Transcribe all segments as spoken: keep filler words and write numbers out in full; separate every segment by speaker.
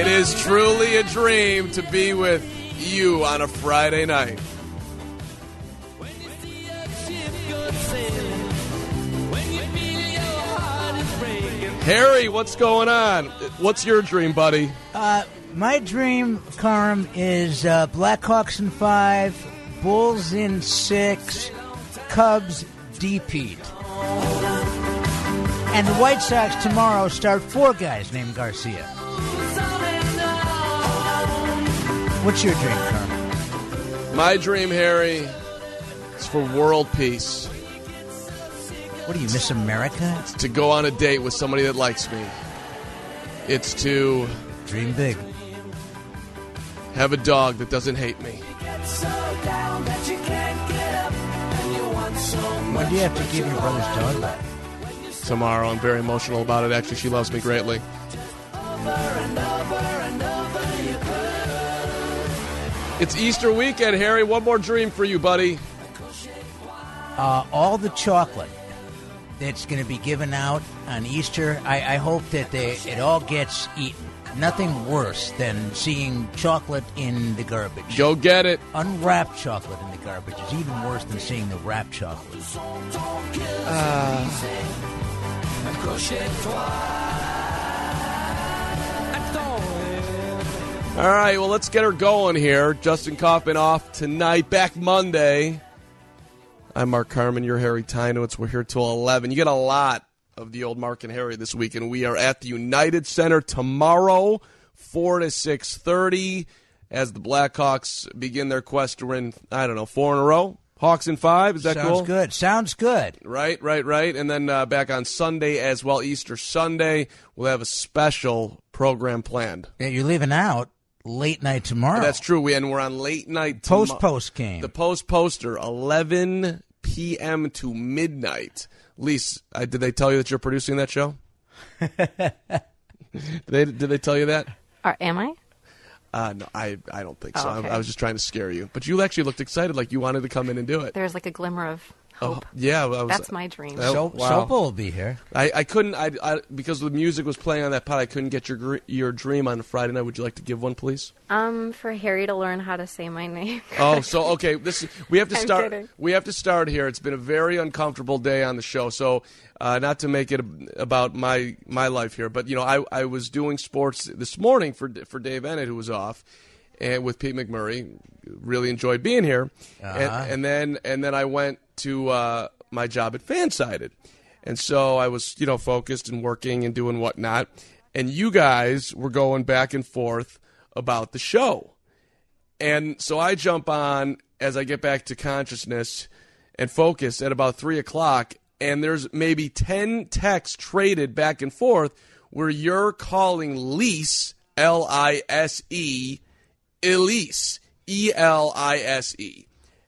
Speaker 1: It is truly a dream to be with you on a Friday night. Harry, what's going on? What's your dream, buddy?
Speaker 2: Uh, my dream, Carm, is uh, Blackhawks in five, Bulls in six, Cubs D-Pete. And the White Sox tomorrow start four guys named Garcia. What's your dream, Carm?
Speaker 1: My dream, Harry, is for world peace.
Speaker 2: What do you miss, America?
Speaker 1: It's to go on a date with somebody that likes me. It's to
Speaker 2: dream big.
Speaker 1: Have a dog that doesn't hate me.
Speaker 2: When do you have to give your brother's dog back?
Speaker 1: Tomorrow. I'm very emotional about it. Actually, she loves me greatly. It's Easter weekend, Harry. One more dream for you, buddy.
Speaker 2: Uh, all the chocolate that's going to be given out on Easter, I, I hope that they, it all gets eaten. Nothing worse than seeing chocolate in the garbage.
Speaker 1: Go get it.
Speaker 2: Unwrapped chocolate in the garbage is even worse than seeing the wrapped chocolate.
Speaker 1: Uh, all right, well, let's get her going here. Justin Kaufman off tonight, back Monday. I'm Mark Carman, you're Harry Tynowitz. We're here till eleven. You get a lot of the old Mark and Harry this weekend. We are at the United Center tomorrow, four to six thirty, as the Blackhawks begin their quest to win, I don't know, four in a row? Hawks in five, is that
Speaker 2: Sounds
Speaker 1: cool?
Speaker 2: Sounds good. Sounds good.
Speaker 1: Right, right, right. And then uh, back on Sunday as well, Easter Sunday, we'll have a special program planned.
Speaker 2: Yeah, you're leaving out late night tomorrow.
Speaker 1: That's true. We, and we're on late night
Speaker 2: tomorrow.
Speaker 1: Post-post
Speaker 2: game.
Speaker 1: The post-poster, eleven p.m. to midnight. Lise, uh, did they tell you that you're producing that show? did, they, did they tell you that?
Speaker 3: Or am I?
Speaker 1: Uh, no, I, I don't think so.
Speaker 3: Oh, okay.
Speaker 1: I, I was just trying to scare you. But you actually looked excited, like you wanted to come in and do it.
Speaker 3: There's like a glimmer of hope.
Speaker 1: Oh, yeah. I was,
Speaker 3: That's my dream.
Speaker 1: Oh,
Speaker 2: Soap,
Speaker 1: wow.
Speaker 2: Sopa will be here.
Speaker 1: I, I couldn't, I, I because the music was playing on that pod, I couldn't get your gr- your dream on Friday night. Would you like to give one, please?
Speaker 3: Um, for Harry to learn how to say my name.
Speaker 1: Oh, so, okay. This we have to
Speaker 3: I'm
Speaker 1: start.
Speaker 3: kidding.
Speaker 1: We have to start here. It's been a very uncomfortable day on the show. So, uh, not to make it about my my life here, but, you know, I, I was doing sports this morning for for Dave Ennett, who was off, and with Pete McMurray. Really enjoyed being here.
Speaker 2: Uh-huh.
Speaker 1: And, and then and then I went to uh, my job at Fansided. And so I was, you know, focused and working and doing whatnot. And you guys were going back and forth about the show. And so I jump on as I get back to consciousness and focus at about three o'clock. And there's maybe ten texts traded back and forth where you're calling Lise, L I S E, Elise, E L I S E.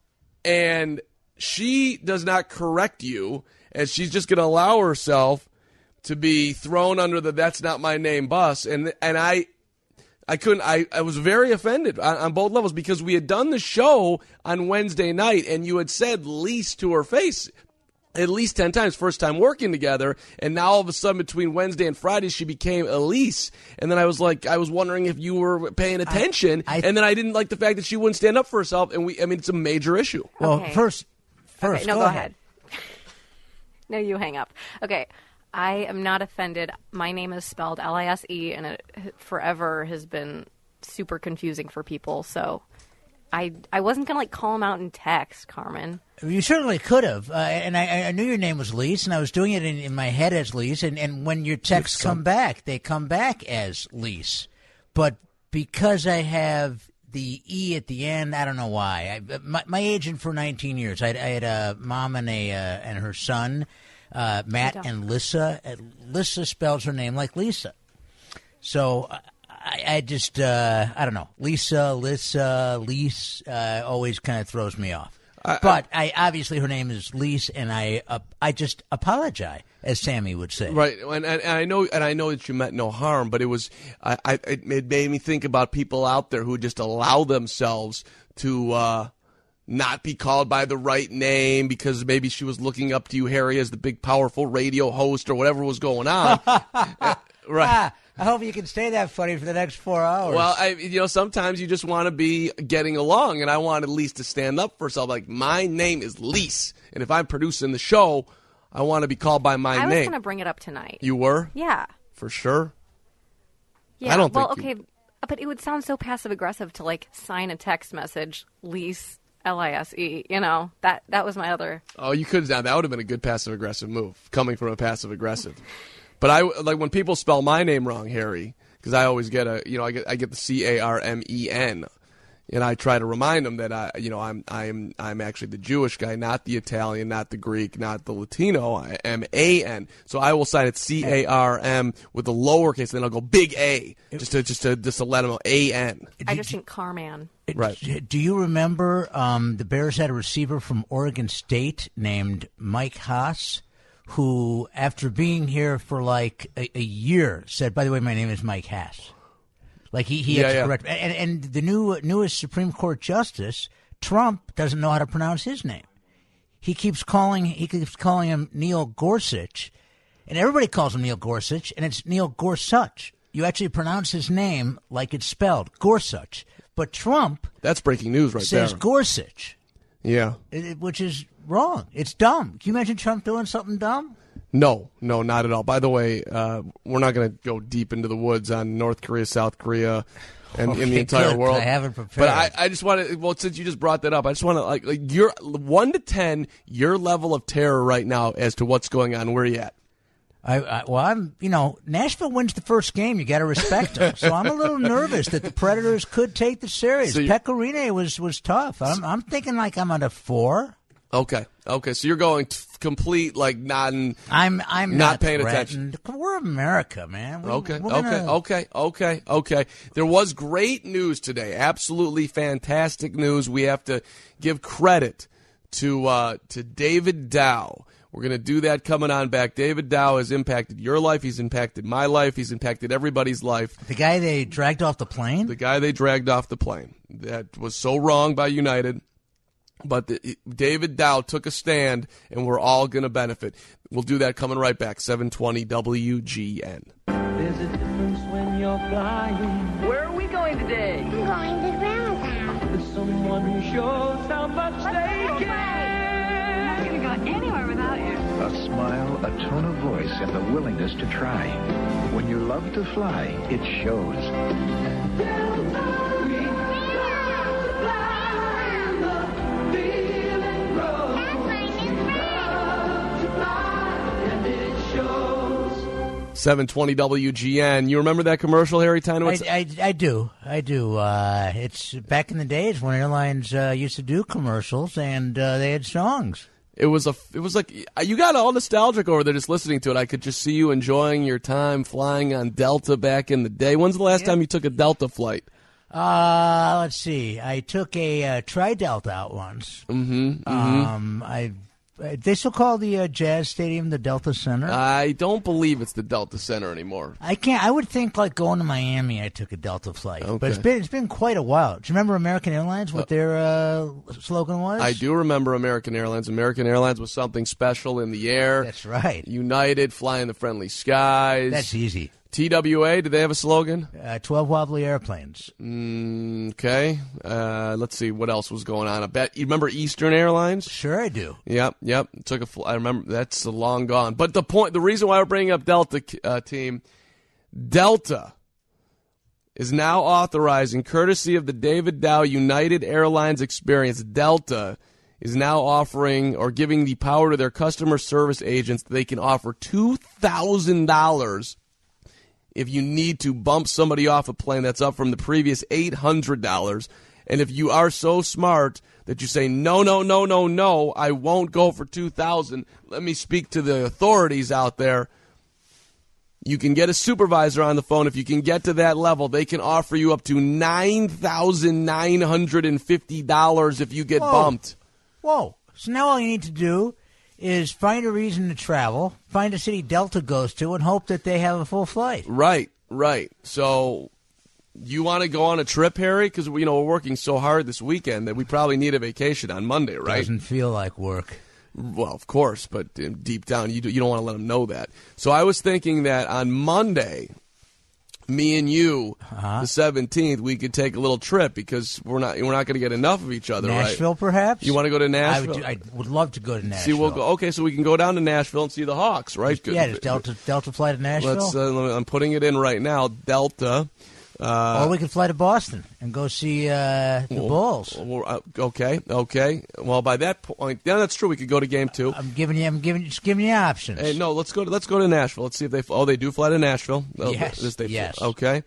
Speaker 1: And she does not correct you, and she's just going to allow herself to be thrown under the "that's not my name" bus. And and I I couldn't, I, I was very offended on, on both levels, because we had done the show on Wednesday night, and you had said Lise to her face at least ten times, first time working together, and now all of a sudden between Wednesday and Friday she became Elise. And then I was like, I was wondering if you were paying attention,
Speaker 2: I, I,
Speaker 1: and then I didn't like the fact that she wouldn't stand up for herself, and we, I mean, it's a major issue.
Speaker 2: Well,
Speaker 3: Okay.
Speaker 2: first, first,
Speaker 3: okay, no,
Speaker 2: go,
Speaker 3: go
Speaker 2: ahead.
Speaker 3: ahead. No, you hang up. Okay, I am not offended. My name is spelled L I S E, and it forever has been super confusing for people, so I I wasn't going to, like, call him out in text, Carmen.
Speaker 2: You certainly could have, uh, and I, I knew your name was Lise, and I was doing it in, in my head as Lise, and, and when your texts come back, they come back as Lise. But because I have the E at the end, I don't know why. I, my, my agent for nineteen years, I, I had a mom and a uh, and her son, uh, Matt and Lissa. Uh, Lissa spells her name like Lisa. So I, I just, uh, I don't know, Lisa, Lissa, Lise, uh, always kind of throws me off. I, but I, obviously her name is Lise, and I uh, I just apologize, as Sammy would say.
Speaker 1: Right, and, and, and I know and I know that you meant no harm, but it was I, I it made me think about people out there who just allow themselves to uh, not be called by the right name because maybe she was looking up to you, Harry, as the big powerful radio host or whatever was going on. uh, right.
Speaker 2: Ah, I hope you can stay that funny for the next four hours.
Speaker 1: Well, I, you know, sometimes you just want to be getting along, and I wanted Lise to stand up for herself. Like, my name is Lise, and if I'm producing the show, I want to be called by my
Speaker 3: I
Speaker 1: name.
Speaker 3: was going to bring it up tonight.
Speaker 1: You were?
Speaker 3: Yeah.
Speaker 1: For sure?
Speaker 3: Yeah.
Speaker 1: I don't
Speaker 3: well,
Speaker 1: think you-
Speaker 3: okay, but it would sound so passive-aggressive to, like, sign a text message, Lise, L I S E, you know, that, that was my other...
Speaker 1: Oh, you could have. That would have been a good passive-aggressive move, coming from a passive-aggressive. But I, like, when people spell my name wrong, Harry, because I always get a, you know, I get I get the C A R M E N, and I try to remind them that I, you know, I'm I'm I'm actually the Jewish guy, not the Italian, not the Greek, not the Latino. I am A N, so I will sign it C A R M with the lowercase, and then I'll go big A, just to just to just to let them know A N.
Speaker 3: I just think Carman.
Speaker 1: Right.
Speaker 2: Do you remember um, the Bears had a receiver from Oregon State named Mike Haas, who, after being here for like a, a year, said, "By the way, my name is Mike Haas." Like he, he
Speaker 1: Yeah,
Speaker 2: had to
Speaker 1: yeah.
Speaker 2: correct. And, and the new newest Supreme Court justice, Trump, doesn't know how to pronounce his name. He keeps calling he keeps calling him Neil Gorsuch, and everybody calls him Neil Gorsuch, and it's Neil Gorsuch. You actually pronounce his name like it's spelled, Gorsuch. But Trump
Speaker 1: That's breaking news right
Speaker 2: says
Speaker 1: there.
Speaker 2: Gorsuch,
Speaker 1: Yeah.
Speaker 2: it- it- which is wrong. It's dumb. Can you imagine Trump doing something dumb?
Speaker 1: No, no, not at all. By the way, uh, we're not going to go deep into the woods on North Korea, South Korea, and in
Speaker 2: Okay,
Speaker 1: the entire
Speaker 2: good.
Speaker 1: world.
Speaker 2: I haven't prepared.
Speaker 1: But I, I just want to. Well, since you just brought that up, I just want to like, like your one to ten, your level of terror right now as to what's going on. Where are you at?
Speaker 2: I, I well, I'm you know Nashville wins the first game. You got to respect them. So I'm a little nervous that the Predators could take the series.
Speaker 1: So you-
Speaker 2: Pecorine was was tough. I'm I'm thinking like I'm at a four.
Speaker 1: Okay, okay. So you're going t- complete like not in.
Speaker 2: I'm I'm
Speaker 1: Not
Speaker 2: not,
Speaker 1: paying
Speaker 2: threatened. We're America, man. We,
Speaker 1: Okay,
Speaker 2: we're
Speaker 1: okay,
Speaker 2: gonna-
Speaker 1: okay, okay, okay. There was great news today. Absolutely fantastic news. We have to give credit to uh, to David Dow. We're going to do that coming on back. David Dow has impacted your life. He's impacted my life. He's impacted everybody's life.
Speaker 2: The guy they dragged off the plane.
Speaker 1: The guy they dragged off the plane. That was so wrong by United. But the, David Dow took a stand, and we're all going to benefit. We'll do that coming right back. seven twenty W G N.
Speaker 4: There's a difference when you're flying.
Speaker 5: Where are we going today?
Speaker 6: I'm going to Grandma's house.
Speaker 4: With someone who shows how much they care.
Speaker 5: I'm not going to go anywhere without you.
Speaker 7: A smile, a tone of voice, and the willingness to try. When you love to fly, it shows.
Speaker 6: That's my new friend.
Speaker 1: seven twenty W G N. You remember that commercial, Harry Tynowitz?
Speaker 2: I, I, I do. I do. Uh, it's back in the days when airlines uh, used to do commercials and uh, they had songs.
Speaker 1: It was a. It was like you got all nostalgic over there just listening to it. I could just see you enjoying your time flying on Delta back in the day. When's the last time you took a Delta flight?
Speaker 2: Uh, let's see. I took a uh, Tri-Delta out once.
Speaker 1: Mm-hmm.
Speaker 2: Um, I they still call the uh, Jazz Stadium the Delta Center.
Speaker 1: I don't believe it's the Delta Center anymore.
Speaker 2: I can't. I would think like going to Miami. I took a Delta flight,
Speaker 1: Okay.
Speaker 2: but it's been it's been quite a while. Do you remember American Airlines? What their uh, slogan was?
Speaker 1: I do remember American Airlines. American Airlines was something special in the air.
Speaker 2: That's right.
Speaker 1: United, flying the friendly skies.
Speaker 2: That's easy.
Speaker 1: T W A, did they have a slogan?
Speaker 2: Uh, Twelve wobbly airplanes.
Speaker 1: Mm, okay. Uh, let's see what else was going on. I bet you remember Eastern Airlines.
Speaker 2: Sure, I do.
Speaker 1: Yep, yep. Took a. Fl- I remember that's long gone. But the point, the reason why we're bringing up Delta uh, team, Delta is now authorizing, courtesy of the David Dow United Airlines experience. Delta is now offering or giving the power to their customer service agents that they can offer two thousand dollars if you need to bump somebody off a plane. That's up from the previous eight hundred dollars. And if you are so smart that you say, no, no, no, no, no, I won't go for two thousand dollars, let me speak to the authorities out there. You can get a supervisor on the phone. If you can get to that level, they can offer you up to nine thousand nine hundred fifty dollars if you get
Speaker 2: Whoa.
Speaker 1: bumped.
Speaker 2: Whoa. So now all you need to do is find a reason to travel, find a city Delta goes to, and hope that they have a full flight.
Speaker 1: Right, right. So you want to go on a trip, Harry? Because you know we're working so hard this weekend that we probably need a vacation on Monday, right?
Speaker 2: Doesn't feel like work.
Speaker 1: Well, of course, but uh, deep down, you do, you don't want to let them know that. So I was thinking that on Monday, me and you,
Speaker 2: Uh-huh.
Speaker 1: the seventeenth, we could take a little trip because we're not we're not going to get enough of each other,
Speaker 2: Nashville,
Speaker 1: right?
Speaker 2: perhaps?
Speaker 1: You want to go to
Speaker 2: I
Speaker 1: Nashville?
Speaker 2: would, do, I would love to go to Nashville.
Speaker 1: See, we'll go. Okay, so we can go down to Nashville and see the Hawks, right?
Speaker 2: Yeah, does Delta Delta fly to Nashville?
Speaker 1: Let's. Uh, let me- I'm putting it in right now. Delta. Uh,
Speaker 2: or we could fly to Boston and go see uh, the Bulls.
Speaker 1: well, uh, okay, okay. Well, by that point, yeah, that's true. We could go to game two.
Speaker 2: I'm giving you. I'm giving. Just giving you options.
Speaker 1: Hey, no, let's go. To, let's go to Nashville. Let's see if they. Oh, they do fly to Nashville. Oh,
Speaker 2: Yes,
Speaker 1: this they,
Speaker 2: yes.
Speaker 1: Okay.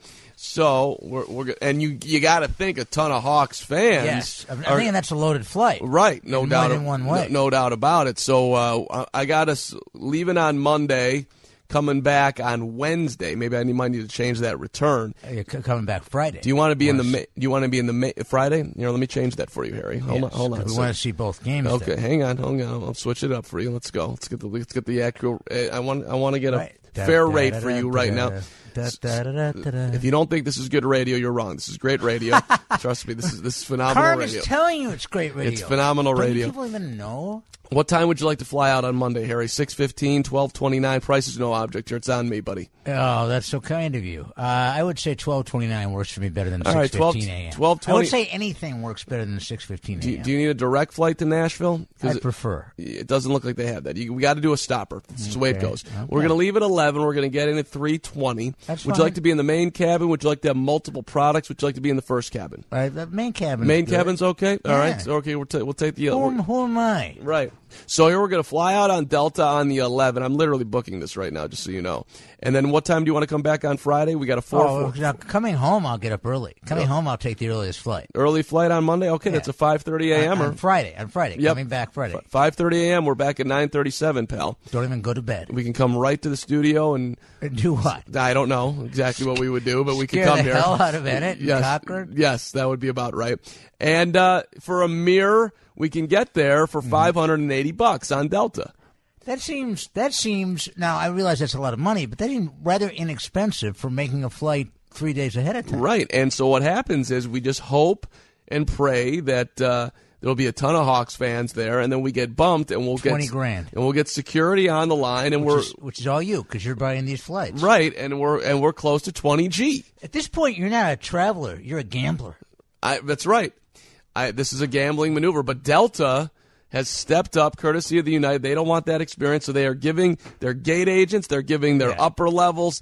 Speaker 1: So we're we're go- and you you got to think a ton of Hawks fans.
Speaker 2: Yes, I'm
Speaker 1: are-
Speaker 2: thinking that's a loaded flight.
Speaker 1: Right, no
Speaker 2: In
Speaker 1: doubt.
Speaker 2: more than one
Speaker 1: no-
Speaker 2: way.
Speaker 1: No, doubt about it. So uh, I got us leaving on Monday, coming back on Wednesday. Maybe I need, might need to change that return.
Speaker 2: You're c- coming back Friday.
Speaker 1: Do you want to be in the?
Speaker 2: Wanna
Speaker 1: Ma- do you want to be in the Ma- Friday? You know, let me change that for you, Harry. Hold
Speaker 2: Yes,
Speaker 1: on, hold on.
Speaker 2: 'cause
Speaker 1: a
Speaker 2: We want
Speaker 1: sec.
Speaker 2: to see both games.
Speaker 1: Okay,
Speaker 2: then.
Speaker 1: hang on, hang on. I'll switch it up for you. Let's go. Let's get the let's get the accurate. uh, I want I want to get a
Speaker 2: Right.
Speaker 1: fair
Speaker 2: Da, da,
Speaker 1: rate
Speaker 2: da,
Speaker 1: for
Speaker 2: da,
Speaker 1: you
Speaker 2: da,
Speaker 1: right
Speaker 2: da,
Speaker 1: now.
Speaker 2: da, da, da, da, da, da.
Speaker 1: If you don't think this is good radio, you're wrong. This is great radio. Trust me, this is this is phenomenal
Speaker 2: Carm
Speaker 1: radio.
Speaker 2: is telling you it's great radio.
Speaker 1: It's phenomenal
Speaker 2: Don't
Speaker 1: radio.
Speaker 2: people even know?
Speaker 1: What time would you like to fly out on Monday, Harry? six fifteen, twelve twenty-nine. Price is no object here. It's on me, buddy.
Speaker 2: Oh, that's so kind of you. Uh, I would say twelve twenty-nine works for me better than
Speaker 1: All right,
Speaker 2: six
Speaker 1: twelve
Speaker 2: fifteen a.m.
Speaker 1: twelve
Speaker 2: I would
Speaker 1: twenty
Speaker 2: say anything works better than six fifteen
Speaker 1: Do you,
Speaker 2: a.m.
Speaker 1: do you need a direct flight to Nashville? 'Cause
Speaker 2: I
Speaker 1: it-
Speaker 2: prefer.
Speaker 1: It doesn't look like they have that. You, we got to do a stopper. That's the way it
Speaker 2: Okay,
Speaker 1: goes.
Speaker 2: okay.
Speaker 1: We're going to leave at eleven. We're going to get in at three twenty.
Speaker 2: That's
Speaker 1: Would
Speaker 2: fine.
Speaker 1: you like to be in the main cabin? Would you like to have multiple products? Would you like to be in the first cabin?
Speaker 2: All right, the main cabin.
Speaker 1: Main cabin's okay? All
Speaker 2: Yeah.
Speaker 1: right. So, okay, we'll, ta- we'll take the...
Speaker 2: Who,
Speaker 1: we're-
Speaker 2: am- who am I?
Speaker 1: Right. So here we're going to fly out on Delta on the eleven. I'm literally booking this right now, just so you know. And then what time do you want to come back on Friday? We got a four,
Speaker 2: Oh,
Speaker 1: four
Speaker 2: now, coming home, I'll get up early. Coming home, I'll take the earliest flight.
Speaker 1: early flight on Monday. Okay, that's
Speaker 2: Yeah.
Speaker 1: a five thirty a.m.
Speaker 2: On,
Speaker 1: or
Speaker 2: on Friday. On Friday.
Speaker 1: Yep.
Speaker 2: Coming back Friday.
Speaker 1: five thirty a.m. We're back at nine thirty-seven, pal.
Speaker 2: Don't even go to bed.
Speaker 1: We can come right to the studio and
Speaker 2: Do what?
Speaker 1: I don't know exactly what we would do, but we could
Speaker 2: Scare
Speaker 1: come
Speaker 2: the
Speaker 1: here.
Speaker 2: hell out of Ennett and
Speaker 1: yes,
Speaker 2: Cochran?
Speaker 1: yes, that would be about right. And uh, for a mirror, we can get there for five hundred and eighty bucks on Delta.
Speaker 2: That seems. That seems. Now I realize that's a lot of money, but that seems rather inexpensive for making a flight three days ahead of time.
Speaker 1: Right. And so what happens is we just hope and pray that uh, there'll be a ton of Hawks fans there, and then we get bumped, and we'll
Speaker 2: twenty
Speaker 1: get
Speaker 2: grand,
Speaker 1: and we'll get security on the line, and
Speaker 2: which
Speaker 1: we're
Speaker 2: is, which is all you because you're buying these flights.
Speaker 1: right, and we're and we're close to twenty G.
Speaker 2: At this point, you're not a traveler; you're a gambler.
Speaker 1: I, that's right. I, this is a gambling maneuver, but Delta has stepped up, courtesy of the United. They don't want that experience, so they are giving their gate agents, they're giving their
Speaker 2: Yeah.
Speaker 1: upper levels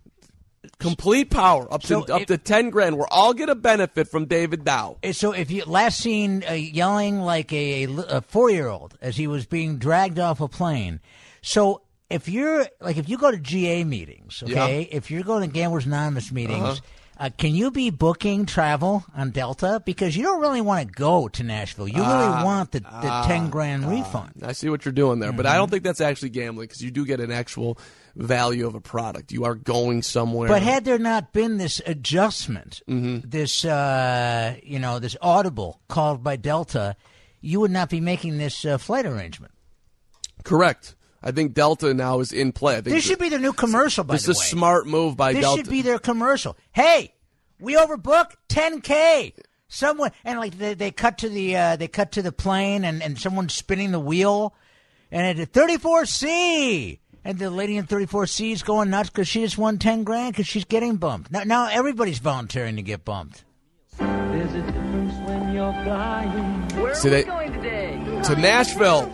Speaker 1: complete power up
Speaker 2: So
Speaker 1: to up
Speaker 2: if-
Speaker 1: to ten grand. We're all going to benefit from David Dow.
Speaker 2: So if you last seen uh, yelling like a, a four-year-old as he was being dragged off a plane. So if you're like if you go to G A meetings, okay,
Speaker 1: Yeah.
Speaker 2: if you're going to Gamblers Anonymous meetings.
Speaker 1: Uh-huh.
Speaker 2: Uh, can you be booking travel on Delta? Because you don't really want to go to Nashville. You really want the, the ten grand refund.
Speaker 1: I see what you're doing there, but I
Speaker 2: Mm-hmm.
Speaker 1: don't think that's actually gambling because you do get an actual value of a product. You are going somewhere.
Speaker 2: But had there not been this adjustment,
Speaker 1: Mm-hmm.
Speaker 2: this uh, you know, this audible called by Delta, you would not be making this uh, flight arrangement.
Speaker 1: Correct. I think Delta now is in play. I think
Speaker 2: This should be the new commercial, by
Speaker 1: this
Speaker 2: the
Speaker 1: is
Speaker 2: way.
Speaker 1: a smart move by
Speaker 2: This
Speaker 1: Delta.
Speaker 2: should be their commercial. Hey, we overbooked ten K. Someone and like they, they cut to the uh, they cut to the plane and, and someone's spinning the wheel, and at thirty-four C, and the lady in thirty-four C is going nuts because she just won ten grand because she's getting bumped. Now, now everybody's volunteering to get bumped.
Speaker 4: There's a difference when you're flying.
Speaker 5: Where
Speaker 1: See,
Speaker 5: are we
Speaker 1: they-
Speaker 5: going today?
Speaker 1: to Nashville.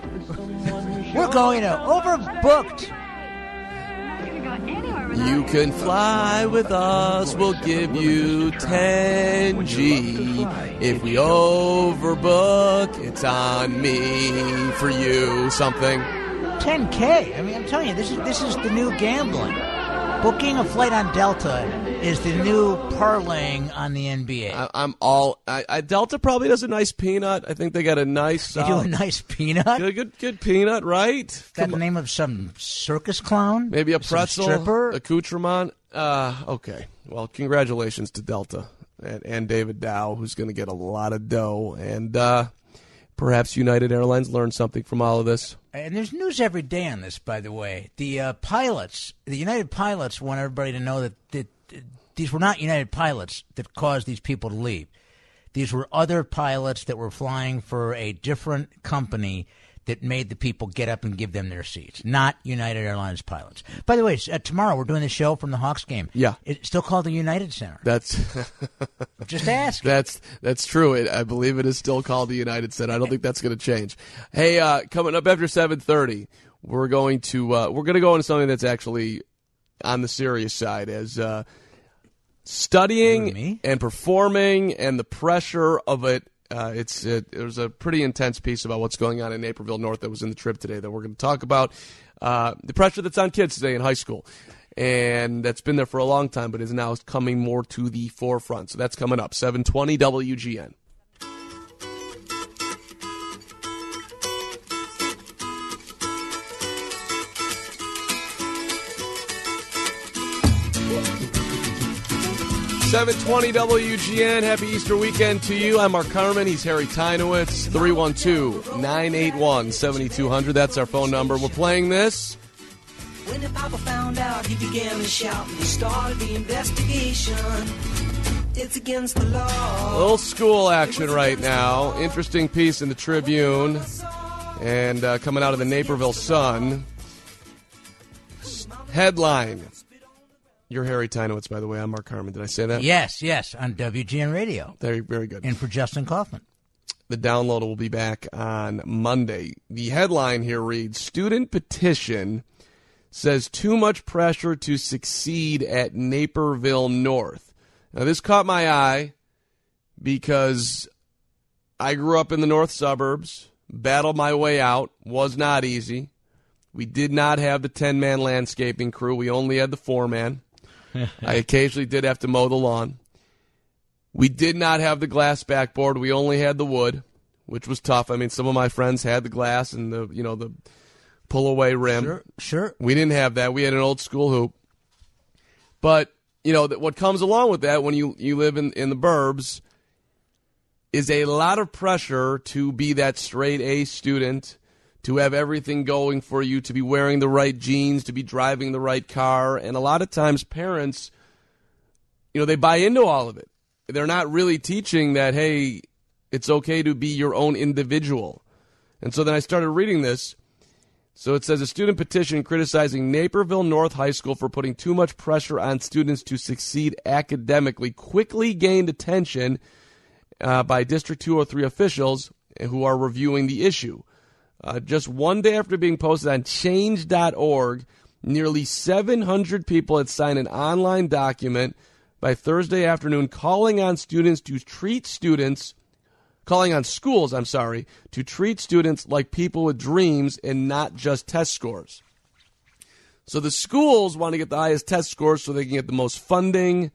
Speaker 2: We're going to overbooked.
Speaker 5: We're gonna go anywhere without
Speaker 1: You can fly with us. We'll give you ten G. If we overbook, it's on me for you. Something.
Speaker 2: ten K. I mean, I'm telling you, this is this is the new gambling. Booking a flight on Delta is the new parlaying on the N B A.
Speaker 1: I, I'm all. I, I, Delta probably does a nice peanut. I think they got a nice.
Speaker 2: They do a
Speaker 1: solid-
Speaker 2: nice peanut.
Speaker 1: Good, good, good peanut, right?
Speaker 2: Is that
Speaker 1: Come
Speaker 2: the
Speaker 1: on.
Speaker 2: name of some circus clown?
Speaker 1: Maybe a
Speaker 2: Some
Speaker 1: pretzel,
Speaker 2: stripper?
Speaker 1: accoutrement. Uh, okay. Well, congratulations to Delta and, and David Dow, who's going to get a lot of dough. And uh, perhaps United Airlines learned something from all of this.
Speaker 2: And there's news every day on this, by the way. The uh, pilots, the United pilots, want everybody to know that, that uh, these were not United pilots that caused these people to leave. These were other pilots that were flying for a different company that made the people get up and give them their seats, not United Airlines pilots. By the way, uh, tomorrow we're doing the show from the Hawks game.
Speaker 1: Yeah.
Speaker 2: It's still called the United Center.
Speaker 1: That's
Speaker 2: Just ask.
Speaker 1: That's that's true. It, I believe it is still called the United Center. I don't think that's going to change. Hey, uh, coming up after seven thirty, we're going to uh, we're going to go into something that's actually on the serious side, as uh, studying
Speaker 2: and,
Speaker 1: and performing and the pressure of it. Uh, it's it, it was a pretty intense piece about what's going on in Naperville North that was in the Trib today that we're going to talk about. Uh, the pressure that's on kids today in high school. And that's been there for a long time, but is now coming more to the forefront. So that's coming up, seven twenty W G N. seven twenty W G N. Happy Easter weekend to you. I'm Mark Carmen. He's Harry Tynowitz. three one two, nine eight one, seven two zero zero. That's our phone number. We're playing this.
Speaker 8: When the papa found out, he began to shout, and he started the investigation. It's against the law.
Speaker 1: A little school action right now. Interesting piece in the Tribune. And uh, coming out of the Naperville Sun. Headline. You're Harry Tynowitz, by the way. I'm Mark Harmon. Did I say that?
Speaker 2: Yes, yes, on W G N Radio.
Speaker 1: Very, very good.
Speaker 2: And for Justin Kaufman.
Speaker 1: The download will be back on Monday. The headline here reads, Student Petition says too much pressure to succeed at Naperville North. Now, this caught my eye because I grew up in the north suburbs, battled my way out, was not easy. We did not have the ten-man landscaping crew. We only had the four-man. I occasionally did have to mow the lawn. We did not have the glass backboard. We only had the wood, which was tough. I mean, some of my friends had the glass and the, you know, the pull-away rim.
Speaker 2: Sure, sure.
Speaker 1: We didn't have that. We had an old-school hoop. But, you know, what comes along with that when you, you live in, in the burbs is a lot of pressure to be that straight-A student, to have everything going for you, to be wearing the right jeans, to be driving the right car. And a lot of times parents, you know, they buy into all of it. They're not really teaching that, hey, it's okay to be your own individual. And so then I started reading this. So it says a student petition criticizing Naperville North High School for putting too much pressure on students to succeed academically quickly gained attention uh, by District two oh three officials who are reviewing the issue. Uh, just one day after being posted on change dot org, nearly seven hundred people had signed an online document by Thursday afternoon calling on students to treat students, calling on schools, I'm sorry, to treat students like people with dreams and not just test scores. So the schools want to get the highest test scores so they can get the most funding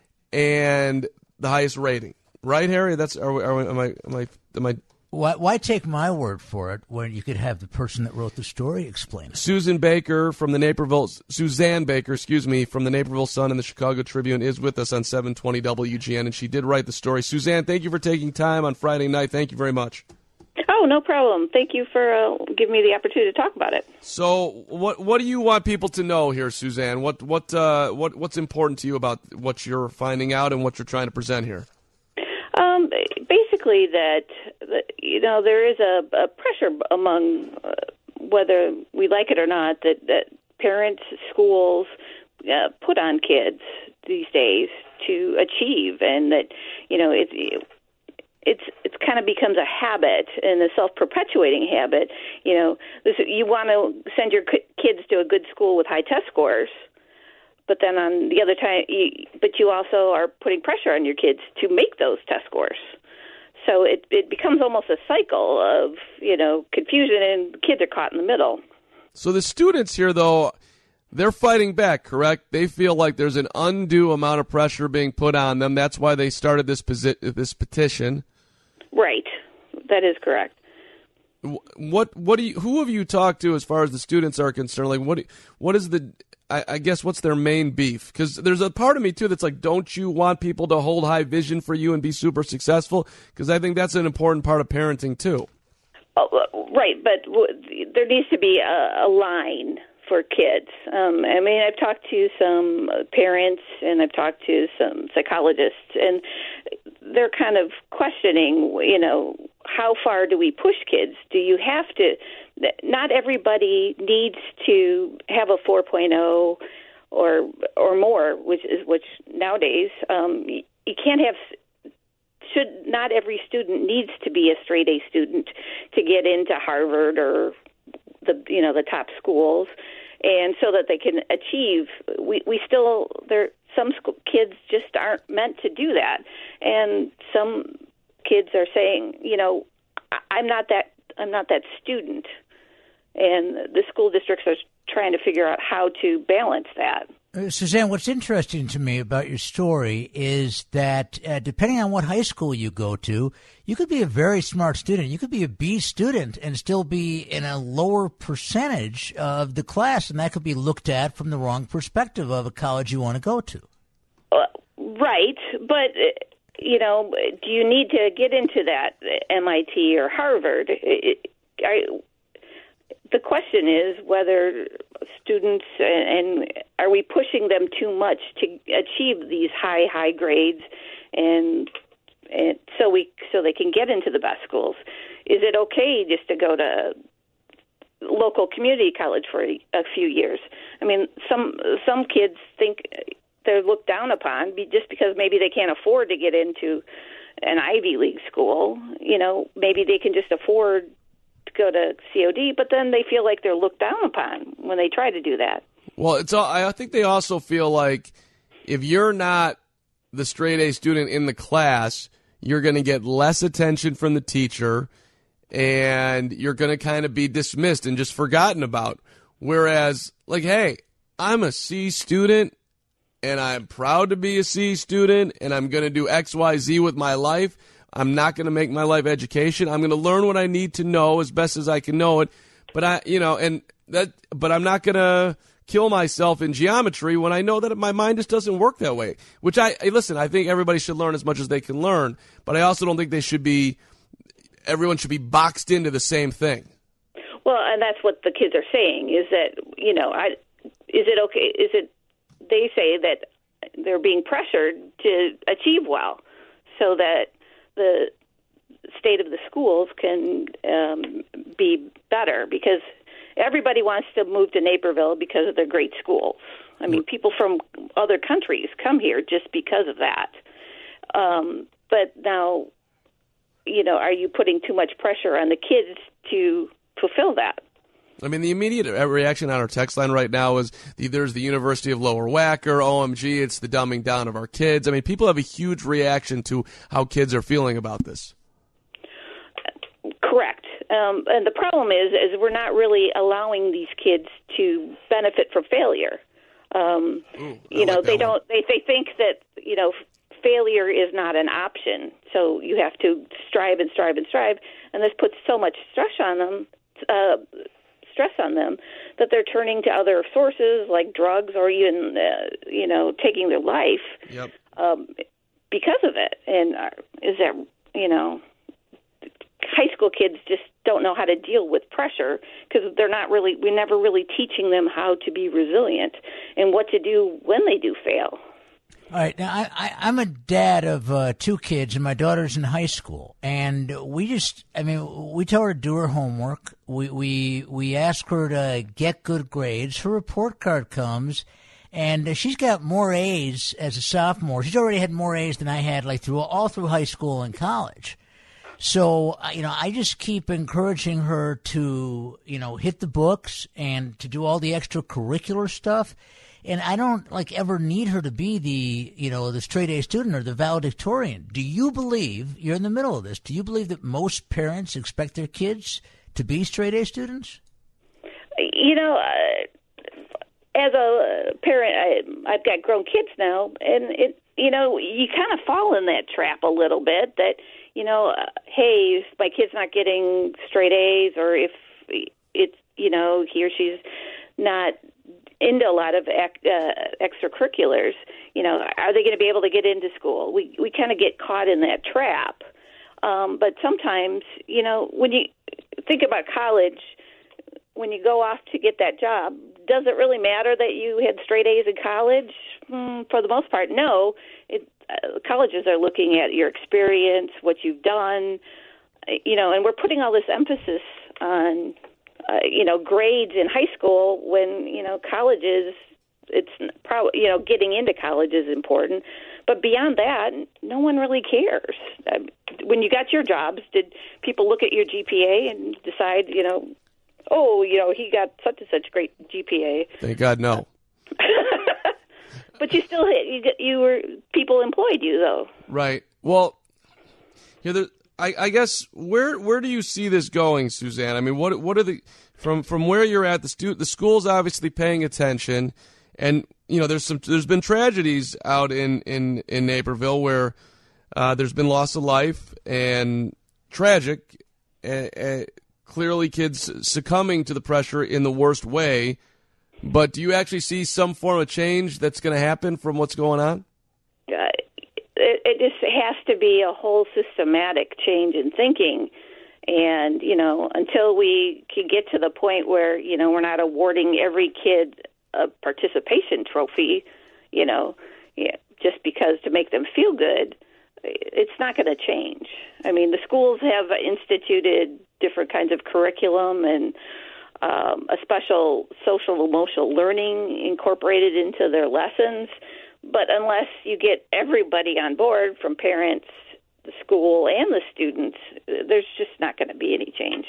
Speaker 1: and the highest rating. Right, Harry? That's are we, are we, am I am I am I
Speaker 2: Why, why take my word for it when you could have the person that wrote the story explain it?
Speaker 1: Susan Baker from the Naperville, Suzanne Baker, excuse me, from the Naperville Sun and the Chicago Tribune is with us on seven twenty W G N, and she did write the story. Suzanne, thank you for taking time on Friday night. Thank you very much.
Speaker 9: Oh, no problem. Thank you for uh, giving me the opportunity to talk about it.
Speaker 1: So, what what do you want people to know here, Suzanne? What what uh, what what's important to you about what you're finding out and what you're trying to present here?
Speaker 9: Um, basically, that, you know, there is a, a pressure among, uh, whether we like it or not, that, that parents, schools uh, put on kids these days to achieve, and that, you know, it's it's it's kind of becomes a habit and a self-perpetuating habit. You know, this, you want to send your kids to a good school with high test scores. But then on the other time, you, but you also are putting pressure on your kids to make those test scores. So it it becomes almost a cycle of, you know, confusion, and kids are caught in the middle.
Speaker 1: So the students here, though, they're fighting back, correct? They feel like there's an undue amount of pressure being put on them. That's why they started this posi- this petition.
Speaker 9: Right. That is correct.
Speaker 1: What what do you who have you talked to as far as the students are concerned? Like what what is the I, I guess what's their main beef? Because there's a part of me too that's like, don't you want people to hold high vision for you and be super successful? Because I think that's an important part of parenting too.
Speaker 9: Oh, right, but w- there needs to be a, a line for kids. Um, I mean, I've talked to some parents and I've talked to some psychologists, and they're kind of questioning, you know, how far do we push kids? Do you have to? Not everybody needs to have a four point oh or or more, which is which nowadays um, you can't have. Should not every student needs to be a straight A student to get into Harvard or the you know the top schools, and so that they can achieve. We we still there some school, kids just aren't meant to do that, and some kids are saying, you know, I'm not that I'm not that student, and the school districts are trying to figure out how to balance that.
Speaker 2: Uh, Suzanne, what's interesting to me about your story is that uh, depending on what high school you go to, you could be a very smart student. You could be a B student and still be in a lower percentage of the class, and that could be looked at from the wrong perspective of a college you want to go to.
Speaker 9: Uh, right, but, uh, you know, do you need to get into that M I T or Harvard? It, I, the question is whether students and, and are we pushing them too much to achieve these high high grades, and and so we so they can get into the best schools. Is it okay just to go to local community college for a, a few years? I mean, some some kids think they're looked down upon just because maybe they can't afford to get into an Ivy League school. You know, maybe they can just afford to go to C O D, but then they feel like they're looked down upon when they try to do that.
Speaker 1: Well, it's all, I think they also feel like if you're not the straight A student in the class, you're going to get less attention from the teacher, and you're going to kind of be dismissed and just forgotten about. Whereas, like, hey, I'm a C student, and I'm proud to be a C student, and I'm going to do X, Y, Z with my life. I'm not going to make my life education. I'm going to learn what I need to know as best as I can know it. But I, you know, and that, but I'm not going to kill myself in geometry when I know that my mind just doesn't work that way. Which I, listen, I think everybody should learn as much as they can learn, but I also don't think they should be, everyone should be boxed into the same thing.
Speaker 9: Well, and that's what the kids are saying is that, you know, I, is it okay, is it, they say that they're being pressured to achieve well so that the state of the schools can um, be better, because everybody wants to move to Naperville because of their great schools. I mean, people from other countries come here just because of that. Um, but now, you know, are you putting too much pressure on the kids to fulfill that?
Speaker 1: I mean, the immediate reaction on our text line right now is the, there's the University of Lower Wacker, O M G, it's the dumbing down of our kids. I mean, people have a huge reaction to how kids are feeling about this.
Speaker 9: Correct. Um, and the problem is, is we're not really allowing these kids to benefit from failure. Um,
Speaker 1: Ooh,
Speaker 9: you know,
Speaker 1: like
Speaker 9: they
Speaker 1: one.
Speaker 9: don't. They they think that you know failure is not an option. So you have to strive and strive and strive, and this puts so much stress on them. Uh, stress on them that they're turning to other sources like drugs or even uh, you know taking their life
Speaker 1: yep.
Speaker 9: um, because of it. And uh, is that you know high school kids just don't know how to deal with pressure because they're not really we're never really teaching them how to be resilient and what to do when they do fail.
Speaker 2: All right. Now, I, I, I'm a dad of uh, two kids, and my daughter's in high school. And we just, I mean, we tell her to do her homework. We, we, we ask her to get good grades. Her report card comes, and she's got more A's as a sophomore. She's already had more A's than I had, like, through all through high school and college. So, you know, I just keep encouraging her to, you know, hit the books and to do all the extracurricular stuff. And I don't, like, ever need her to be the, you know, the straight A student or the valedictorian. Do you believe, you're in the middle of this, do you believe that most parents expect their kids to be straight A students?
Speaker 9: You know, uh, as a parent, I, I've got grown kids now, and, it, you know, you kind of fall in that trap a little bit that, you know, uh, hey, if my kid's not getting straight A's, or if it's, you know, he or she's not into a lot of uh, extracurriculars, you know, are they going to be able to get into school? We we kind of get caught in that trap. Um, but sometimes, you know, when you think about college, when you go off to get that job, does it really matter that you had straight A's in college? Mm, for the most part, no. It, uh, colleges are looking at your experience, what you've done, you know, and we're putting all this emphasis on, uh, you know, grades in high school when, you know, colleges, it's probably, you know, getting into college is important. But beyond that, no one really cares. Uh, when you got your jobs, did people look at your G P A and decide, you know, oh, you know, he got such and such great G P A?
Speaker 1: Thank God, no.
Speaker 9: But you still, you, you were, people employed you, though.
Speaker 1: Right. Well, here, there, I, I guess, where where do you see this going, Suzanne? I mean, what what are the, from from where you're at, the stu- the school's obviously paying attention, and, you know, there's some there's been tragedies out in, in, in Naperville where uh, there's been loss of life and tragic, uh, uh, clearly kids succumbing to the pressure in the worst way. But do you actually see some form of change that's going to happen from what's going on?
Speaker 9: Uh, it, it just has to be a whole systematic change in thinking. And, you know, until we can get to the point where, you know, we're not awarding every kid a participation trophy, you know, yeah, just because to make them feel good, it's not going to change. I mean, the schools have instituted different kinds of curriculum and um, a special social emotional learning incorporated into their lessons. But unless you get everybody on board, from parents, the school, and the students, there's just not going to be any change.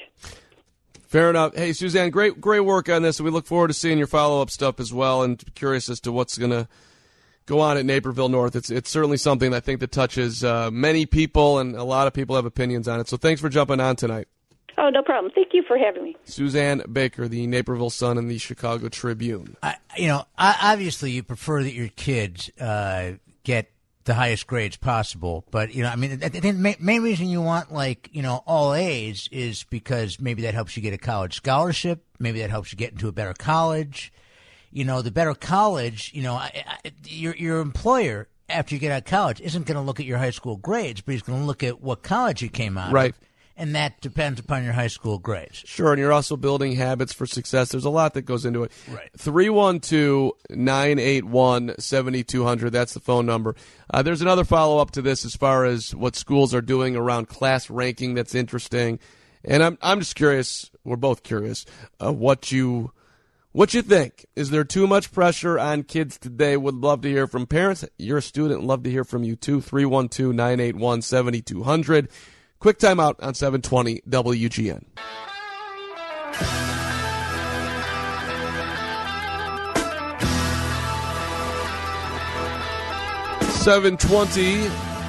Speaker 1: Fair enough. Hey, Suzanne, great great work on this. We look forward to seeing your follow-up stuff as well, and curious as to what's going to go on at Naperville North. It's it's certainly something I think that touches uh, many people, and a lot of people have opinions on it. So thanks for jumping on tonight.
Speaker 9: Oh, no problem. Thank you for having me.
Speaker 1: Suzanne Baker, the Naperville Sun and the Chicago Tribune.
Speaker 2: I, you know, I, obviously you prefer that your kids uh, get the highest grades possible, but, you know, I mean, I think the main reason you want, like, you know, all A's is because maybe that helps you get a college scholarship, maybe that helps you get into a better college. You know, the better college, you know, I, I, your your employer, after you get out of college, isn't going to look at your high school grades, but he's going to look at what college you came out
Speaker 1: right.
Speaker 2: of. And that depends upon your high school grades.
Speaker 1: Sure, and you're also building habits for success. There's a lot that goes into it.
Speaker 2: Right.
Speaker 1: three one two, nine eight one, seven two zero zero, that's the phone number. Uh, there's another follow-up to this as far as what schools are doing around class ranking that's interesting. And I'm I'm just curious, we're both curious, uh, what you what you think. Is there too much pressure on kids today? Would love to hear from parents. You're a student, love to hear from you too. three one two, nine eight one, seven two zero zero. Quick timeout on seven twenty W G N. seven twenty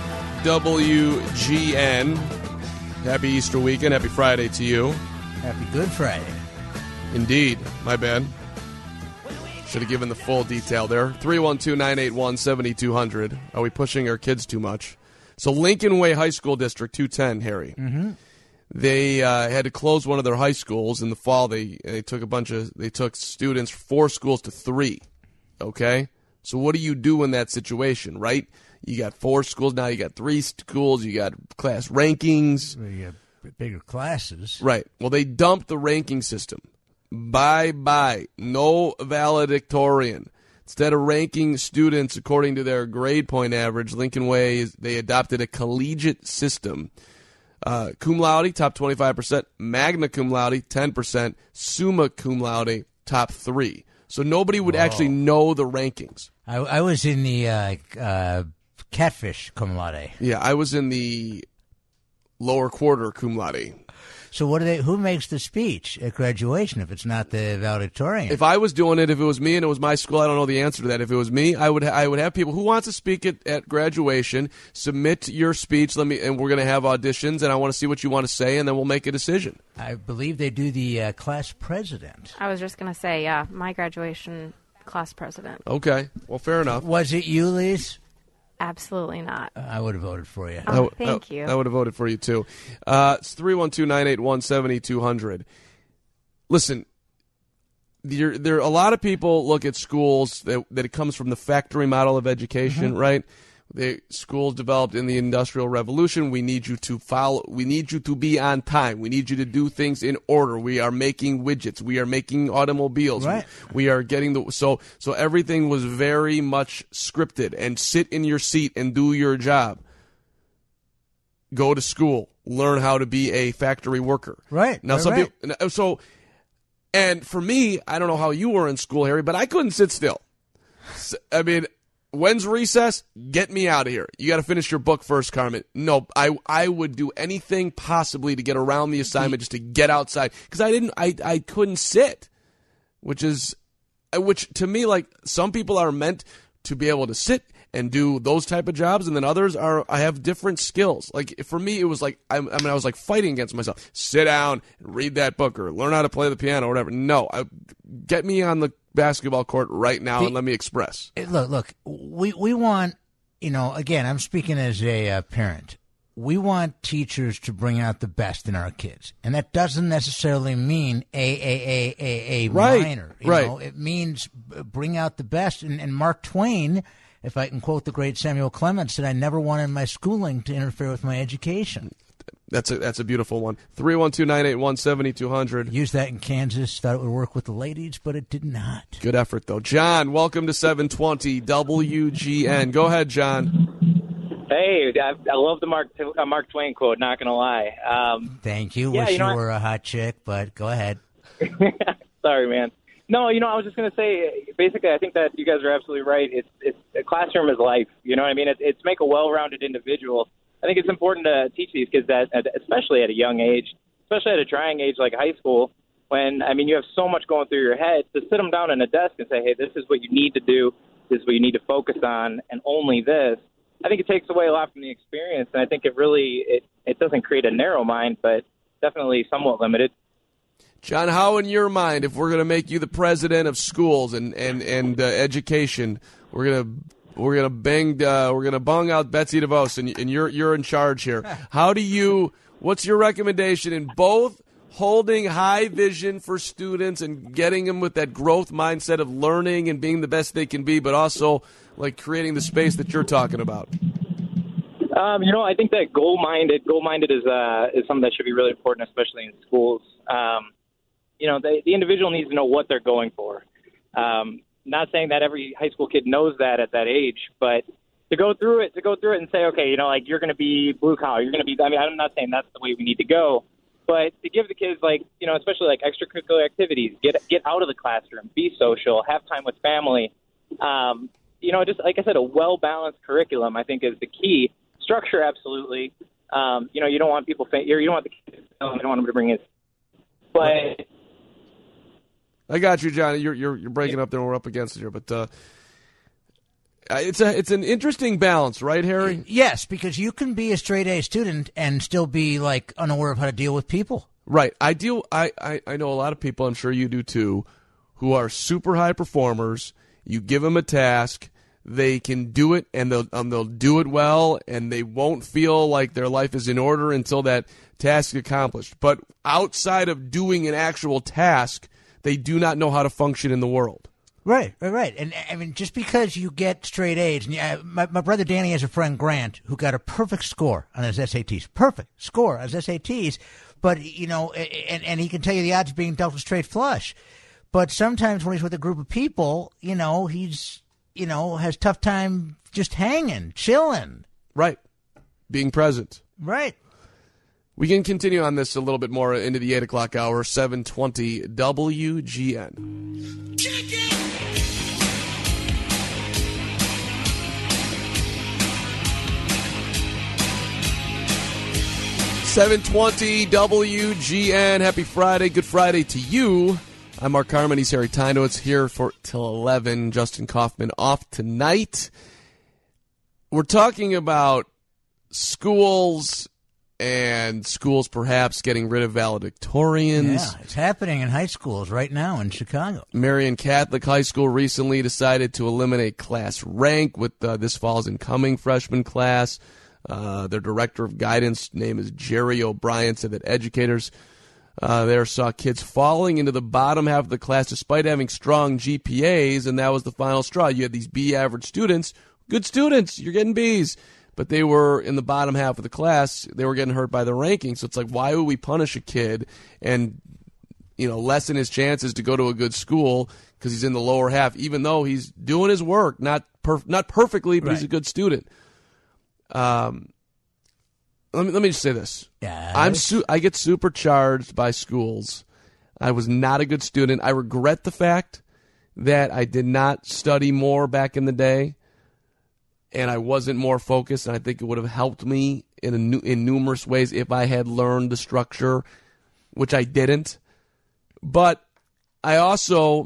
Speaker 1: W G N. Happy Easter weekend. Happy Friday to you.
Speaker 2: Happy Good Friday.
Speaker 1: Indeed. My bad. Should have given the full detail there. three one two, nine eight one, seven two zero zero. Are we pushing our kids too much? So Lincoln Way High School District two ten, Harry.
Speaker 2: Mm-hmm.
Speaker 1: They uh, had to close one of their high schools in the fall. They they took a bunch of they took students four schools to three. Okay, so what do you do in that situation? Right, you got four schools now. You got three schools. You got class rankings.
Speaker 2: Well, you have bigger classes.
Speaker 1: Right. Well, they dumped the ranking system. Bye bye. No valedictorian. Instead of ranking students according to their grade point average, Lincoln Way, they adopted a collegiate system. Uh, cum laude, top twenty-five percent. Magna cum laude, ten percent. Summa cum laude, top three. So nobody would
Speaker 2: Whoa.
Speaker 1: actually know the rankings.
Speaker 2: I, I was in the uh, uh, catfish cum laude.
Speaker 1: Yeah, I was in the lower quarter cum laude.
Speaker 2: So what do they? Who makes the speech at graduation if it's not the valedictorian?
Speaker 1: If I was doing it, if it was me and it was my school, I don't know the answer to that. If it was me, I would ha- I would have people who wants to speak at, at graduation submit your speech. Let me, and we're going to have auditions, and I want to see what you want to say, and then we'll make a decision.
Speaker 2: I believe they do the uh, class president.
Speaker 3: I was just going to say, yeah, my graduation class president.
Speaker 1: Okay, well, fair enough.
Speaker 2: Was it you, Lise?
Speaker 3: Absolutely not.
Speaker 2: Uh, I would have voted for you.
Speaker 3: Oh,
Speaker 1: I,
Speaker 3: thank
Speaker 1: I,
Speaker 3: you.
Speaker 1: I would have voted for you, too. Uh, it's three one two, nine eight one, seven two zero zero. Listen, there, there a lot of people look at schools that, that it comes from the factory model of education, mm-hmm. right? The schools developed in the Industrial Revolution. We need you to follow. We need you to be on time. We need you to do things in order. We are making widgets. We are making automobiles.
Speaker 2: Right.
Speaker 1: We, we are getting the so so everything was very much scripted. And sit in your seat and do your job. Go to school. learn how to be a factory worker.
Speaker 2: Right.
Speaker 1: Now,
Speaker 2: right,
Speaker 1: some
Speaker 2: right.
Speaker 1: people, so, and for me, I don't know how you were in school, Harry, but I couldn't sit still. I mean, when's recess? Get me out of here. You got to finish your book first, Carmen. No, I I would do anything possibly to get around the assignment just to get outside because I didn't, I I couldn't sit, which is, which to me, like some people are meant to be able to sit and do those type of jobs, and then others are, I have different skills. Like, for me, it was like, I, I mean, I was like fighting against myself. Sit down and read that book or learn how to play the piano or whatever. No, I, get me on the basketball court right now the, and let me express.
Speaker 2: Look, look, we, we want, you know, again, I'm speaking as a uh, parent. We want teachers to bring out the best in our kids. And that doesn't necessarily mean a, a, a, a, a
Speaker 1: right,
Speaker 2: minor. You
Speaker 1: right.
Speaker 2: know, it means bring out the best. And, and Mark Twain, if I can quote the great Samuel Clemens, said, I never wanted my schooling to interfere with my education.
Speaker 1: That's a that's a beautiful one. three one two, nine eight one, seven two zero zero.
Speaker 2: Used that in Kansas. Thought it would work with the ladies, but it did not.
Speaker 1: Good effort, though. John, welcome to seven twenty W G N. Go ahead, John.
Speaker 10: Hey, I, I love the Mark uh, Mark Twain quote, not going to lie. Um,
Speaker 2: Thank you.
Speaker 10: Yeah,
Speaker 2: Wish
Speaker 10: you, know,
Speaker 2: you were a hot chick, but go ahead.
Speaker 10: Sorry, man. No, you know, I was just going to say, basically, I think that you guys are absolutely right. It's it's a classroom is life. You know what I mean? It's, it's make a well-rounded individual. I think it's important to teach these kids that, especially at a young age, especially at a trying age like high school, when, I mean, you have so much going through your head, to sit them down in a desk and say, hey, this is what you need to do, this is what you need to focus on, and only this. I think it takes away a lot from the experience, and I think it really, it, it doesn't create a narrow mind, but definitely somewhat limited.
Speaker 1: John, how in your mind, if we're going to make you the president of schools and, and, and uh, education, we're going to we're going to bang uh, we're going to bung out Betsy DeVos, and, and you're you're in charge here. How do you? What's your recommendation in both holding high vision for students and getting them with that growth mindset of learning and being the best they can be, but also like creating the space that you're talking about?
Speaker 10: Um, you know, I think that goal-minded, goal-minded is uh, is something that should be really important, especially in schools. Um, you know, the, the individual needs to know what they're going for. Um, not saying that every high school kid knows that at that age, but to go through it, to go through it and say, okay, you know, like you're going to be blue collar, you're going to be. I mean, I'm not saying that's the way we need to go, but to give the kids, like, you know, especially like extracurricular activities, get get out of the classroom, be social, have time with family. Um, you know, just like I said, a well-balanced curriculum, I think, is the key. Structure, absolutely. Um, you know, you don't want people. You don't want the kids. You don't want them to bring in. But
Speaker 1: I got you, John. You're you're you're breaking up there. We're up against it here, but uh, it's a it's an interesting balance, right, Harry?
Speaker 2: Yes, because you can be a straight A student and still be like unaware of how to deal with people.
Speaker 1: Right. I deal. I, I I know a lot of people. I'm sure you do too, who are super high performers. You give them a task. They can do it, and they'll um, they'll do it well, and they won't feel like their life is in order until that task is accomplished. But outside of doing an actual task, they do not know how to function in the world.
Speaker 2: Right, right, right. And I mean, just because you get straight A's, and uh, my, my brother Danny has a friend, Grant, who got a perfect score on his S A Ts. Perfect score on his S A Ts. But, you know, and, and he can tell you the odds of being dealt a straight flush. But sometimes when he's with a group of people, you know, he's, you know, has tough time just hanging, chilling.
Speaker 1: Right. Being present.
Speaker 2: Right.
Speaker 1: We can continue on this a little bit more into the eight o'clock hour, seven twenty W G N. seven twenty W G N. Happy Friday. Good Friday to you. I'm Mark Carman. He's Harry Tynowitz here for till eleven. Justin Kaufman off tonight. We're talking about schools and schools perhaps getting rid of valedictorians.
Speaker 2: Yeah, it's happening in high schools right now in Chicago.
Speaker 1: Marian Catholic High School recently decided to eliminate class rank with uh, this fall's incoming freshman class. Uh, their director of guidance, name is Jerry O'Brien, said that educators uh, there saw kids falling into the bottom half of the class despite having strong G P As, and that was the final straw. You had these B average students, good students, you're getting Bs, but they were in the bottom half of the class. They were getting hurt by the ranking. So it's like, why would we punish a kid and, you know, lessen his chances to go to a good school because he's in the lower half, even though he's doing his work, not perf- not perfectly, but right. He's a good student. Um, let me let me just say this.
Speaker 2: Yeah.
Speaker 1: I'm su- I get supercharged by schools. I was not a good student. I regret the fact that I did not study more back in the day, and I wasn't more focused. And I think it would have helped me in a nu- in numerous ways if I had learned the structure, which I didn't. But I also,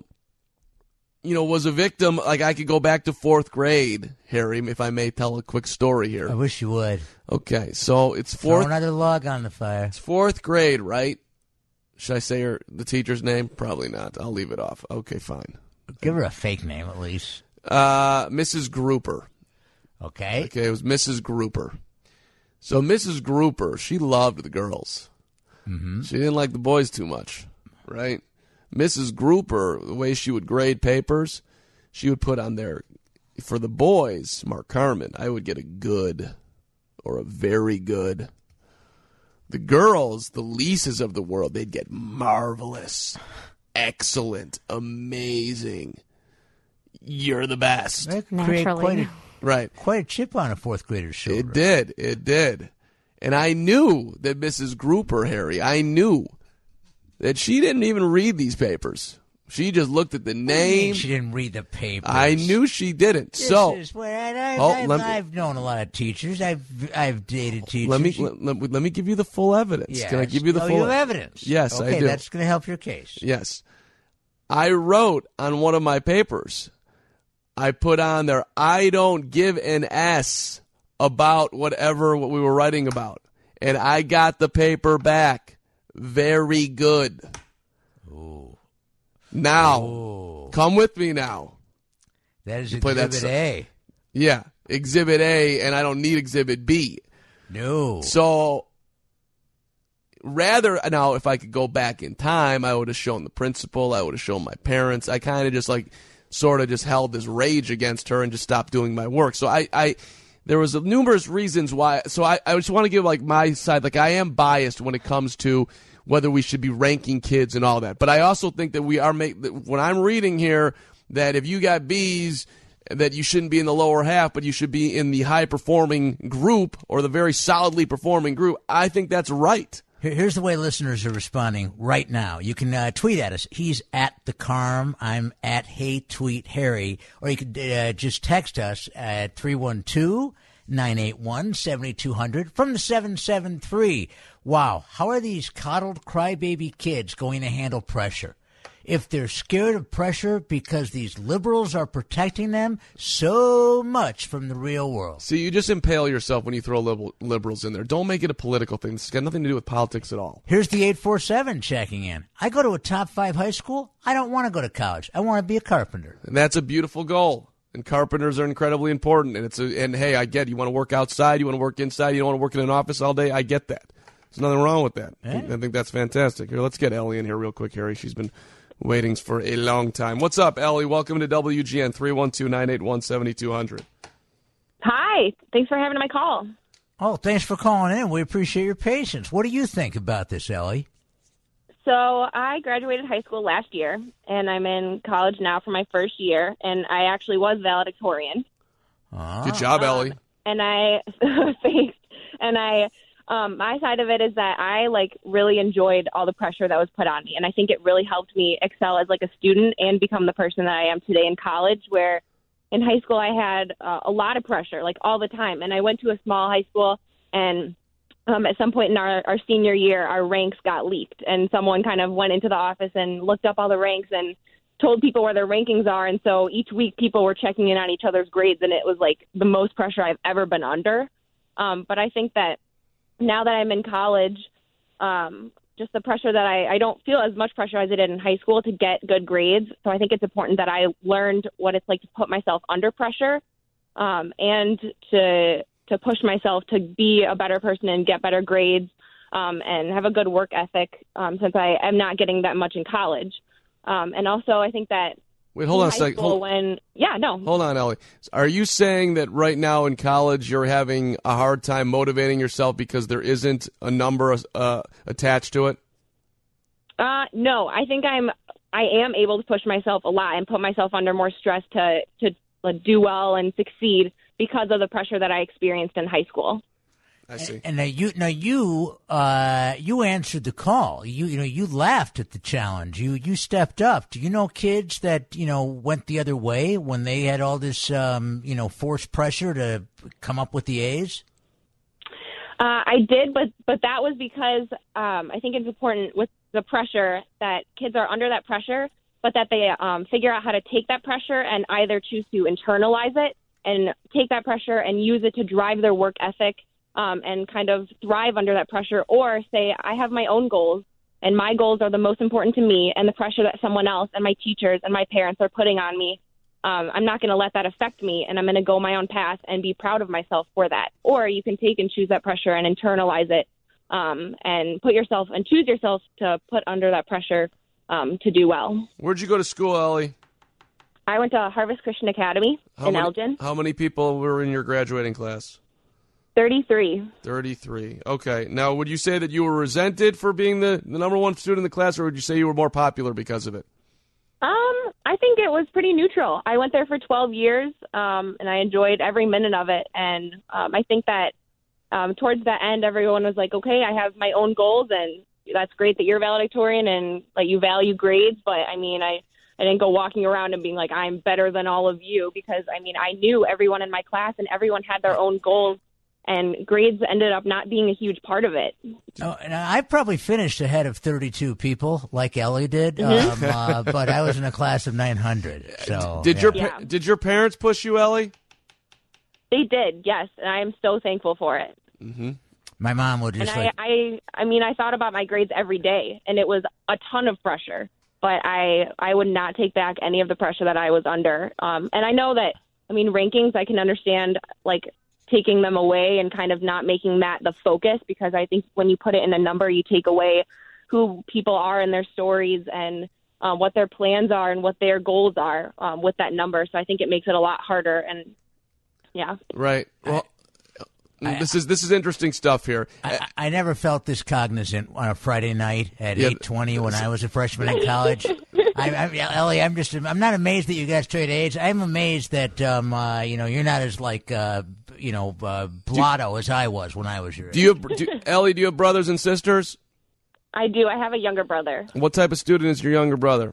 Speaker 1: you know, was a victim. Like, I could go back to fourth grade, Harry, if I may tell a quick story here.
Speaker 2: I wish you would.
Speaker 1: Okay, so it's
Speaker 2: Throw
Speaker 1: fourth.
Speaker 2: another log on the fire.
Speaker 1: It's fourth grade, right? Should I say her the teacher's name? Probably not. I'll leave it off. Okay, fine.
Speaker 2: Give her a fake name at least.
Speaker 1: Uh, Missus Grouper.
Speaker 2: Okay.
Speaker 1: Okay, it was Missus Grouper. So Missus Grouper, she loved the girls.
Speaker 2: Mm-hmm.
Speaker 1: She didn't like the boys too much, right? Missus Grouper, the way she would grade papers, she would put on there, for the boys, Mark Carmen, I would get a good or a very good. The girls, the Lisa's of the world, they'd get marvelous, excellent, amazing. You're the best.
Speaker 2: That could create quite a,
Speaker 1: right.
Speaker 2: quite a chip on a fourth grader's shoulder.
Speaker 1: It did. It did. And I knew that Missus Grouper, Harry, I knew that she didn't even read these papers. She just looked at the name.
Speaker 2: She didn't read the papers.
Speaker 1: I knew she didn't.
Speaker 2: This
Speaker 1: so,
Speaker 2: is where I, I've,
Speaker 1: oh,
Speaker 2: I've,
Speaker 1: let me,
Speaker 2: I've known a lot of teachers. I've I've dated teachers.
Speaker 1: Let me let, let, let me give you the full evidence.
Speaker 2: Yes.
Speaker 1: Can I give you the
Speaker 2: oh,
Speaker 1: full
Speaker 2: you have evidence?
Speaker 1: Yes,
Speaker 2: okay,
Speaker 1: I do.
Speaker 2: that's going to help your case.
Speaker 1: Yes. I wrote on one of my papers, I put on there, I don't give an S about whatever what we were writing about. And I got the paper back. Very good.
Speaker 2: Ooh.
Speaker 1: Now,
Speaker 2: Ooh.
Speaker 1: Come with me now.
Speaker 2: That is
Speaker 1: You play
Speaker 2: Exhibit
Speaker 1: that
Speaker 2: A.
Speaker 1: Yeah, Exhibit A, and I don't need Exhibit B.
Speaker 2: No.
Speaker 1: So, rather, now, if I could go back in time, I would have shown the principal, I would have shown my parents. I kind of just, like, sort of just held this rage against her and just stopped doing my work. So, I, I there was numerous reasons why. So, I, I just want to give, like, my side. Like, I am biased when it comes to whether we should be ranking kids and all that. But I also think that we are make when I'm reading here that if you got B's, that you shouldn't be in the lower half, but you should be in the high-performing group or the very solidly performing group. I think that's right.
Speaker 2: Here's the way listeners are responding right now. You can uh, tweet at us. He's at the Carm. I'm at Hey Tweet Harry. Or you could uh, just text us at three one two, nine eight one, seven two zero zero from the seven seven three. Wow, how are these coddled crybaby kids going to handle pressure? If they're scared of pressure because these liberals are protecting them so much from the real world.
Speaker 1: See, you just impale yourself when you throw liberal, liberals in there. Don't make it a political thing. This has got nothing to do with politics at all.
Speaker 2: Here's the eight four seven checking in. I go to a top five high school. I don't want to go to college. I want to be a carpenter.
Speaker 1: And that's a beautiful goal. And carpenters are incredibly important. And it's a, and hey, I get it. You want to work outside. You want to work inside. You don't want to work in an office all day. I get that. There's nothing wrong with that.
Speaker 2: Hey.
Speaker 1: I think that's fantastic. Here, let's get Ellie in here real quick, Harry. She's been waiting for a long time. What's up, Ellie? Welcome to W G N, three one two, nine eight one, seven two zero zero.
Speaker 11: Hi. Thanks for having my call.
Speaker 2: Oh, thanks for calling in. We appreciate your patience. What do you think about this, Ellie?
Speaker 11: So I graduated high school last year, and I'm in college now for my first year, and I actually was valedictorian.
Speaker 2: Ah.
Speaker 1: Good job, Ellie.
Speaker 11: Um, and I, thanks. And I, um, my side of it is that I like really enjoyed all the pressure that was put on me, and I think it really helped me excel as like a student and become the person that I am today in college. Where in high school I had uh, a lot of pressure, like all the time, and I went to a small high school, and um, at some point in our, our senior year, our ranks got leaked, and someone kind of went into the office and looked up all the ranks and told people where their rankings are, and so each week people were checking in on each other's grades, and it was like the most pressure I've ever been under. Um, but I think that now that I'm in college, um, just the pressure that I, I don't feel as much pressure as I did in high school to get good grades. So I think it's important that I learned what it's like to put myself under pressure um, and to to push myself to be a better person and get better grades um, and have a good work ethic um, since I am not getting that much in college. Um, and also I think that
Speaker 1: Wait, hold on a second. Hold,
Speaker 11: when, yeah, no.
Speaker 1: Hold on, Ellie. Are you saying that right now in college you're having a hard time motivating yourself because there isn't a number uh, attached to it?
Speaker 11: Uh, no, I think I'm. I am able to push myself a lot and put myself under more stress to to uh, do well and succeed because of the pressure that I experienced in high school.
Speaker 1: I see.
Speaker 2: And, and now you, now you, uh, you answered the call. You, you know, you laughed at the challenge. You, you stepped up. Do you know kids that you know went the other way when they had all this, um, you know, forced pressure to come up with the A's?
Speaker 11: Uh, I did, but but that was because um, I think it's important with the pressure that kids are under that pressure, but that they um, figure out how to take that pressure and either choose to internalize it and take that pressure and use it to drive their work ethic um, and kind of thrive under that pressure, or say, I have my own goals and my goals are the most important to me, and the pressure that someone else and my teachers and my parents are putting on me, um, I'm not going to let that affect me, and I'm going to go my own path and be proud of myself for that. Or you can take and choose that pressure and internalize it um, and put yourself and choose yourself to put under that pressure um, to do well.
Speaker 1: Where'd you go to school, Ellie?
Speaker 11: I went to Harvest Christian Academy
Speaker 1: How
Speaker 11: in
Speaker 1: many,
Speaker 11: Elgin.
Speaker 1: How many people were in your graduating class?
Speaker 11: thirty-three.
Speaker 1: thirty-three. Okay. Now, would you say that you were resented for being the, the number one student in the class, or would you say you were more popular because of it?
Speaker 11: Um, I think it was pretty neutral. I went there for twelve years, um, and I enjoyed every minute of it. And um, I think that um, towards the end, everyone was like, okay, I have my own goals, and that's great that you're valedictorian and like you value grades. But, I mean, I, I didn't go walking around and being like, I'm better than all of you, because, I mean, I knew everyone in my class and everyone had their own goals. And grades ended up not being a huge part of it.
Speaker 2: Oh, and I probably finished ahead of thirty-two people, like Ellie did,
Speaker 11: Mm-hmm.
Speaker 2: um, uh, but I was in a class of nine hundred. So
Speaker 1: Did
Speaker 2: yeah.
Speaker 1: your
Speaker 11: Yeah.
Speaker 1: pa- did your parents push you, Ellie?
Speaker 11: They did, yes, and I am so thankful for it.
Speaker 1: Mm-hmm.
Speaker 2: My mom would
Speaker 11: And
Speaker 2: just
Speaker 11: I,
Speaker 2: like,
Speaker 11: I, I mean, I thought about my grades every day, and it was a ton of pressure. But I, I would not take back any of the pressure that I was under. Um, and I know that, I mean, rankings, I can understand, like, taking them away and kind of not making that the focus, because I think when you put it in a number, you take away who people are and their stories and uh, what their plans are and what their goals are um, with that number. So I think it makes it a lot harder. And yeah.
Speaker 1: Right. Well,
Speaker 2: I-
Speaker 1: this is this is interesting stuff here.
Speaker 2: I, I never felt this cognizant on a Friday night at
Speaker 1: Yeah,
Speaker 2: eight twenty when I was a freshman in college. I, I, Ellie, I'm just, I'm not amazed that you guys trade age. I'm amazed that, um, uh, you know, you're not as like, uh, you know, uh, blotto as I was when I was your age.
Speaker 1: Do you, have, do, Ellie? Do you have brothers and sisters?
Speaker 11: I do. I have a younger brother.
Speaker 1: What type of student is your younger brother?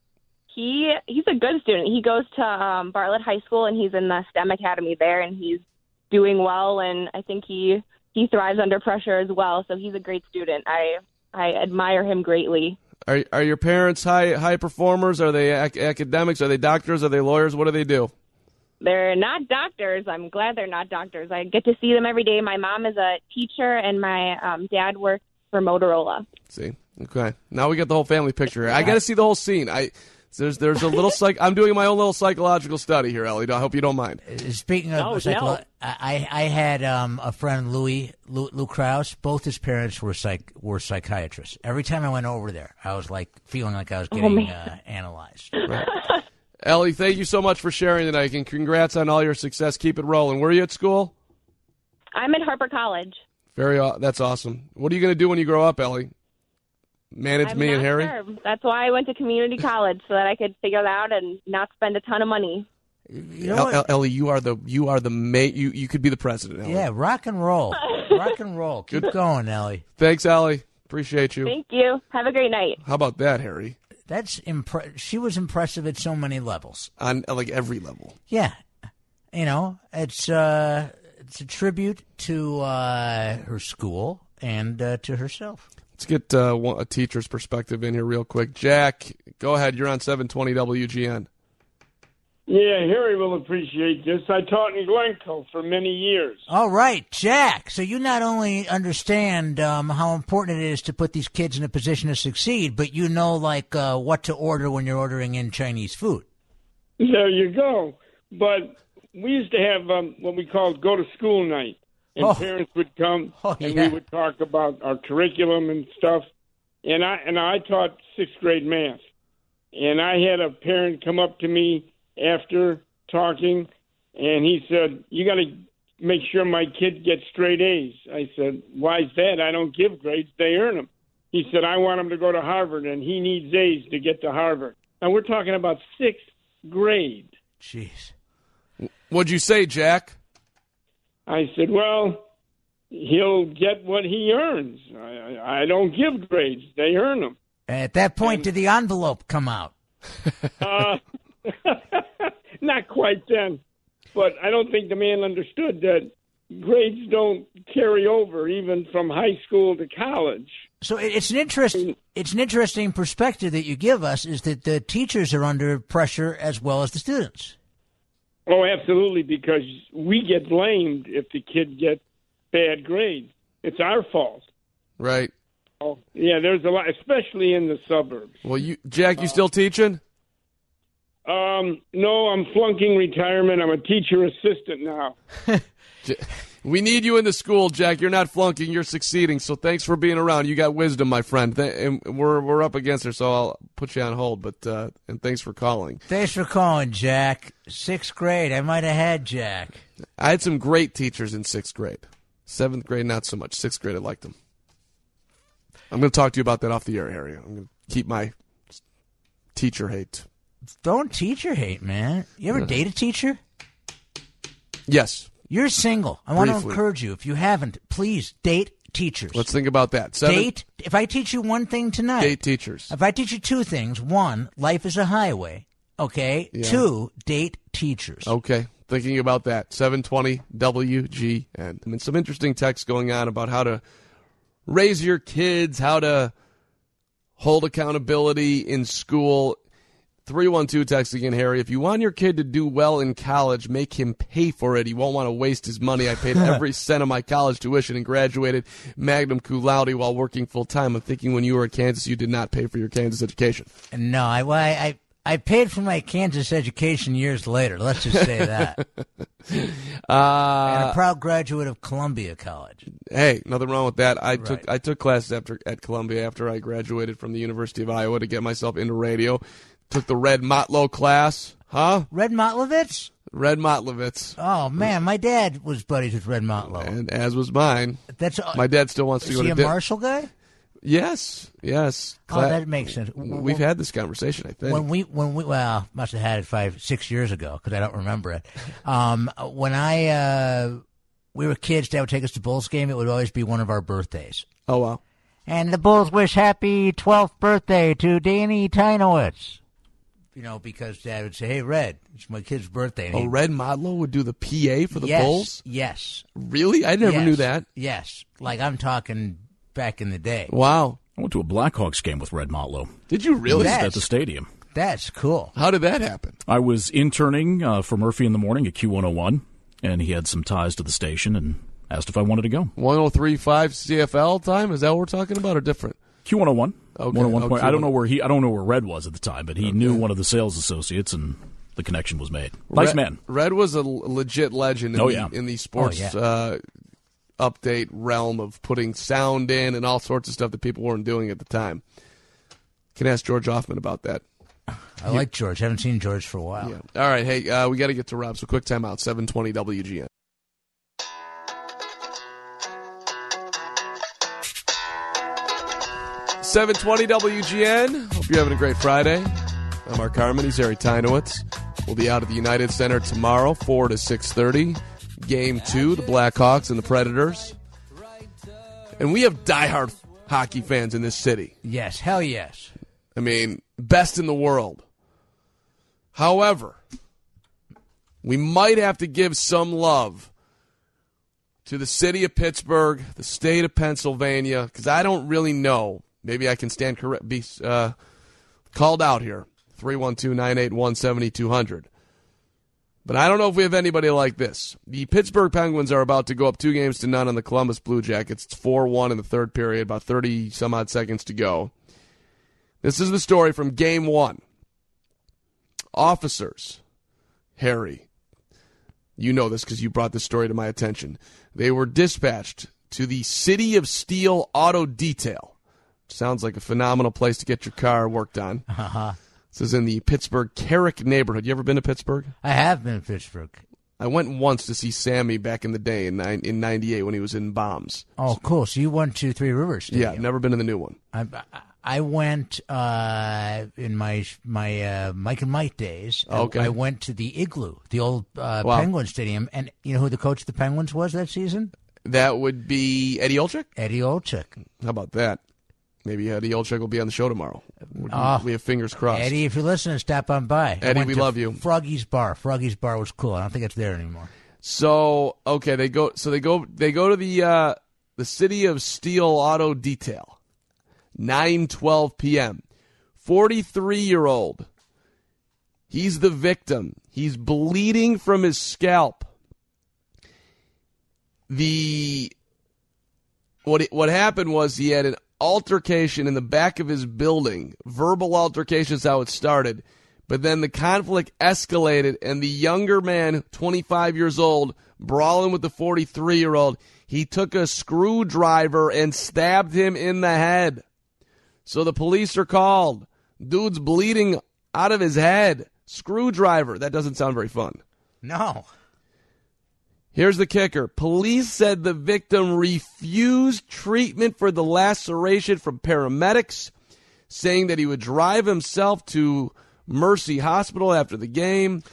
Speaker 11: He he's a good student. He goes to um, Bartlett High School, and he's in the STEM Academy there, and he's doing well. And I think he he thrives under pressure as well. So he's a great student. I I admire him greatly.
Speaker 1: Are are your parents high high performers? Are they ac- academics? Are they doctors? Are they lawyers? What do they do?
Speaker 11: They're not doctors. I'm glad they're not doctors. I get to see them every day. My mom is a teacher, and my um, dad works for Motorola.
Speaker 1: See, okay. Now we got the whole family picture here. I got to see the whole scene. I there's there's a little psych. I'm doing my own little psychological study here, Ellie. I hope you don't mind.
Speaker 2: Speaking of
Speaker 11: Oh,
Speaker 2: psycholo-
Speaker 11: no.
Speaker 2: I, I had um, a friend, Louis, Lou, Lou Krause. Both his parents were psych were psychiatrists. Every time I went over there, I was like feeling like I was getting uh, analyzed.
Speaker 1: Right. Ellie, thank you so much for sharing tonight, and congrats on all your success. Keep it rolling. Where are you at school?
Speaker 11: I'm at Harper College.
Speaker 1: Very. aw- That's awesome. What are you going to do when you grow up, Ellie? Manage
Speaker 11: I'm
Speaker 1: me
Speaker 11: not
Speaker 1: and Harry?
Speaker 11: sure. That's why I went to community college, so that I could figure that out and not spend a ton of money.
Speaker 2: You know
Speaker 1: El-
Speaker 2: what?
Speaker 1: El- Ellie, you are the you are the ma- you you could be the president. Ellie.
Speaker 2: Yeah, rock and roll, rock and roll. Keep
Speaker 1: Good.
Speaker 2: going, Ellie.
Speaker 1: Thanks, Ellie. Appreciate you.
Speaker 11: Thank you. Have a great night.
Speaker 1: How about that, Harry?
Speaker 2: That's impre- She was impressive at so many levels.
Speaker 1: On uh, like every level.
Speaker 2: Yeah, you know, it's uh, it's a tribute to uh, her school and uh, to herself.
Speaker 1: Let's get uh, one- a teacher's perspective in here real quick. Jack, go ahead. You're on seven twenty W G N.
Speaker 12: Yeah, Harry will appreciate this. I taught in Glencoe for many years.
Speaker 2: All right, Jack. So you not only understand um, how important it is to put these kids in a position to succeed, but you know, like, uh, what to order when you're ordering in Chinese food.
Speaker 12: There you go. But we used to have um, what we called go to school night. And
Speaker 2: Oh.
Speaker 12: parents would come,
Speaker 2: Oh,
Speaker 12: and
Speaker 2: yeah.
Speaker 12: we would talk about our curriculum and stuff. And I and I taught sixth grade math. And I had a parent come up to me after talking, and he said, "You got to make sure my kid gets straight A's." I said, "Why is that? I don't give grades; they earn them." He said, "I want him to go to Harvard, and he needs A's to get to Harvard." And we're talking about sixth grade.
Speaker 2: Jeez.
Speaker 1: What'd you say, Jack?
Speaker 12: I said, "Well, he'll get what he earns. I, I don't give grades; they earn them.
Speaker 2: At that point, and, did the envelope come out?
Speaker 12: uh, not quite then, but I don't think the man understood that grades don't carry over even from high school to college.
Speaker 2: So it's an interesting, it's an interesting perspective that you give us, is that the teachers are under pressure as well as the students.
Speaker 12: Oh, absolutely, because we get blamed if the kid gets bad grades. It's our fault.
Speaker 1: Right.
Speaker 12: Oh, yeah, there's a lot, especially in the suburbs.
Speaker 1: Well, you, Jack, you still teaching?
Speaker 12: Um, no, I'm flunking retirement. I'm a teacher assistant now.
Speaker 1: We need you in the school, Jack. You're not flunking. You're succeeding. So thanks for being around. You got wisdom, my friend. Th- and we're we're up against her, so I'll put you on hold. But uh, and thanks for calling.
Speaker 2: Thanks for calling, Jack. Sixth grade. I might have had Jack.
Speaker 1: I had some great teachers in sixth grade. Seventh grade, not so much. Sixth grade, I liked them. I'm going to talk to you about that off the air, Harry. I'm going to keep my teacher hate.
Speaker 2: Don't teacher hate, man. You ever date a teacher?
Speaker 1: Yes.
Speaker 2: You're single. I want
Speaker 1: Briefly.
Speaker 2: to encourage you. If you haven't, please date teachers.
Speaker 1: Let's think about that. Seven,
Speaker 2: date. If I teach you one thing tonight.
Speaker 1: Date teachers.
Speaker 2: If I teach you two things. One, life is a highway. Okay.
Speaker 1: Yeah.
Speaker 2: Two, date teachers.
Speaker 1: Okay. Thinking about that. seven twenty W G N. I mean, some interesting texts going on about how to raise your kids, how to hold accountability in school. three one two text again, Harry. If you want your kid to do well in college, make him pay for it. He won't want to waste his money. I paid every cent of my college tuition and graduated magna cum laude while working full-time. I'm thinking when you were at Kansas, you did not pay for your Kansas education.
Speaker 2: No, I, well, I, I, I paid for my Kansas education years later. Let's just say that.
Speaker 1: uh,
Speaker 2: and a proud graduate of Columbia College.
Speaker 1: Hey, nothing wrong with that. I
Speaker 2: Right.
Speaker 1: took I took classes after at Columbia after I graduated from the University of Iowa to get myself into radio. Took the Red Motlow class. Huh?
Speaker 2: Red Motlowitz?
Speaker 1: Red Motlowitz.
Speaker 2: Oh, man, my dad was buddies with Red Motlow.
Speaker 1: And as was mine.
Speaker 2: That's uh,
Speaker 1: My dad still wants to
Speaker 2: is
Speaker 1: go
Speaker 2: he
Speaker 1: to
Speaker 2: a
Speaker 1: di-
Speaker 2: Marshall guy?
Speaker 1: Yes, yes.
Speaker 2: Oh,
Speaker 1: Cla-
Speaker 2: that makes sense.
Speaker 1: We've had this conversation, I think.
Speaker 2: When we, when we, well, must have had it five, six years ago because I don't remember it. Um, when I, uh, we were kids, Dad would take us to Bulls game. It would always be one of our birthdays.
Speaker 1: Oh, wow.
Speaker 2: And the Bulls wish happy twelfth birthday to Danny Tynowitz. You know, because Dad would say, "Hey, Red, it's my kid's birthday." And
Speaker 1: Oh,
Speaker 2: he-
Speaker 1: Red Motlow would do the P A for the
Speaker 2: yes,
Speaker 1: Bulls?
Speaker 2: Yes.
Speaker 1: Really? I never
Speaker 2: yes,
Speaker 1: knew that.
Speaker 2: Yes. Like I'm talking back in the day.
Speaker 1: Wow.
Speaker 13: I went to a Blackhawks game with Red Motlow.
Speaker 1: Did you really?
Speaker 2: That's-
Speaker 13: At the stadium.
Speaker 2: That's cool.
Speaker 1: How did that happen?
Speaker 13: I was interning uh, for Murphy in the Morning at Q one oh one, and he had some ties to the station and asked if I wanted to go.
Speaker 1: one oh three point five C F L time? Is that what we're talking about or different?
Speaker 13: Q one oh one.
Speaker 1: Okay.
Speaker 13: one oh one
Speaker 1: Oh,
Speaker 13: point, I don't
Speaker 1: Q one oh one.
Speaker 13: know where he. I don't know where Red was at the time, but he
Speaker 1: Okay.
Speaker 13: knew one of the sales associates, and the connection was made. Nice
Speaker 1: Red,
Speaker 13: man.
Speaker 1: Red was a l- legit legend in,
Speaker 13: Oh,
Speaker 1: the,
Speaker 13: yeah.
Speaker 1: in the sports
Speaker 2: Oh, yeah.
Speaker 1: uh, update realm of putting sound in and all sorts of stuff that people weren't doing at the time. Can ask George Hoffman about that.
Speaker 2: I like George. Haven't seen George for a while.
Speaker 1: Yeah. All right. Hey, uh, we got to get to Rob. So quick timeout. seven twenty W G N. seven twenty W G N. Hope you're having a great Friday. I'm Mark Carmen. He's Harry Tynowitz. We'll be out at the United Center tomorrow, four to six thirty. Game two, the Blackhawks and the Predators. And we have diehard hockey fans in this city.
Speaker 2: Yes, hell yes.
Speaker 1: I mean, best in the world. However, we might have to give some love to the city of Pittsburgh, the state of Pennsylvania, because I don't really know. Maybe I can stand correct, be uh, called out here. three one two, nine eight one, seven two zero zero. But I don't know if we have anybody like this. The Pittsburgh Penguins are about to go up two games to none on the Columbus Blue Jackets. It's four one in the third period, about thirty some odd seconds to go. This is the story from game one. Officers, Harry, you know this because you brought this story to my attention. They were dispatched to the City of Steel Auto Detail. Sounds like a phenomenal place to get your car worked on.
Speaker 2: Uh-huh.
Speaker 1: This is in the Pittsburgh Carrick neighborhood. You ever been to Pittsburgh?
Speaker 2: I have been in Pittsburgh.
Speaker 1: I went once to see Sammy back in the day in nine, in ninety-eight when he was in Bombs.
Speaker 2: Oh, cool. So you went to Three Rivers Stadium.
Speaker 1: Yeah, never been in the new one.
Speaker 2: I, I went uh, in my my uh, Mike and Mike days. I-
Speaker 1: Okay.
Speaker 2: I went to the Igloo, the old uh,
Speaker 1: Wow.
Speaker 2: Penguin Stadium, and you know who the coach of the Penguins was that season?
Speaker 1: That would be Eddie Olczyk?
Speaker 2: Eddie Olczyk.
Speaker 1: How about that? Maybe Eddie Olczyk will be on the show tomorrow.
Speaker 2: Oh,
Speaker 1: we have fingers crossed.
Speaker 2: Eddie, if you're listening, stop on by.
Speaker 1: Eddie, we love you.
Speaker 2: Froggy's Bar. Froggy's Bar was cool. I don't think it's there anymore.
Speaker 1: So okay, they go. So they go. They go to the uh, the City of Steel Auto Detail. nine twelve p.m. forty-three-year-old. He's the victim. He's bleeding from his scalp. The what it, what happened was he had an altercation in the back of his building. Verbal altercation is how it started. But then the conflict escalated, and the younger man, twenty-five years old, brawling with the forty-three-year-old, he took a screwdriver and stabbed him in the head. So the police are called. Dude's bleeding out of his head. Screwdriver. That doesn't sound very fun.
Speaker 2: No.
Speaker 1: Here's the kicker. Police said the victim refused treatment for the laceration from paramedics, saying that he would drive himself to Mercy Hospital after the game.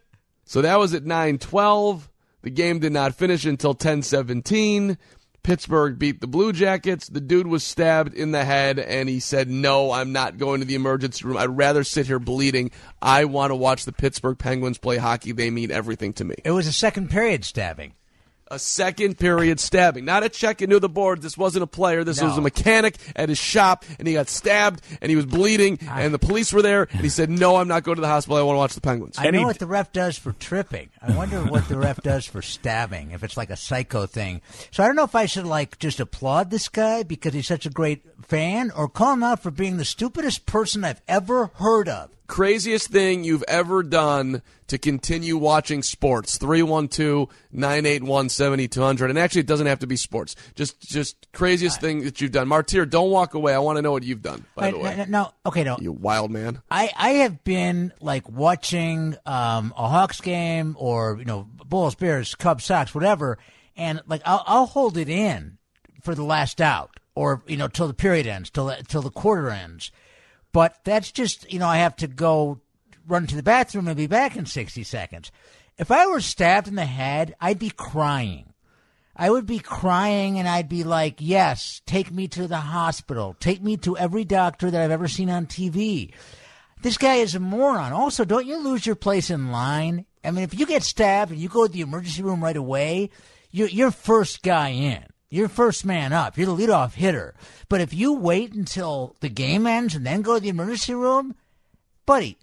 Speaker 1: So that was at nine twelve. The game did not finish until ten seventeen. Pittsburgh beat the Blue Jackets. The dude was stabbed in the head, and he said, no, I'm not going to the emergency room. I'd rather sit here bleeding. I want to watch the Pittsburgh Penguins play hockey. They mean everything to me.
Speaker 2: It was a second period stabbing.
Speaker 1: A second period stabbing. Not a check into the board. This wasn't a player. This
Speaker 2: No.
Speaker 1: was a mechanic at his shop, and he got stabbed, and he was bleeding, and the police were there, and he said, no, I'm not going to the hospital. I want to watch the Penguins.
Speaker 2: I know what the ref does for tripping. I wonder what the ref does for stabbing, if it's like a psycho thing. So I don't know if I should, like, just applaud this guy because he's such a great fan or call him out for being the stupidest person I've ever heard of.
Speaker 1: Craziest thing you've ever done to continue watching sports. three one two, nine eight one, seven two zero zero. And actually, it doesn't have to be sports. Just just craziest thing that you've done. Martyr, don't walk away. I want to know what you've done, by
Speaker 2: I,
Speaker 1: the way.
Speaker 2: No, no, okay, no.
Speaker 1: You wild man.
Speaker 2: I, I have been, like, watching um, a Hawks game or, you know, Bulls, Bears, Cubs, Sox, whatever, and, like, I'll, I'll hold it in for the last out or, you know, till the period ends, till, till the quarter ends. But that's just, you know, I have to go run to the bathroom and be back in sixty seconds. If I were stabbed in the head, I'd be crying. I would be crying and I'd be like, yes, take me to the hospital. Take me to every doctor that I've ever seen on T V. This guy is a moron. Also, don't you lose your place in line? I mean, if you get stabbed and you go to the emergency room right away, you're, you're first guy in. You're first man up. You're the leadoff hitter. But if you wait until the game ends and then go to the emergency room, buddy,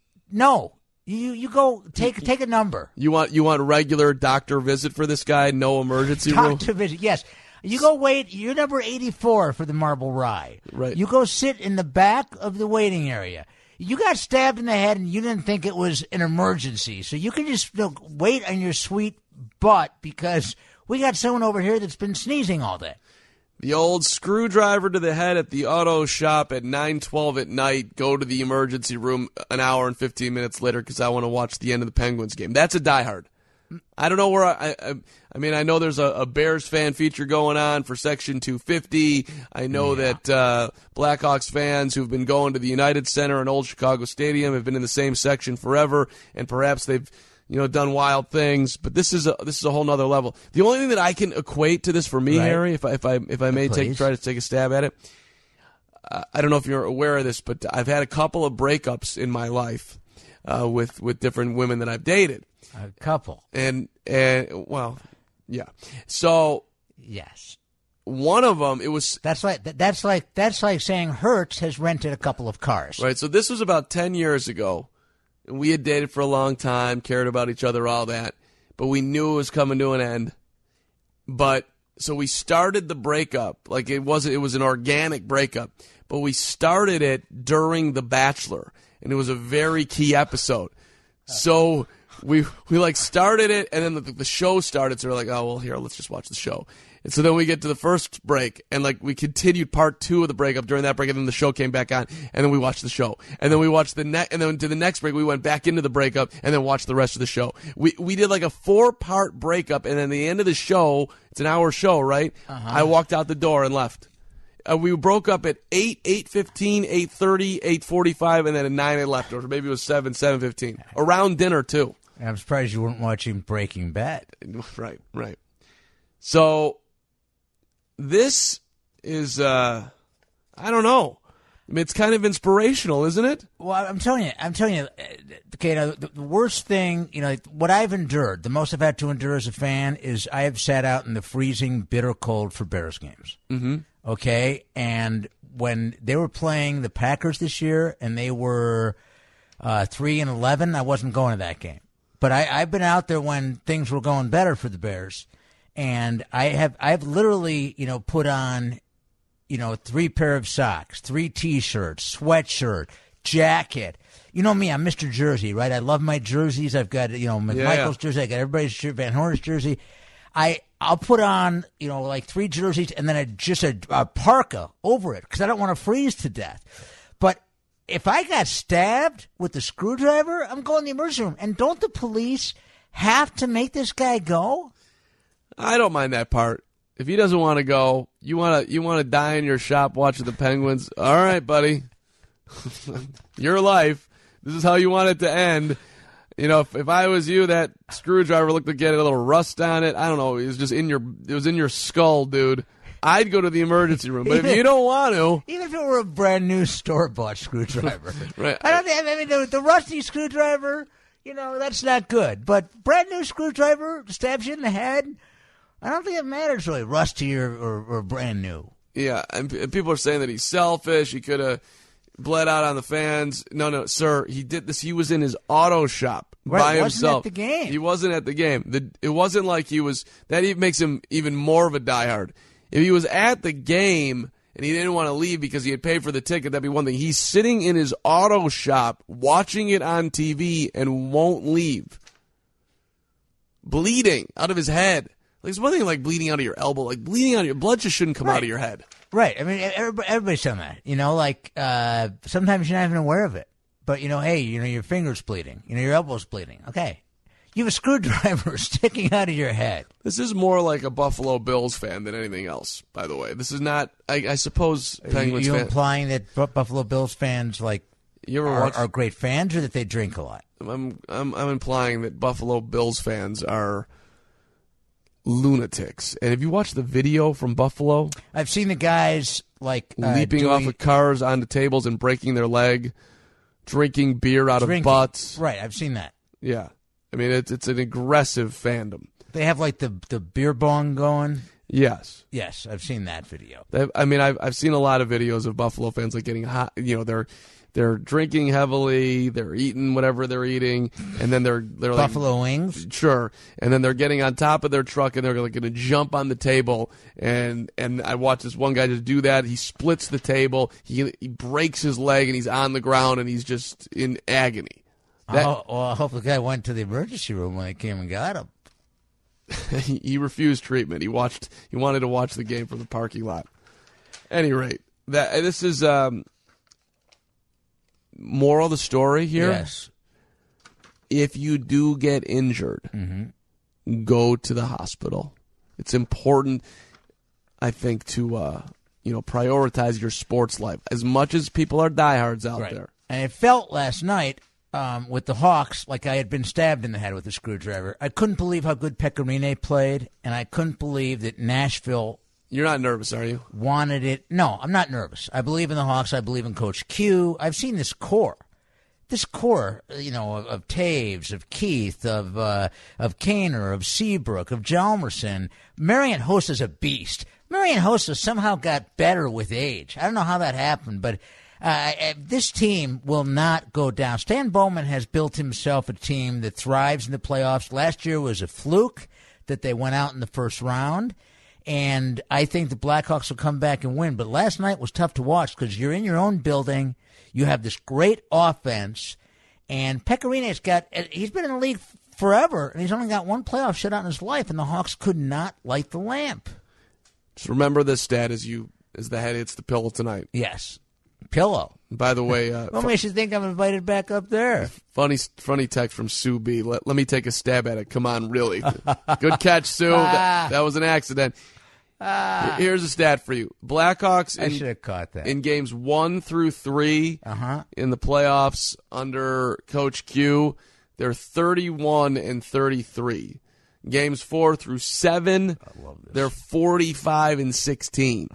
Speaker 2: no. You you go take take a number.
Speaker 1: You want you want a regular doctor visit for this guy? No emergency room?
Speaker 2: Doctor visit, yes. You go wait. You're number eighty-four for the Marble Rye.
Speaker 1: Right.
Speaker 2: You go sit in the back of the waiting area. You got stabbed in the head and you didn't think it was an emergency. So you can just, you know, wait on your sweet butt because we got someone over here that's been sneezing all day.
Speaker 1: The old screwdriver to the head at the auto shop at nine twelve at night. Go to the emergency room an hour and fifteen minutes later because I want to watch the end of the Penguins game. That's a diehard. I don't know where I. I, I mean, I know there's a, a Bears fan feature going on for Section two fifty. I know yeah. that uh, Blackhawks fans who've been going to the United Center and Old Chicago Stadium have been in the same section forever, and perhaps they've, you know, done wild things. But this is a this is a whole nother level. The only thing that I can equate to this for me,
Speaker 2: right.
Speaker 1: Harry, if I if I if I may take try to take a stab at it, uh, I don't know if you're aware of this, but I've had a couple of breakups in my life uh, with with different women that I've dated.
Speaker 2: A couple.
Speaker 1: And, and well, yeah. So,
Speaker 2: yes.
Speaker 1: One of them, it was...
Speaker 2: That's like that's like that's like saying Hertz has rented a couple of cars.
Speaker 1: Right, so this was about ten years ago. And we had dated for a long time, cared about each other, all that. But we knew it was coming to an end. But, so we started the breakup. Like, it wasn't, it was an organic breakup. But we started it during The Bachelor. And it was a very key episode. So... We we like started it, and then the, the show started, so we're like, oh, well, here, let's just watch the show. And so then we get to the first break, and like we continued part two of the breakup during that break, and then the show came back on, and then we watched the show. And then we watched the next, and then to the next break, we went back into the breakup, and then watched the rest of the show. We we did like a four-part breakup, and then at the end of the show, it's an hour show, right? Uh-huh. I walked out the door and left. Uh, we broke up at eight, eight fifteen, eight thirty, eight forty-five, and then at nine I left, or maybe it was seven, seven fifteen. Around dinner, too.
Speaker 2: I'm surprised you weren't watching Breaking Bad.
Speaker 1: Right, right. So this is, uh, I don't know. I mean, it's kind of inspirational, isn't it?
Speaker 2: Well, I'm telling you, I'm telling you, okay, now, the, the worst thing, you know, what I've endured, the most I've had to endure as a fan is I have sat out in the freezing, bitter cold for Bears games.
Speaker 1: Mm-hmm.
Speaker 2: Okay? And when they were playing the Packers this year and they were uh, three and eleven, I wasn't going to that game. But I, I've been out there when things were going better for the Bears. And I have, I've literally, you know, put on, you know, three pair of socks, three T-shirts, sweatshirt, jacket. You know me, I'm Mister Jersey, right? I love my jerseys. I've got, you know, McMichael's
Speaker 1: yeah.
Speaker 2: jersey. I got everybody's shirt, Van Horn's jersey. I, I'll put on, you know, like three jerseys and then a, just a, a parka over it because I don't want to freeze to death. But if I got stabbed with a screwdriver, I'm going to the emergency room. And don't the police have to make this guy go?
Speaker 1: I don't mind that part. If he doesn't want to go, you want to you want to die in your shop watching the Penguins. All right, buddy, your life. This is how you want it to end. You know, if, if I was you, that screwdriver looked like it had a little rust on it. I don't know. It was just in your it was in your skull, dude. I'd go to the emergency room. But if you don't want to,
Speaker 2: even if it were a brand new store bought screwdriver,
Speaker 1: right?
Speaker 2: I don't think. I mean, the, the rusty screwdriver, you know, that's not good. But brand new screwdriver stabs you in the head. I don't think it matters really, rusty or, or, or brand new.
Speaker 1: Yeah, and, and people are saying that he's selfish. He could have bled out on the fans. No, no, sir. He did this. He was in his auto shop
Speaker 2: right,
Speaker 1: by
Speaker 2: wasn't
Speaker 1: himself.
Speaker 2: At the game.
Speaker 1: He wasn't at the game. The, it wasn't like he was. That even makes him even more of a diehard. If he was at the game and he didn't want to leave because he had paid for the ticket, that'd be one thing. He's sitting in his auto shop watching it on T V and won't leave, bleeding out of his head. Like, it's one thing like bleeding out of your elbow. Like, bleeding out of your blood just shouldn't come
Speaker 2: right.
Speaker 1: out of your head.
Speaker 2: Right. I mean, everybody, everybody's done that. You know, like, uh, sometimes you're not even aware of it. But, you know, hey, you know, your finger's bleeding. You know, your elbow's bleeding. Okay. You have a screwdriver sticking out of your head.
Speaker 1: This is more like a Buffalo Bills fan than anything else, by the way. This is not, I, I suppose, Penguins
Speaker 2: fans. Are you
Speaker 1: fan-
Speaker 2: implying that B- Buffalo Bills fans, like,
Speaker 1: you ever
Speaker 2: are,
Speaker 1: watch-
Speaker 2: are great fans or that they drink a lot?
Speaker 1: I'm, I'm, I'm implying that Buffalo Bills fans are lunatics. And have you watched the video from Buffalo?
Speaker 2: I've seen the guys like uh,
Speaker 1: leaping
Speaker 2: doing,
Speaker 1: off of cars onto tables and breaking their leg, drinking beer out
Speaker 2: drinking.
Speaker 1: of butts.
Speaker 2: Right, I've seen that.
Speaker 1: Yeah, I mean it's it's an aggressive fandom.
Speaker 2: They have like the the beer bong going.
Speaker 1: Yes,
Speaker 2: yes, I've seen that video.
Speaker 1: They, I mean I've I've seen a lot of videos of Buffalo fans like getting hot. You know, they're. They're drinking heavily. They're eating whatever they're eating, and then they're they're like
Speaker 2: Buffalo wings.
Speaker 1: Sure, and then they're getting on top of their truck, and they're like going to jump on the table. And and I watched this one guy just do that. He splits the table. He he breaks his leg, and he's on the ground, and he's just in agony. That,
Speaker 2: oh, well, I hope the guy went to the emergency room when they came and got him.
Speaker 1: he, he refused treatment. He watched. He wanted to watch the game from the parking lot. At any rate, that this is. Um, Moral of the story here?
Speaker 2: Yes.
Speaker 1: If you do get injured,
Speaker 2: mm-hmm.
Speaker 1: go to the hospital. It's important, I think, to uh, you know prioritize your sports life as much as people are diehards out
Speaker 2: right.
Speaker 1: there.
Speaker 2: And it felt last night um, with the Hawks like I had been stabbed in the head with a screwdriver. I couldn't believe how good Pecorine played, and I couldn't believe that Nashville.
Speaker 1: You're not nervous, are you?
Speaker 2: Wanted it. No, I'm not nervous. I believe in the Hawks. I believe in Coach Q. I've seen this core. This core, you know, of, of Taves, of Keith, of uh, of Kaner, of Seabrook, of Hjalmarsson. Marian Hosa's a beast. Marian Hossa somehow got better with age. I don't know how that happened, but uh, this team will not go down. Stan Bowman has built himself a team that thrives in the playoffs. Last year was a fluke that they went out in the first round. And I think the Blackhawks will come back and win. But last night was tough to watch because you're in your own building. You have this great offense. And Pecorine's got, he's been in the league forever, and he's only got one playoff shutout in his life, and the Hawks could not light the lamp.
Speaker 1: Just remember this stat as you as the head hits the pillow tonight.
Speaker 2: Yes. Pillow.
Speaker 1: By the way, uh,
Speaker 2: what makes you think I'm invited back up there?
Speaker 1: Funny, funny text from Sue B. Let, let me take a stab at it. Come on, really? Good catch, Sue. that, that was an accident.
Speaker 2: Ah.
Speaker 1: Here's a stat for you: Blackhawks.
Speaker 2: I
Speaker 1: in,
Speaker 2: should have caught that.
Speaker 1: In games one through three
Speaker 2: uh-huh.
Speaker 1: in the playoffs under Coach Q, they're thirty-one and thirty-three. Games four through seven, they're forty-five and sixteen.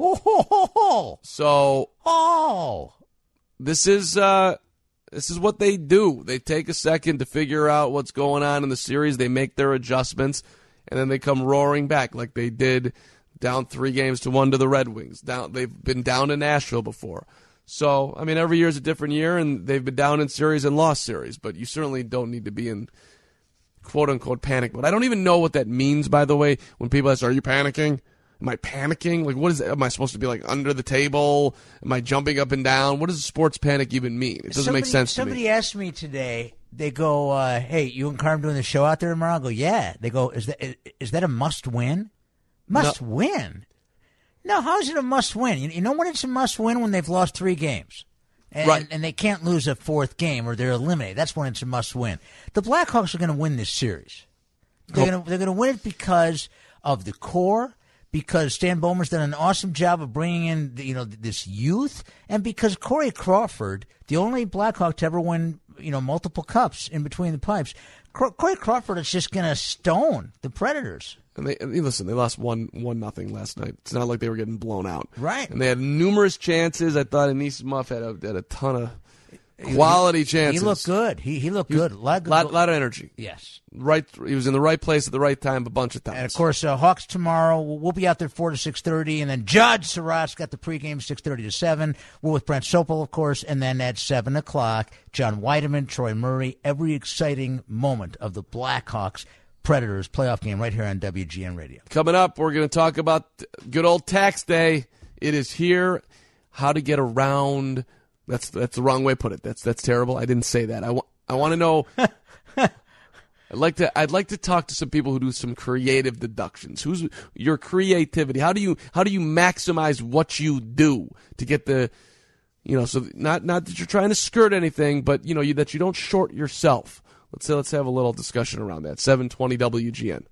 Speaker 2: Oh,
Speaker 1: so
Speaker 2: oh,
Speaker 1: this is uh, this is what they do. They take a second to figure out what's going on in the series. They make their adjustments, and then they come roaring back like they did down three games to one to the Red Wings. Down, they've been down in Nashville before. So, I mean, every year is a different year, and they've been down in series and lost series. But you certainly don't need to be in quote-unquote panic mode. I don't even know what that means, by the way, when people ask, are you panicking? Am I panicking? Like, what is it? Am I supposed to be, like, under the table? Am I jumping up and down? What does sports panic even mean? It doesn't
Speaker 2: somebody,
Speaker 1: make sense to me.
Speaker 2: Somebody asked me today, they go, uh, hey, you and Carm doing the show out there tomorrow? I go, yeah. They go, is that, is, is that a must-win? Must-win? No, how is it a must-win? You, you know when it's a must-win? When they've lost three games. And,
Speaker 1: right.
Speaker 2: and they can't lose a fourth game or they're eliminated. That's when it's a must-win. The Blackhawks are going to win this series. They're
Speaker 1: Oh.
Speaker 2: going to they're going to win it because of the core, because Stan Bowman's done an awesome job of bringing in the, you know this youth, and because Corey Crawford, the only Blackhawk to ever win you know multiple cups in between the pipes, Corey Crawford is just going to stone the Predators.
Speaker 1: And they and listen, they lost one one nothing last night. It's not like they were getting blown out,
Speaker 2: right?
Speaker 1: And they had numerous chances. I thought Anisimov had a had a ton of quality
Speaker 2: he,
Speaker 1: chances.
Speaker 2: He looked good. He he looked
Speaker 1: he was,
Speaker 2: good. A lot, good.
Speaker 1: Lot, lot of energy.
Speaker 2: Yes,
Speaker 1: right. He was in the right place at the right time a bunch of times.
Speaker 2: And of course, uh, Hawks tomorrow. We'll, we'll be out there four to six thirty, and then Judge Surratt's got the pregame six thirty to seven. We're with Brent Sopel, of course, and then at seven o'clock, John Weideman, Troy Murray. Every exciting moment of the Blackhawks Predators playoff game right here on W G N Radio.
Speaker 1: Coming up, we're going to talk about good old tax day. It is here. How to get around. That's that's the wrong way to put it. That's that's terrible. I didn't say that. I want I want to know. I'd like to I'd like to talk to some people who do some creative deductions. Who's your creativity? How do you how do you maximize what you do to get the you know so not not that you're trying to skirt anything, but you know you, that you don't short yourself. Let's say, let's have a little discussion around that. seven twenty W G N.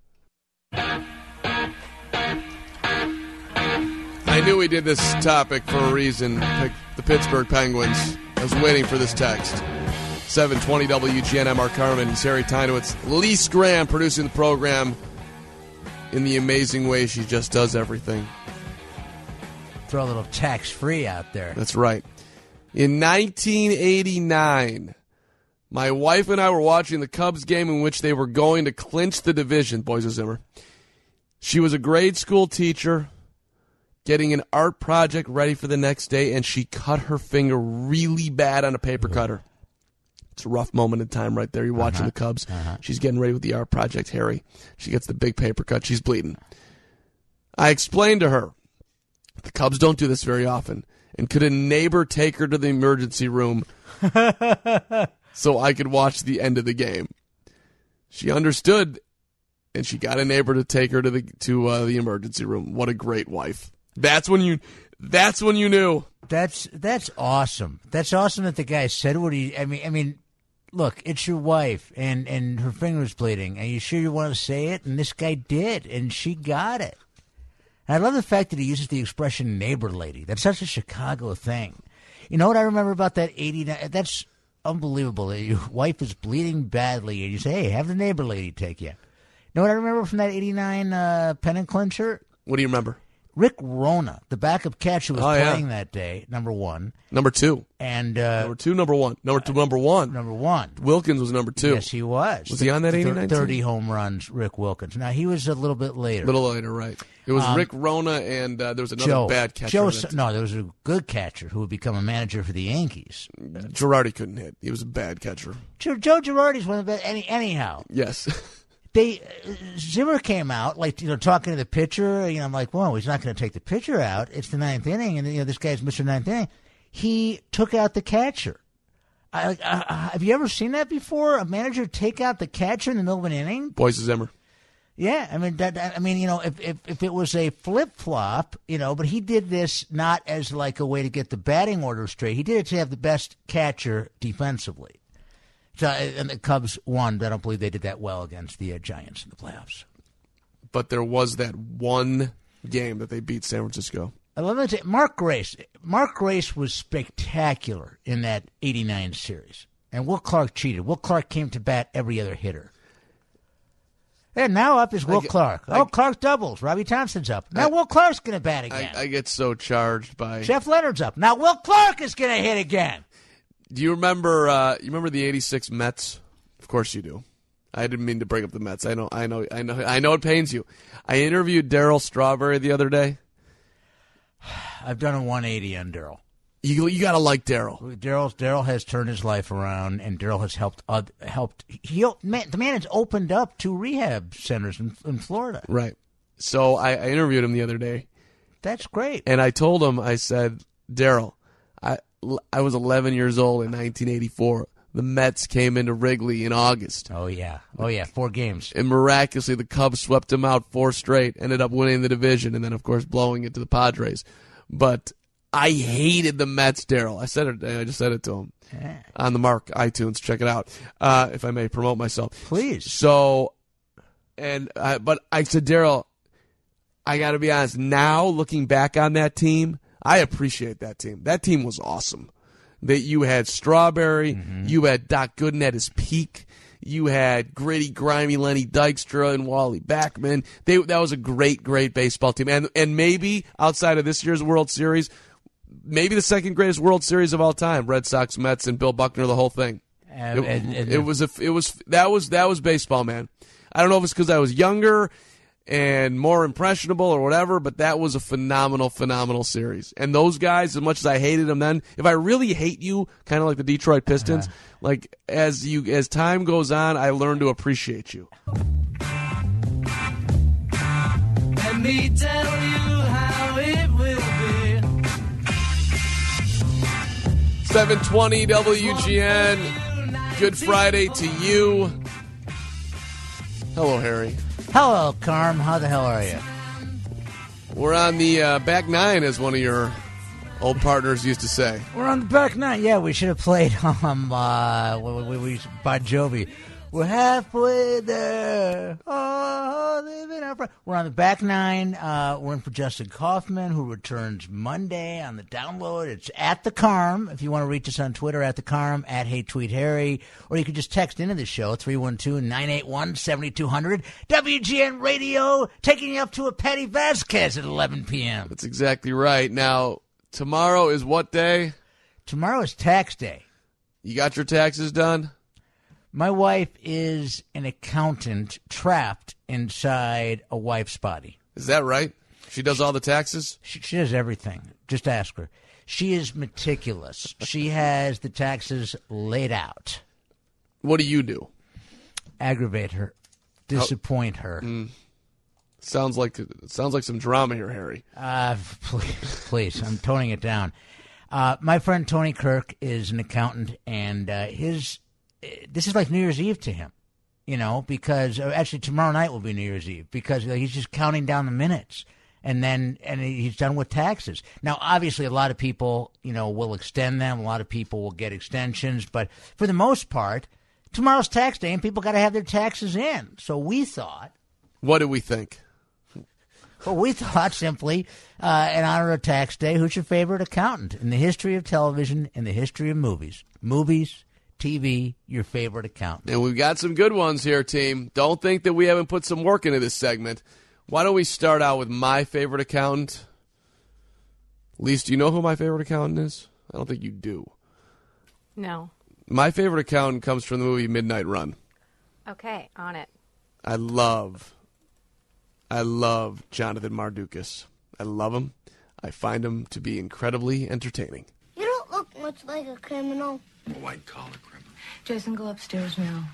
Speaker 1: I knew we did this topic for a reason. Picked the Pittsburgh Penguins. I was waiting for this text. seven twenty W G N. I'm Mark Carmen. He's Harry Tynowitz. Lise Graham producing the program in the amazing way she just does everything.
Speaker 2: Throw a little tax-free out there.
Speaker 1: That's right. In nineteen eighty-nine... my wife and I were watching the Cubs game in which they were going to clinch the division, Boys of Zimmer. She was a grade school teacher getting an art project ready for the next day, and she cut her finger really bad on a paper cutter. It's a rough moment in time right there. You're watching
Speaker 2: Uh-huh.
Speaker 1: the Cubs.
Speaker 2: Uh-huh.
Speaker 1: She's getting ready with the art project, Harry. She gets the big paper cut. She's bleeding. I explained to her, the Cubs don't do this very often, and could a neighbor take her to the emergency room so I could watch the end of the game? She understood, and she got a neighbor to take her to the to uh, the emergency room. What a great wife! That's when you. That's when you knew.
Speaker 2: That's that's awesome. That's awesome that the guy said what he. I mean, I mean, look, it's your wife, and and her finger's bleeding. Are you sure you want to say it? And this guy did, and she got it. And I love the fact that he uses the expression "neighbor lady." That's such a Chicago thing. You know what I remember about that eighty-nine? That's unbelievable. Your wife is bleeding badly, and you say, "Hey, have the neighbor lady take you." You know what I remember from that eighty-nine uh, pennant clincher?
Speaker 1: What do you remember?
Speaker 2: Rick Rona, the backup catcher, was
Speaker 1: Oh, yeah.
Speaker 2: playing that day, number one.
Speaker 1: Number two.
Speaker 2: And uh,
Speaker 1: number two, number one. Number two, number one.
Speaker 2: Number one.
Speaker 1: Wilkins was number two.
Speaker 2: Yes, he was.
Speaker 1: Was he on that
Speaker 2: Th-
Speaker 1: eighty-nine
Speaker 2: thirty
Speaker 1: team?
Speaker 2: home runs, Rick Wilkins. Now, he was a little bit later.
Speaker 1: A little later, right. It was
Speaker 2: Um,
Speaker 1: Rick Rona, and uh, there was another
Speaker 2: Joe,
Speaker 1: bad catcher.
Speaker 2: Joe,
Speaker 1: on that team.
Speaker 2: no, there was a good catcher who would become a manager for the Yankees.
Speaker 1: Girardi couldn't hit. He was a bad catcher.
Speaker 2: Joe, Joe Girardi's one of the best. Any, anyhow,
Speaker 1: Yes.
Speaker 2: they uh, Zimmer came out like you know talking to the pitcher. You know, I'm like, whoa, he's not going to take the pitcher out. It's the ninth inning, and you know this guy's Mister Ninth Inning. He took out the catcher. I, like, uh, uh, have you ever seen that before? A manager take out the catcher in the middle of an inning?
Speaker 1: Boys of Zimmer.
Speaker 2: Yeah, I mean, that, that- I mean, you know, if, if if it was a flip flop, you know, but he did this not as like a way to get the batting order straight. He did it to have the best catcher defensively. So, and the Cubs won. But I don't believe they did that well against the uh, Giants in the playoffs.
Speaker 1: But there was that one game that they beat San Francisco.
Speaker 2: I love that. Mark Grace. Mark Grace was spectacular in that eighty-nine series, and Will Clark cheated. Will Clark came to bat every other hitter. And now up is Will
Speaker 1: get,
Speaker 2: Clark.
Speaker 1: I,
Speaker 2: oh, Clark doubles. Robbie Thompson's up. Now I, Will Clark's going to bat again.
Speaker 1: I, I get so charged by...
Speaker 2: Jeff Leonard's up. Now Will Clark is going to hit again.
Speaker 1: Do you remember uh, you remember the eighty-six Mets? Of course you do. I didn't mean to bring up the Mets. I know, I know, I know, I know it pains you. I interviewed Darryl Strawberry the other day.
Speaker 2: I've done a one eighty on Darryl.
Speaker 1: You you gotta like Darryl.
Speaker 2: Darryl Darryl has turned his life around, and Darryl has helped. Uh, helped. He man, the man has opened up two rehab centers in, in Florida.
Speaker 1: Right. So I, I interviewed him the other day.
Speaker 2: That's great.
Speaker 1: And I told him, I said, Darryl, I I was eleven years old in nineteen eighty-four. The Mets came into Wrigley in August.
Speaker 2: Oh yeah, oh yeah, four games.
Speaker 1: And miraculously, the Cubs swept them out four straight. Ended up winning the division, and then of course blowing it to the Padres. But I hated the Mets, Darryl. I said it. I just said it to him
Speaker 2: yeah.
Speaker 1: on the Mark iTunes. Check it out, uh, if I may promote myself,
Speaker 2: please.
Speaker 1: So, and I, but I said, Darryl, I got to be honest. Now, looking back on that team, I appreciate that team. That team was awesome. That you had Strawberry, mm-hmm. you had Doc Gooden at his peak. You had gritty, grimy Lenny Dykstra and Wally Backman. They, that was a great, great baseball team. And and maybe outside of this year's World Series, maybe the second greatest World Series of all time: Red Sox, Mets, and Bill Buckner. The whole thing.
Speaker 2: Uh,
Speaker 1: it,
Speaker 2: and, and,
Speaker 1: it was a, it was that was that was baseball, man. I don't know if it's because I was younger and more impressionable or whatever, but that was a phenomenal, phenomenal series. And those guys, as much as I hated them then, if I really hate you, kind of like the Detroit Pistons, uh-huh. like as you as time goes on, I learn to appreciate you.
Speaker 8: Let me tell you how it will be.
Speaker 1: seven twenty W G N. Good Friday to you. Hello, Harry.
Speaker 2: Hello, Carm. How the hell are you?
Speaker 1: We're on the uh, back nine, as one of your old partners used to say.
Speaker 2: We're on the back nine. Yeah, we should have played um, uh, we, we, we, Bon Jovi. We're halfway there. Oh, living our fr- We're on the back nine. Uh, we're in for Justin Kaufman, who returns Monday on the download. It's at the Carm. If you want to reach us on Twitter, at the Carm, at Hey Tweet Harry, or you can just text into the show, three one two, nine eight one, seven two zero zero. W G N Radio, taking you up to a Patty Vasquez at eleven p.m.
Speaker 1: That's exactly right. Now, tomorrow is what day?
Speaker 2: Tomorrow is tax day.
Speaker 1: You got your taxes done?
Speaker 2: My wife is an accountant trapped inside a wife's body.
Speaker 1: Is that right? She does all the taxes?
Speaker 2: She, she does everything. Just ask her. She is meticulous. She has the taxes laid out.
Speaker 1: What do you do?
Speaker 2: Aggravate her. Disappoint oh. her.
Speaker 1: Mm. Sounds like sounds like some drama here, Harry.
Speaker 2: Uh, please, please. I'm toning it down. Uh, my friend Tony Kirk is an accountant, and uh, his... this is like New Year's Eve to him, you know, because actually tomorrow night will be New Year's Eve because he's just counting down the minutes and then and he's done with taxes. Now, obviously, a lot of people, you know, will extend them. A lot of people will get extensions. But for the most part, tomorrow's tax day and people got to have their taxes in. So we thought.
Speaker 1: What do we think?
Speaker 2: Well, we thought simply, uh, in honor of tax day, who's your favorite accountant in the history of television, in the history of movies? Movies. T V, your favorite accountant.
Speaker 1: And we've got some good ones here, team. Don't think that we haven't put some work into this segment. Why don't we start out with my favorite accountant? Lise, do you know who my favorite accountant is? I don't think you do.
Speaker 3: No.
Speaker 1: My favorite accountant comes from the movie Midnight Run.
Speaker 3: Okay, on it.
Speaker 1: I love, I love Jonathan Mardukas. I love him. I find him to be incredibly entertaining.
Speaker 6: You don't look much like a criminal.
Speaker 14: A white-collar criminal.
Speaker 15: Jason, go upstairs now.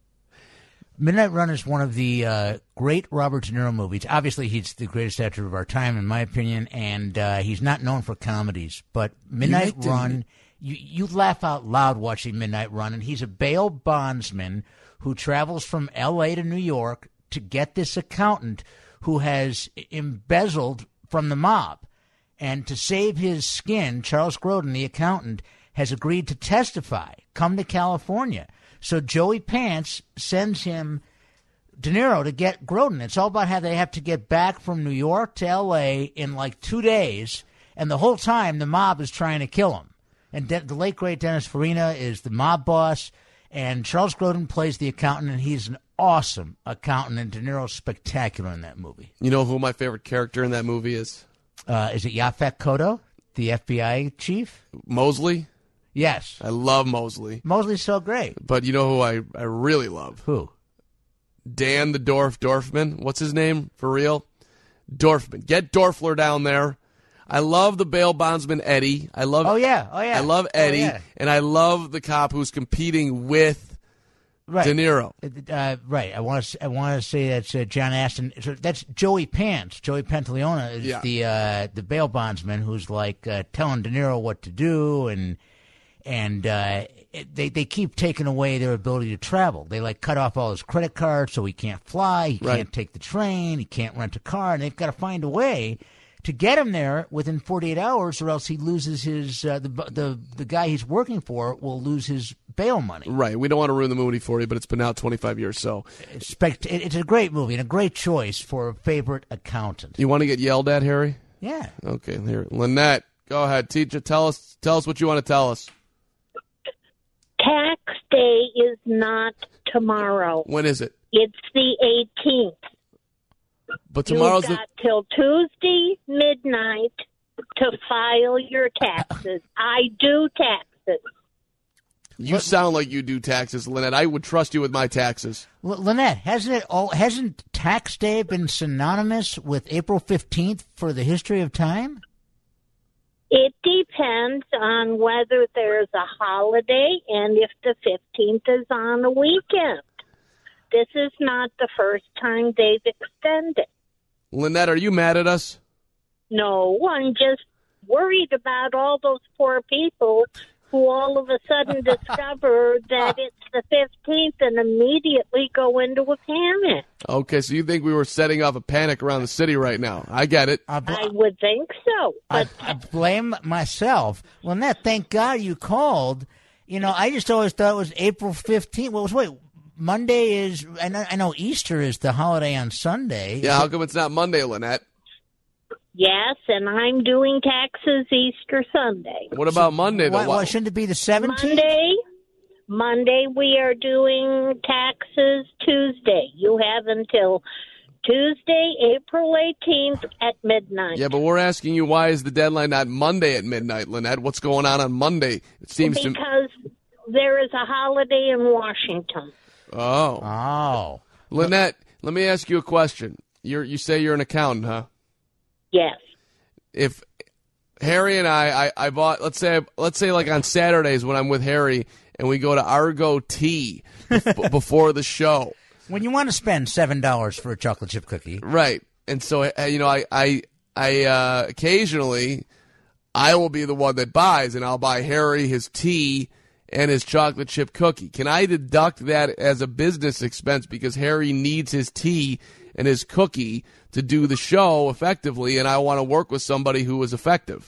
Speaker 2: Midnight Run is one of the uh, great Robert De Niro movies. Obviously, he's the greatest actor of our time, in my opinion, and uh, he's not known for comedies. But Midnight you Run, you, you laugh out loud watching Midnight Run, and he's a bail bondsman who travels from L A to New York to get this accountant who has embezzled from the mob. And to save his skin, Charles Grodin, the accountant, has agreed to testify, come to California. So Joey Pants sends him De Niro to get Grodin. It's all about how they have to get back from New York to L A in like two days, and the whole time the mob is trying to kill him. And De- the late, great Dennis Farina is the mob boss, and Charles Grodin plays the accountant, and he's an awesome accountant, and De Niro's spectacular in that movie.
Speaker 1: You know who my favorite character in that movie is?
Speaker 2: Uh, is it Yaphet Kotto, the F B I chief?
Speaker 1: Mosley?
Speaker 2: Yes.
Speaker 1: I love Mosley.
Speaker 2: Mosley's so great.
Speaker 1: But you know who I, I really love?
Speaker 2: Who?
Speaker 1: Dan the Dorf Dorfman. What's his name for real? Dorfman. Get Dorfler down there. I love the bail bondsman Eddie. I love.
Speaker 2: Oh yeah, oh yeah.
Speaker 1: I love Eddie,
Speaker 2: oh, yeah.
Speaker 1: and I love the cop who's competing with
Speaker 2: right.
Speaker 1: De Niro.
Speaker 2: Uh, right. I want to. I want to say that's uh, John Astin. So that's Joey Pants. Joey Pantaleona is
Speaker 1: yeah.
Speaker 2: the uh, the bail bondsman who's like uh, telling De Niro what to do, and and uh, they they keep taking away their ability to travel. They like cut off all his credit cards, so he can't fly, he
Speaker 1: right.
Speaker 2: can't take the train, he can't rent a car, and they've got to find a way to get him there within forty-eight hours, or else he loses his uh, the the the guy he's working for will lose his bail money.
Speaker 1: Right. We don't want to ruin the movie for you, but it's been out twenty-five years, so
Speaker 2: it's, spect- it's a great movie and a great choice for a favorite accountant.
Speaker 1: You want to get yelled at, Harry?
Speaker 2: Yeah.
Speaker 1: Okay. Here, Lynette, go ahead. Teacher, tell us tell us what you want to tell us.
Speaker 14: Tax day is not tomorrow.
Speaker 1: When is it?
Speaker 14: It's the eighteenth.
Speaker 1: But tomorrow's
Speaker 14: You've got the... till Tuesday midnight to file your taxes. I do taxes.
Speaker 1: You sound like you do taxes, Lynette. I would trust you with my taxes.
Speaker 2: L- Lynette, hasn't it all? Hasn't Tax Day been synonymous with April fifteenth for the history of time?
Speaker 14: It depends on whether there's a holiday and if the fifteenth is on a weekend. This is not the first time they've extended.
Speaker 1: Lynette, are you mad at us?
Speaker 14: No, I'm just worried about all those poor people who all of a sudden discover that it's the fifteenth and immediately go into a panic.
Speaker 1: Okay, so you think we were setting off a panic around the city right now. I get it.
Speaker 2: I, bl-
Speaker 14: I would think so. But
Speaker 2: I, I blame myself. Lynette, thank God you called. You know, I just always thought it was April fifteenth. Well, wait, Monday is, I know, I know Easter is the holiday on Sunday.
Speaker 1: Yeah, how come it's not Monday, Lynette?
Speaker 14: yes, and I'm doing taxes Easter Sunday.
Speaker 1: What about Monday, though?
Speaker 2: Why, why shouldn't it be the seventeenth?
Speaker 14: Monday, Monday we are doing taxes Tuesday. You have until Tuesday, April eighteenth at midnight.
Speaker 1: Yeah, but we're asking you, why is the deadline not Monday at midnight, Lynette? What's going on on Monday? It seems
Speaker 14: because
Speaker 1: to...
Speaker 14: Because there is a holiday in Washington.
Speaker 1: Oh.
Speaker 2: Oh.
Speaker 1: Lynette, let me ask you a question. You're, you say you're an accountant, huh?
Speaker 14: Yes.
Speaker 1: If Harry and I, I, I bought, let's say, let's say like on Saturdays when I'm with Harry and we go to Argo Tea b- before the show.
Speaker 2: When you want to spend seven dollars for a chocolate chip cookie.
Speaker 1: Right. And so, you know, I, I, I uh, occasionally, I will be the one that buys, and I'll buy Harry his tea and his chocolate chip cookie. Can I deduct that as a business expense because Harry needs his tea and his cookie to do the show effectively, and I want to work with somebody who is effective?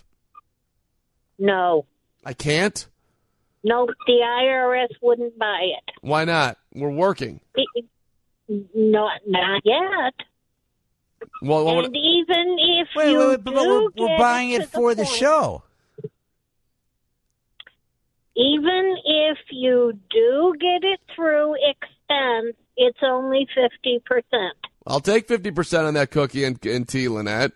Speaker 14: No.
Speaker 1: I can't?
Speaker 14: No, the I R S wouldn't buy it.
Speaker 1: Why not? We're working.
Speaker 14: It, no, not yet.
Speaker 1: Well, what
Speaker 14: and even if
Speaker 2: wait,
Speaker 14: you
Speaker 2: wait, wait,
Speaker 14: do
Speaker 2: but we're,
Speaker 14: get
Speaker 2: we're buying it,
Speaker 14: it
Speaker 2: for
Speaker 14: the,
Speaker 2: the
Speaker 14: point,
Speaker 2: show.
Speaker 14: Even if you do get it through expense, it's only fifty percent.
Speaker 1: I'll take fifty percent on that cookie and, and tea, Lynette.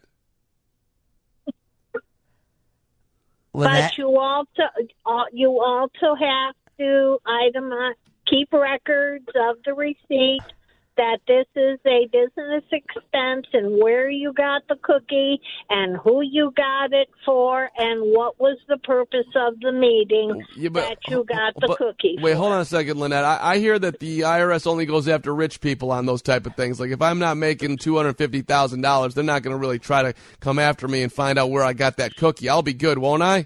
Speaker 2: Lynette?
Speaker 14: But you also uh, you also have to itemize, keep records of the receipt that this is a business expense and where you got the cookie and who you got it for and what was the purpose of the meeting
Speaker 1: yeah, but,
Speaker 14: that you got the
Speaker 1: but,
Speaker 14: cookie
Speaker 1: Wait,
Speaker 14: for.
Speaker 1: hold on a second, Lynette. I, I hear that the I R S only goes after rich people on those type of things. Like if I'm not making two hundred fifty thousand dollars, they're not going to really try to come after me and find out where I got that cookie. I'll be good, won't I?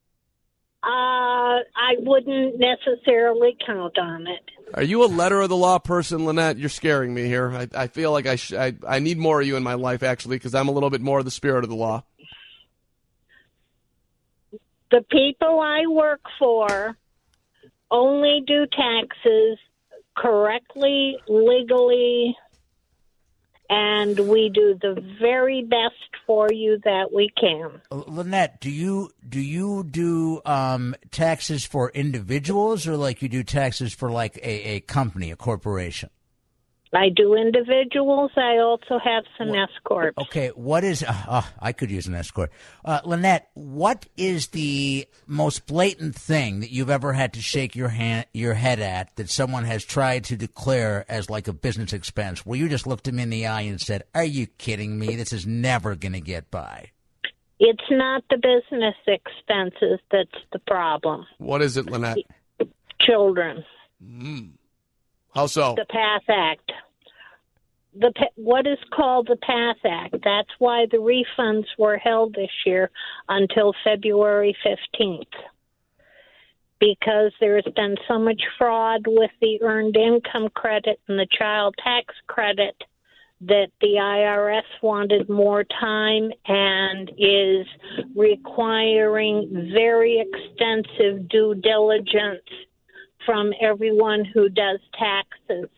Speaker 14: Uh, I wouldn't necessarily count on it.
Speaker 1: Are you a letter of the law person, Lynette? You're scaring me here. I, I feel like I, sh- I I need more of you in my life, actually, because I'm a little bit more of the spirit of the law.
Speaker 14: The people I work for only do taxes correctly, legally, and we do the very best for you that we can.
Speaker 2: Lynette, do you do you do um, taxes for individuals or like you do taxes for like a, a company, a corporation?
Speaker 14: I do individuals. I also have some escorts.
Speaker 2: Okay, what is... Uh, oh, I could use an escort. Uh, Lynette, what is the most blatant thing that you've ever had to shake your hand, your head at that someone has tried to declare as like a business expense, where you just looked them in the eye and said, are you kidding me? This is never going to get by.
Speaker 14: It's not the business expenses that's the problem.
Speaker 1: What is it, Lynette?
Speaker 14: Children.
Speaker 1: Mm. How so?
Speaker 14: The PATH Act. The what is called the PATH Act. That's why the refunds were held this year until February fifteenth. Because there's been so much fraud with the earned income credit and the child tax credit that the I R S wanted more time and is requiring very extensive due diligence from everyone who does taxes.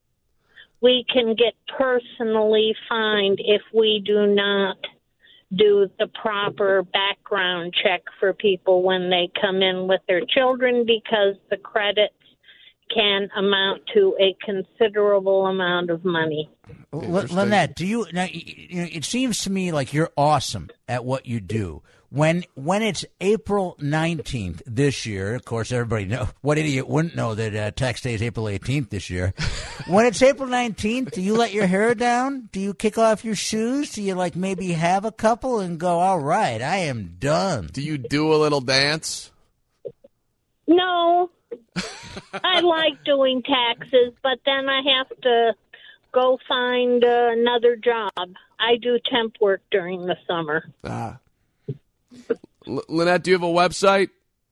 Speaker 14: We can get personally fined if we do not do the proper background check for people when they come in with their children, because the credits can amount to a considerable amount of money.
Speaker 2: L- Lynette, do you, now, you know, it seems to me like you're awesome at what you do. When when it's April nineteenth this year, of course, everybody know, what idiot wouldn't know that uh, tax day is April eighteenth this year? When it's April nineteenth, do you let your hair down? Do you kick off your shoes? Do you, like, maybe have a couple and go, all right, I am done?
Speaker 1: Do you do a little dance?
Speaker 14: No. I like doing taxes, but then I have to go find uh, another job. I do temp work during the summer.
Speaker 1: Ah. L- Lynette, do you have a website?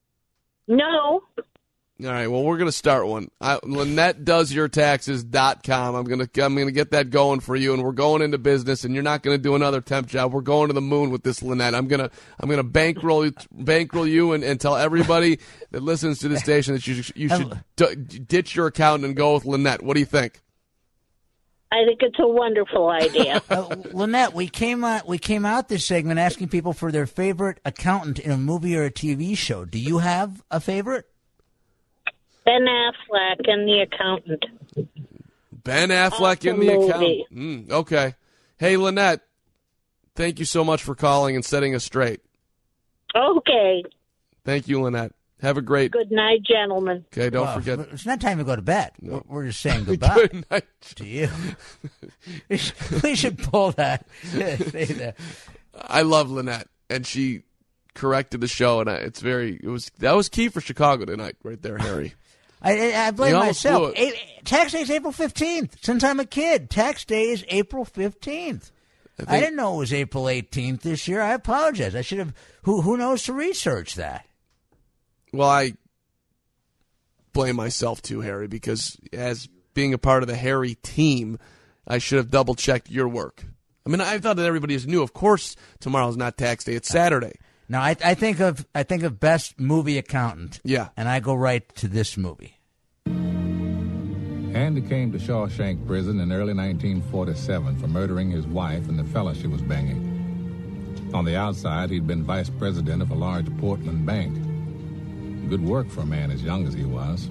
Speaker 14: No.
Speaker 1: All right, well, we're going to start one. I, Lynette Does Your Taxes dot com. I'm going to I'm going to get that going for you, and we're going into business, and you're not going to do another temp job. We're going to the moon with this, Lynette. I'm going to I'm going to bankroll bankroll you and, and tell everybody that listens to the station that you, you should d- ditch your accountant and go with Lynette. What do you think?
Speaker 14: I think it's a wonderful idea.
Speaker 2: uh, Lynette, we came out we came out this segment asking people for their favorite accountant in a movie or a T V show. Do you have a favorite?
Speaker 14: Ben Affleck and The Accountant.
Speaker 1: Ben Affleck in The Accountant. Mm, okay. Hey, Lynette, thank you so much for calling and setting us straight.
Speaker 14: Okay.
Speaker 1: Thank you, Lynette. Have a great...
Speaker 14: Good night, gentlemen.
Speaker 1: Okay, don't
Speaker 2: well,
Speaker 1: forget...
Speaker 2: It's not time to go to bed.
Speaker 1: No.
Speaker 2: We're just saying goodbye
Speaker 1: Good night.
Speaker 2: to you. we, should, we should pull that. Say that.
Speaker 1: I love Lynette, and she corrected the show, and I, it's very... It was That was key for Chicago tonight, right there, Harry.
Speaker 2: I, I blame
Speaker 1: You almost
Speaker 2: myself.
Speaker 1: blew it.
Speaker 2: A, tax day is April fifteenth. Since I'm a kid, tax day is April fifteenth. I, think, I didn't know it was April eighteenth this year. I apologize. I should have. Who who knows to research that?
Speaker 1: Well, I blame myself too, Harry, because as being a part of the Harry team, I should have double checked your work. I mean, I thought that everybody knew. Of course, tomorrow's not tax day; it's Saturday.
Speaker 2: Now, I, I think of I think of best movie accountant.
Speaker 1: Yeah,
Speaker 2: and I go right to this movie.
Speaker 16: Andy came to Shawshank Prison in early nineteen forty-seven for murdering his wife and the fella she was banging. On the outside, he'd been vice president of a large Portland bank. Good work for a man as young as he was.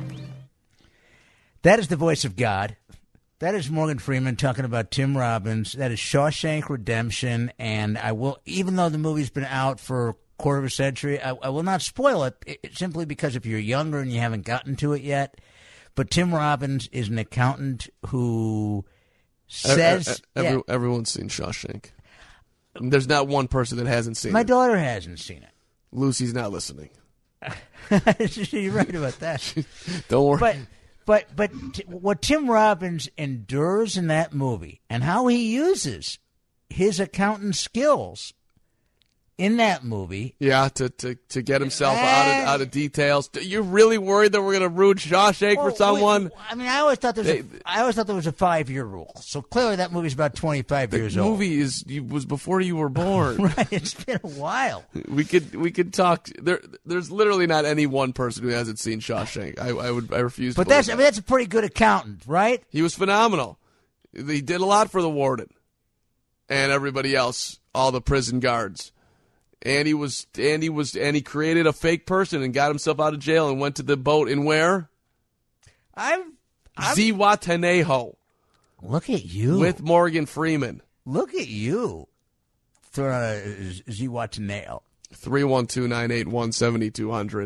Speaker 2: That is the voice of God. That is Morgan Freeman talking about Tim Robbins. That is Shawshank Redemption. And I will, even though the movie's been out for a quarter of a century, I, I will not spoil it, it simply because if you're younger and you haven't gotten to it yet. But Tim Robbins is an accountant who says...
Speaker 1: Every,
Speaker 2: yeah.
Speaker 1: Everyone's seen Shawshank. There's not one person that hasn't seen
Speaker 2: My
Speaker 1: it.
Speaker 2: My daughter hasn't seen it.
Speaker 1: Lucy's not listening.
Speaker 2: You're right about that.
Speaker 1: Don't worry.
Speaker 2: But... But but t- what Tim Robbins endures in that movie and how he uses his accountant skills in that movie.
Speaker 1: Yeah, to, to, to get himself out of out of details. You're really worried that we're going to rude Shawshank
Speaker 2: well,
Speaker 1: for someone?
Speaker 2: Wait, I mean, I always thought there was
Speaker 1: they,
Speaker 2: a, I always thought there was a five-year rule. So clearly that movie's about twenty-five years old.
Speaker 1: The movie is was before you were born.
Speaker 2: Right, it's been a while.
Speaker 1: We could we could talk. There, there's literally not any one person who hasn't seen Shawshank. I, I would I refuse.
Speaker 2: But
Speaker 1: to
Speaker 2: that's
Speaker 1: that.
Speaker 2: I mean that's a pretty good accountant, right?
Speaker 1: He was phenomenal. He did a lot for the warden and everybody else, all the prison guards. And he was, and he was, and he created a fake person and got himself out of jail and went to the boat in where?
Speaker 2: I'm, I'm
Speaker 1: Zihuatanejo.
Speaker 2: Look at you.
Speaker 1: With Morgan Freeman.
Speaker 2: Look at you. Throwing out a Z Watt to nail.
Speaker 1: three one two, nine eight one, seven two zero zero.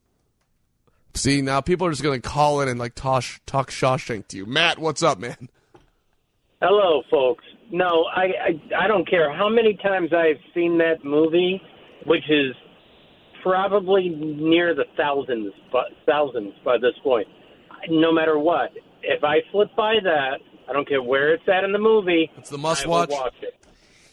Speaker 1: See, now people are just going to call in and like tosh, talk Shawshank to you. Matt, what's up, man?
Speaker 17: Hello, folks. No, I, I I don't care how many times I've seen that movie, which is probably near the thousands, but thousands by this point. No matter what, if I flip by that, I don't care where it's at in the movie.
Speaker 1: It's the must
Speaker 17: I
Speaker 1: watch.
Speaker 17: will watch it.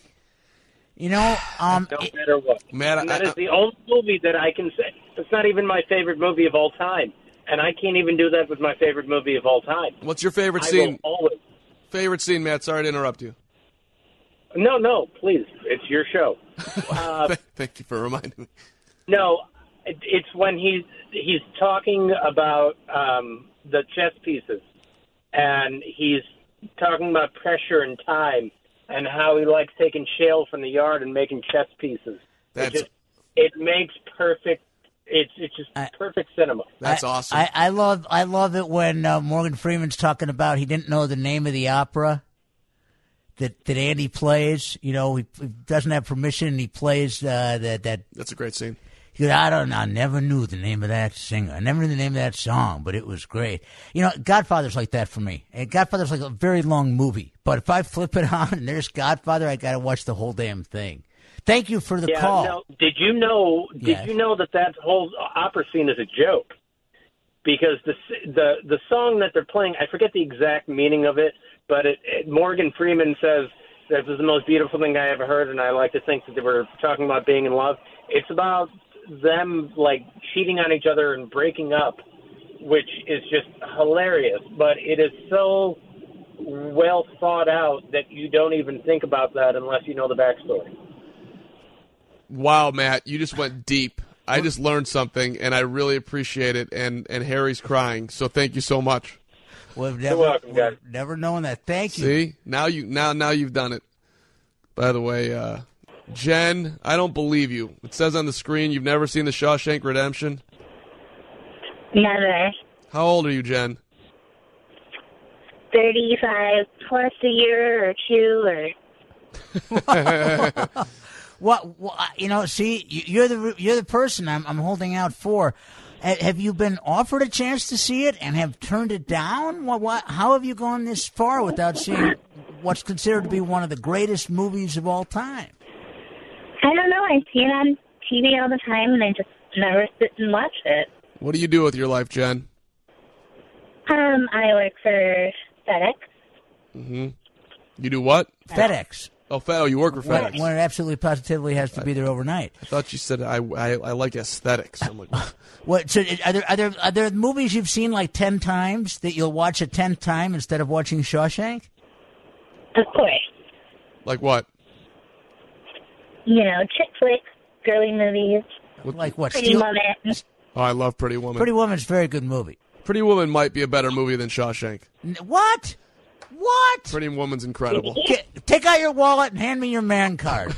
Speaker 2: You know, um,
Speaker 17: no matter what.
Speaker 1: Man,
Speaker 17: and that
Speaker 1: I,
Speaker 17: is the only movie that I can say. It's not even my favorite movie of all time, and I can't even do that with my favorite movie of all time.
Speaker 1: What's your favorite
Speaker 17: I
Speaker 1: scene?
Speaker 17: will always.
Speaker 1: Favorite scene, Matt. Sorry to interrupt you.
Speaker 17: No, no, please. It's your show. Uh,
Speaker 1: Thank you for reminding me.
Speaker 17: No, it, it's when he's he's talking about um, the chess pieces, and he's talking about pressure and time, and how he likes taking shale from the yard and making chess pieces.
Speaker 1: That's
Speaker 17: it, just, it makes perfect. It's it's just
Speaker 2: I,
Speaker 17: perfect cinema.
Speaker 1: That's
Speaker 2: I,
Speaker 1: awesome.
Speaker 2: I, I love I love it when uh, Morgan Freeman's talking about he didn't know the name of the opera that that Andy plays. You know, he, he doesn't have permission, and he plays uh, that that.
Speaker 1: That's a great scene.
Speaker 2: He goes, I don't know. I never knew the name of that singer. I never knew the name of that song, but it was great. You know, Godfather's like that for me. And Godfather's like a very long movie. But if I flip it on and there's Godfather, I got to watch the whole damn thing. Thank you for the
Speaker 17: yeah,
Speaker 2: call.
Speaker 17: No, did you know? Did
Speaker 2: Yes.
Speaker 17: you know that that whole opera scene is a joke? Because the the the song that they're playing, I forget the exact meaning of it, but it, it, Morgan Freeman says this is the most beautiful thing I ever heard, and I like to think that they were talking about being in love. It's about them like cheating on each other and breaking up, which is just hilarious. But it is so well thought out that you don't even think about that unless you know the backstory.
Speaker 1: Wow, Matt, you just went deep. I just learned something, and I really appreciate it. And, and Harry's crying, so thank you so much.
Speaker 2: We've never,
Speaker 17: You're welcome, guys.
Speaker 2: we've never known that. Thank you.
Speaker 1: See, now you now now you've done it. By the way, uh, Jen, I don't believe you. It says on the screen you've never seen The Shawshank Redemption.
Speaker 18: Never.
Speaker 1: How old are you, Jen?
Speaker 18: thirty-five plus a year or two, or
Speaker 2: What, what you know? See, you- you're the you're the person I'm I'm holding out for. Ha- Have you been offered a chance to see it and have turned it down? What, what? How have you gone this far without seeing what's considered to be one of the greatest movies of all time?
Speaker 18: I don't know. I see it on T V all the time, and I just never sit and watch it.
Speaker 1: What do you do with your life, Jen?
Speaker 18: Um, I work for FedEx.
Speaker 1: Mm-hmm. You do what?
Speaker 2: FedEx.
Speaker 1: Oh, Fe- oh, you work for
Speaker 2: When,
Speaker 1: FedEx.
Speaker 2: when it absolutely positively has to be there overnight.
Speaker 1: I thought you said I, I, I like aesthetics. I'm like,
Speaker 2: What? So are there are there are there movies you've seen like ten times that you'll watch a tenth time instead of watching Shawshank?
Speaker 18: Of course.
Speaker 1: like what?
Speaker 18: You know, chick flicks, girly movies.
Speaker 2: Like what?
Speaker 18: Pretty
Speaker 2: Steel-
Speaker 18: Woman.
Speaker 1: Oh, I love Pretty Woman.
Speaker 2: Pretty Woman's a very good movie.
Speaker 1: Pretty Woman might be a better movie than Shawshank.
Speaker 2: N- What? What?
Speaker 1: Pretty Woman's incredible.
Speaker 2: Get, take out your wallet and hand me your man card.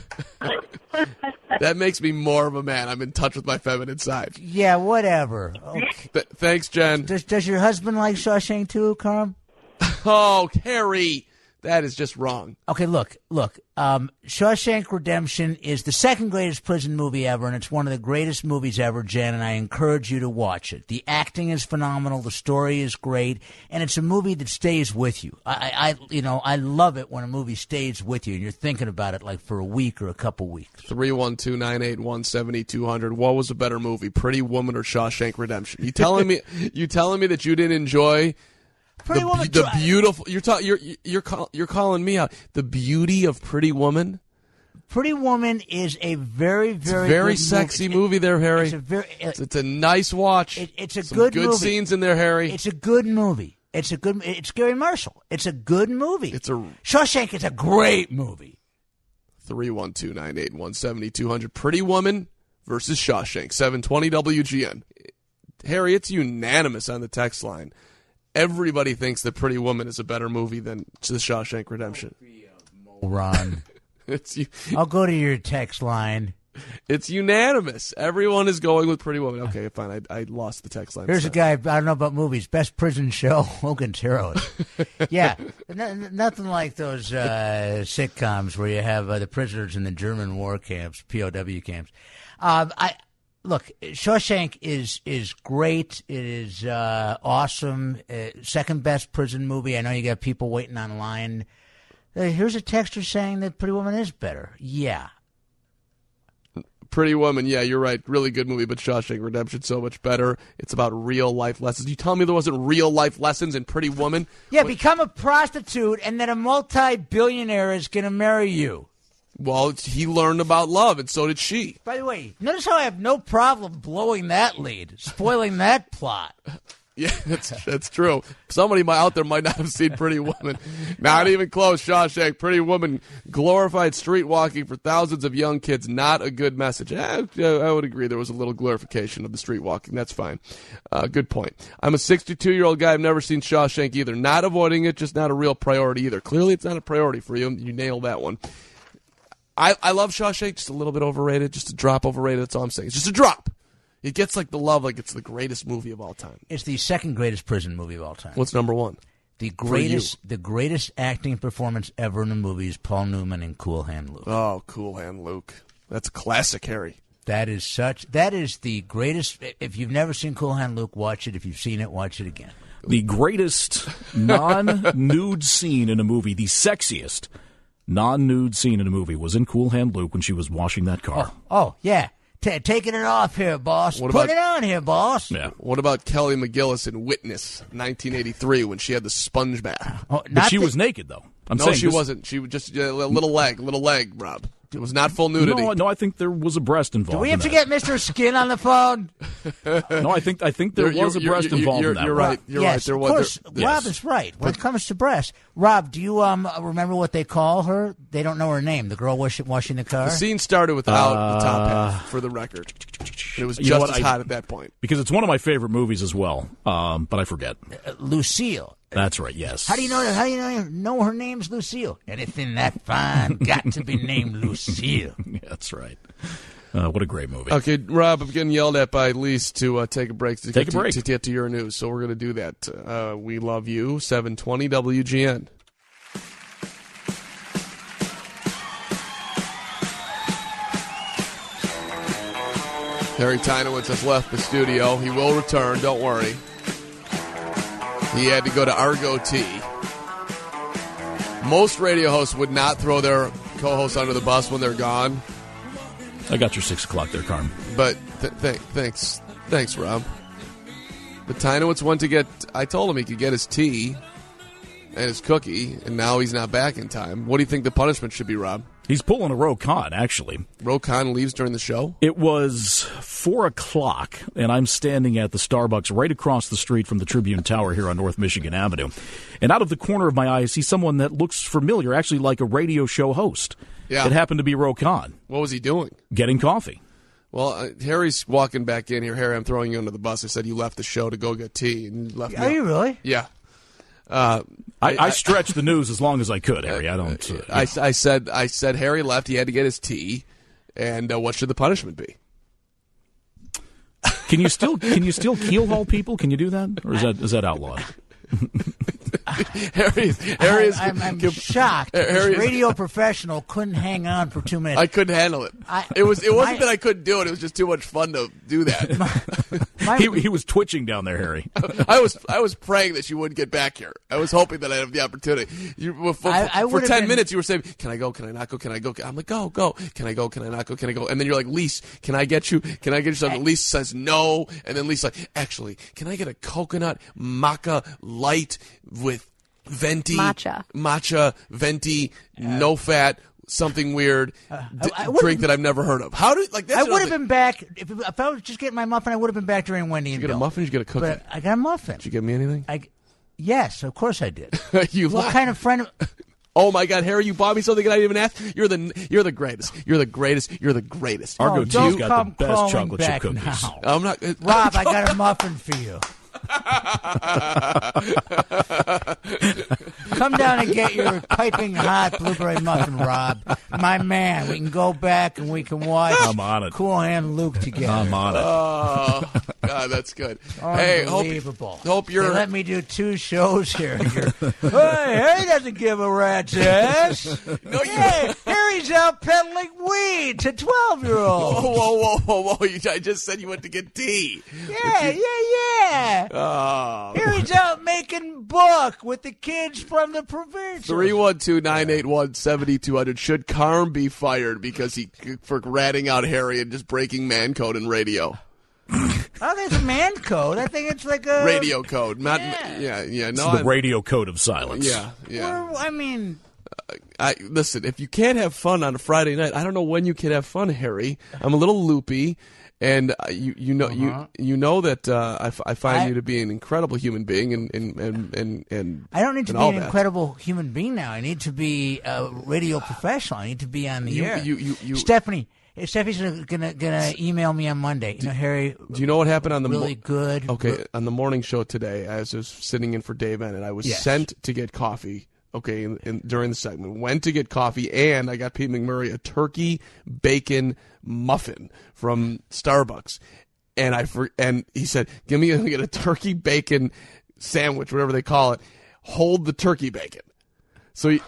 Speaker 1: That makes me more of a man. I'm in touch with my feminine side.
Speaker 2: Yeah, whatever. Okay.
Speaker 1: Th- thanks, Jen.
Speaker 2: Does Does your husband like Shawshank too, Carm?
Speaker 1: Oh, Carrie. That is just wrong.
Speaker 2: Okay, look, look. Um, Shawshank Redemption is the second greatest prison movie ever, and it's one of the greatest movies ever, Jen, and I encourage you to watch it. The acting is phenomenal, the story is great, and it's a movie that stays with you. I, I, you know, I love it when a movie stays with you, and you're thinking about it like for a week or a couple weeks.
Speaker 1: three one two, nine eight one, seven two zero zero. What was a better movie, Pretty Woman or Shawshank Redemption? You telling me you telling me that you didn't enjoy
Speaker 2: Pretty
Speaker 1: the,
Speaker 2: Woman,
Speaker 1: the beautiful you're ta- you're you're call, you're calling me out. The beauty of Pretty Woman?
Speaker 2: Pretty Woman is a very,
Speaker 1: It's
Speaker 2: very
Speaker 1: a very
Speaker 2: good
Speaker 1: sexy
Speaker 2: movie.
Speaker 1: movie there, Harry.
Speaker 2: It's a very,
Speaker 1: it's, it's a nice watch.
Speaker 2: It, it's a
Speaker 1: Some
Speaker 2: good,
Speaker 1: good
Speaker 2: movie.
Speaker 1: scenes in there, Harry.
Speaker 2: It's a good movie. It's a good. It's Gary Marshall. It's a good movie.
Speaker 1: It's a
Speaker 2: Shawshank is a great movie.
Speaker 1: three one two, nine eight one, seven two zero zero. Pretty Woman versus Shawshank. seven twenty W G N. Harry, it's unanimous on the text line. Everybody thinks that Pretty Woman is a better movie than The Shawshank Redemption.
Speaker 2: Ron.
Speaker 1: It's you.
Speaker 2: I'll go to your text line.
Speaker 1: It's unanimous. Everyone is going with Pretty Woman. Okay, fine. I, I lost the text line.
Speaker 2: Here's a guy, I don't know about movies, best prison show, Hogan's Heroes. Yeah, n- nothing like those uh, sitcoms where you have uh, the prisoners in the German war camps, P O W camps. Um, I Look, Shawshank is is great. It is uh, awesome. Uh, second best prison movie. I know you got people waiting online. Uh, here's a texter saying that Pretty Woman is better. Yeah.
Speaker 1: Pretty Woman, yeah, you're right. Really good movie, but Shawshank Redemption so much better. It's about real life lessons. You tell me there wasn't real life lessons in Pretty Woman?
Speaker 2: Yeah,
Speaker 1: what?
Speaker 2: Become a prostitute, and then a multi-billionaire is going to marry you.
Speaker 1: Well, he learned about love, and so did she.
Speaker 2: By the way, notice how I have no problem blowing that lead, spoiling that plot.
Speaker 1: Yeah, that's that's true. Somebody might, out there might not have seen Pretty Woman. Not even close, Shawshank. Pretty Woman, glorified street walking for thousands of young kids. Not a good message. Eh, I would agree there was a little glorification of the street walking. That's fine. Uh, good point. I'm a sixty-two-year-old guy. I've never seen Shawshank either. Not avoiding it, just not a real priority either. Clearly it's not a priority for you. You nailed that one. I, I love Shawshank, just a little bit overrated, just a drop overrated. That's all I'm saying. It's just a drop. It gets like the love, like it's the greatest movie of all time.
Speaker 2: It's the second greatest prison movie of all time.
Speaker 1: What's number one?
Speaker 2: The greatest, the greatest acting performance ever in a movie is Paul Newman in Cool Hand Luke.
Speaker 1: Oh, Cool Hand Luke. That's a classic, Harry.
Speaker 2: That is such. That is the greatest. If you've never seen Cool Hand Luke, watch it. If you've seen it, watch it again.
Speaker 13: The greatest non-nude scene in a movie, the sexiest non-nude scene in a movie, was in Cool Hand Luke when she was washing that car.
Speaker 2: Oh, oh yeah. T- taking it off here, boss.
Speaker 1: What
Speaker 2: Put
Speaker 1: about,
Speaker 2: it on here, boss.
Speaker 1: Yeah. What about Kelly McGillis in Witness, nineteen eighty-three, when she had the sponge bath?
Speaker 2: Oh,
Speaker 13: but she
Speaker 2: the-
Speaker 13: was naked, though. I'm
Speaker 1: no,
Speaker 13: saying
Speaker 1: she
Speaker 13: this-
Speaker 1: wasn't. She was just a little leg, little leg, Rob. It was not full nudity.
Speaker 13: No, no, I think there was a breast involved.
Speaker 2: Do we have
Speaker 13: in
Speaker 2: to
Speaker 13: that.
Speaker 2: get Mister Skin on the phone?
Speaker 13: No, I think I think there
Speaker 1: You're-
Speaker 13: was a
Speaker 1: you're-
Speaker 13: breast
Speaker 1: you're-
Speaker 13: involved
Speaker 1: you're-
Speaker 13: in that.
Speaker 1: you're
Speaker 13: one.
Speaker 1: right. You're
Speaker 2: yes,
Speaker 1: right. There
Speaker 2: of
Speaker 1: was.
Speaker 2: course.
Speaker 1: There,
Speaker 2: Rob
Speaker 1: yes.
Speaker 2: is right. When it comes to breasts, Rob, do you um remember what they call her? They don't know her name. The girl washing, washing the car.
Speaker 1: The scene started without
Speaker 13: Uh,
Speaker 1: the top half, for the record. It was
Speaker 13: You know
Speaker 1: just
Speaker 13: what,
Speaker 1: as
Speaker 13: I-
Speaker 1: hot at that point.
Speaker 13: Because it's one of my favorite movies as well, um, but I forget.
Speaker 2: Uh, Lucille.
Speaker 13: That's right, yes.
Speaker 2: How do you know? How do you know, know her name's Lucille? Anything that fine got to be named Lucille.
Speaker 13: Yeah, that's right. Uh, what a great movie.
Speaker 1: Okay, Rob, I'm getting yelled at by Lise to uh, take a break. To
Speaker 13: Take
Speaker 1: get
Speaker 13: a break.
Speaker 1: To, to get to your news, so we're going to do that. Uh, we love you, seven twenty W G N. Harry Tynowitz has left the studio. He will return, don't worry. He had to go to Argo Tea. Most radio hosts would not throw their co-hosts under the bus when they're gone.
Speaker 13: I got your six o'clock there, Carm.
Speaker 1: But th- th- thanks, thanks, Rob. But Tynowitz went to get. I told him he could get his tea and his cookie, and now he's not back in time. What do you think the punishment should be, Rob?
Speaker 13: He's pulling a Ro-Con, actually.
Speaker 1: Ro-Con leaves during the show?
Speaker 13: It was four o'clock, and I'm standing at the Starbucks right across the street from the Tribune Tower here on North Michigan Avenue. And out of the corner of my eye, I see someone that looks familiar, actually like a radio show host.
Speaker 1: Yeah.
Speaker 13: It happened to be Ro-Con.
Speaker 1: What was he doing?
Speaker 13: Getting coffee.
Speaker 1: Well, uh, Harry's walking back in here. Harry, I'm throwing you under the bus. I said you left the show to go get tea. And you left
Speaker 2: Are
Speaker 1: me.
Speaker 2: you really?
Speaker 1: Yeah. Uh,
Speaker 13: I, I stretched the news as long as I could, Harry. I don't. Uh,
Speaker 1: I, I said I said Harry left. He had to get his tea. And uh, what should the punishment be?
Speaker 13: Can you still can you still keelhaul people? Can you do that, or is that is that outlawed?
Speaker 1: Harry's, Harry's,
Speaker 2: I, I'm, I'm shocked. This
Speaker 1: Harry's,
Speaker 2: radio professional couldn't hang on for two minutes.
Speaker 1: I couldn't handle it.
Speaker 2: I,
Speaker 1: it was. It wasn't
Speaker 2: my,
Speaker 1: that I couldn't do it. It was just too much fun to do that.
Speaker 2: My, my,
Speaker 13: he, he was twitching down there, Harry.
Speaker 1: I was. I was praying that she wouldn't get back here. I was hoping that I'd have the opportunity. You, for
Speaker 2: I, I
Speaker 1: for ten
Speaker 2: been,
Speaker 1: minutes, you were saying, "Can I go? Can I not go? Can I go?" I'm like, "Go, go." Can I go? Can I not go? Can I go? And then you're like, "Lise, can I get you? Can I get you something?" Lise says no, and then Lisa's like, "Actually, can I get a coconut maca light with venti
Speaker 3: Matcha.
Speaker 1: matcha venti, no fat, something weird
Speaker 2: Uh,
Speaker 1: d-
Speaker 2: I- I would've-
Speaker 1: drink that I've never heard of." How did like that's
Speaker 2: I
Speaker 1: what
Speaker 2: would
Speaker 1: was
Speaker 2: have been back if, if I was just getting my muffin. I would have been back during Wendy
Speaker 1: Did
Speaker 2: and
Speaker 1: you get a
Speaker 2: Bill.
Speaker 1: muffin? Did you get a cookie?
Speaker 2: But I got a muffin.
Speaker 1: Did you get me anything?
Speaker 2: I, yes, of course I did.
Speaker 1: You
Speaker 2: What
Speaker 1: lied.
Speaker 2: kind of friend?
Speaker 1: Oh my God, Harry! You bought me something and I didn't even ask. You're the you're the greatest. You're the greatest. You're the greatest.
Speaker 13: Argo
Speaker 2: Oh,
Speaker 13: Tea's
Speaker 2: don't
Speaker 13: got
Speaker 2: come
Speaker 13: the best
Speaker 2: crawling
Speaker 13: chocolate chip
Speaker 2: back
Speaker 13: cookies.
Speaker 2: now.
Speaker 1: I'm not.
Speaker 2: Rob, I got a muffin for you. Come down and get your piping hot blueberry muffin, Rob. My man, we can go back and we can watch
Speaker 13: I'm on it.
Speaker 2: Cool Hand Luke together.
Speaker 13: I'm on it.
Speaker 1: Oh, God, that's good. Hey, hope,
Speaker 2: Unbelievable.
Speaker 1: hope you're.
Speaker 2: They let me do two shows here. You're, hey, Harry doesn't give a rat's ass.
Speaker 1: No, you.
Speaker 2: Hey, Harry's out peddling weed to twelve-year-olds.
Speaker 1: Whoa, whoa, whoa, whoa, whoa! You, I just said you went to get tea.
Speaker 2: Yeah, yeah, yeah.
Speaker 1: Oh.
Speaker 2: Harry's out making book with the kids from the provincial.
Speaker 1: three one two, nine eight one, seven two zero zero. Should Carm be fired because he for ratting out Harry and just breaking man code in radio?
Speaker 2: I don't think it's a man code. I think it's like a
Speaker 1: Radio code. Not,
Speaker 2: Yeah.
Speaker 1: yeah, yeah.
Speaker 13: It's
Speaker 1: No,
Speaker 13: the
Speaker 1: I'm-
Speaker 13: radio code of silence.
Speaker 1: Yeah, yeah.
Speaker 2: Or, I mean,
Speaker 1: I listen. If you can't have fun on a Friday night, I don't know when you can have fun, Harry. I'm a little loopy, and uh, you you know
Speaker 2: Uh-huh.
Speaker 1: you you know that uh, I, f- I find
Speaker 2: I-
Speaker 1: you to be an incredible human being, and and and and, and
Speaker 2: I don't need to
Speaker 1: and
Speaker 2: be
Speaker 1: all
Speaker 2: an
Speaker 1: that.
Speaker 2: incredible human being now. I need to be a radio professional. I need to be on the
Speaker 1: You-
Speaker 2: air.
Speaker 1: you- you- you-
Speaker 2: Stephanie, if Stephanie's gonna, gonna gonna email me on Monday. You know, Harry.
Speaker 1: Do you know what happened on the
Speaker 2: really
Speaker 1: mo-
Speaker 2: good?
Speaker 1: Okay, on the morning show today, I was just sitting in for Dave N, and I was
Speaker 2: Yes.
Speaker 1: sent to get coffee. Okay, in, in, during the segment, went to get coffee, and I got Pete McMurray a turkey bacon muffin from Starbucks, and I for, and he said, "Give me a, get a turkey bacon sandwich, whatever they call it. Hold the turkey bacon." So, he,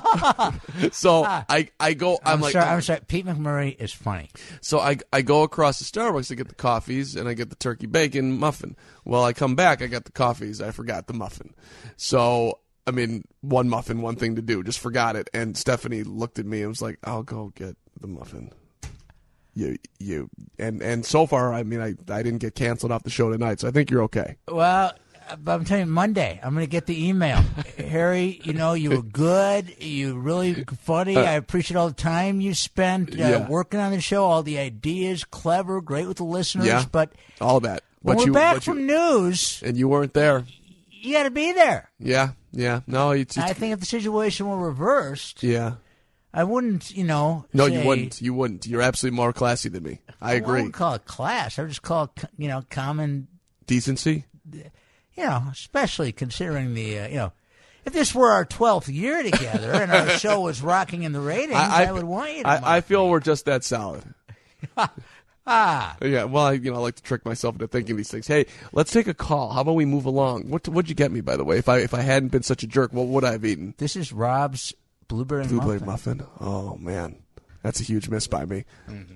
Speaker 1: so I I go. I'm,
Speaker 2: I'm
Speaker 1: like,
Speaker 2: sorry. I'm sorry. Pete McMurray is funny.
Speaker 1: So I I go across to Starbucks to get the coffees, and I get the turkey bacon muffin. Well, I come back, I got the coffees, I forgot the muffin. So, I mean, one muffin, one thing to do, just forgot it. And Stephanie looked at me and was like, "I'll go get the muffin." You you and and so far, I mean, I I didn't get canceled off the show tonight, so I think you're okay.
Speaker 2: Well, but I'm telling you, Monday, I'm going to get the email. Harry, you know, you were good. You really funny.
Speaker 1: Uh,
Speaker 2: I appreciate all the time you spent uh,
Speaker 1: Yeah.
Speaker 2: working on the show, all the ideas, clever, great with the listeners.
Speaker 1: Yeah,
Speaker 2: But
Speaker 1: all that.
Speaker 2: when
Speaker 1: But
Speaker 2: we're
Speaker 1: you,
Speaker 2: back
Speaker 1: but you-
Speaker 2: from news,
Speaker 1: and you weren't there.
Speaker 2: you got to be there.
Speaker 1: Yeah, yeah. No, it's, it's
Speaker 2: I think if the situation were reversed,
Speaker 1: yeah.
Speaker 2: I wouldn't, you know.
Speaker 1: No,
Speaker 2: say,
Speaker 1: you wouldn't. You wouldn't. You're absolutely more classy than me. I
Speaker 2: I
Speaker 1: agree.
Speaker 2: wouldn't call it class. I would just call it, you know, common.
Speaker 1: Decency.
Speaker 2: You know, especially considering the, uh, you know, if this were our twelfth year together and our show was rocking in the ratings, I, would want you to.
Speaker 1: I, I feel we're just that solid.
Speaker 2: ah.
Speaker 1: Yeah, well, I, you know, I like to trick myself into thinking these things. Hey, let's take a call. How about we move along? What what'd you get me, by the way? If I if I hadn't been such a jerk, what would I have eaten?
Speaker 2: This is Rob's blueberry,
Speaker 1: Blueberry
Speaker 2: muffin.
Speaker 1: muffin. Oh man, that's a huge miss by me.
Speaker 2: Mm-hmm.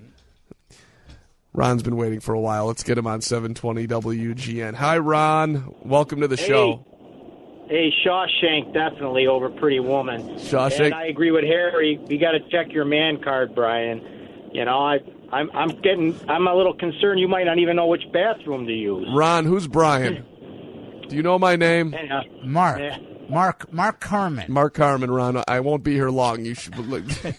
Speaker 1: Ron's been waiting for a while. Let's get him on seven twenty W G N. Hi, Ron. Welcome to the
Speaker 17: Hey.
Speaker 1: show.
Speaker 17: Hey, Shawshank definitely over Pretty Woman.
Speaker 1: Shawshank.
Speaker 17: And I agree with Harry. You got to check your man card, Brian. You know, I, I'm, I'm getting, I'm a little concerned. You might not even know which bathroom to use.
Speaker 1: Ron, who's Brian? Do you know my name?
Speaker 17: And, uh,
Speaker 2: Mark.
Speaker 17: yeah.
Speaker 2: Mark. Mark Carmen.
Speaker 1: Mark Carmen, Ron. I won't be here long. You should look.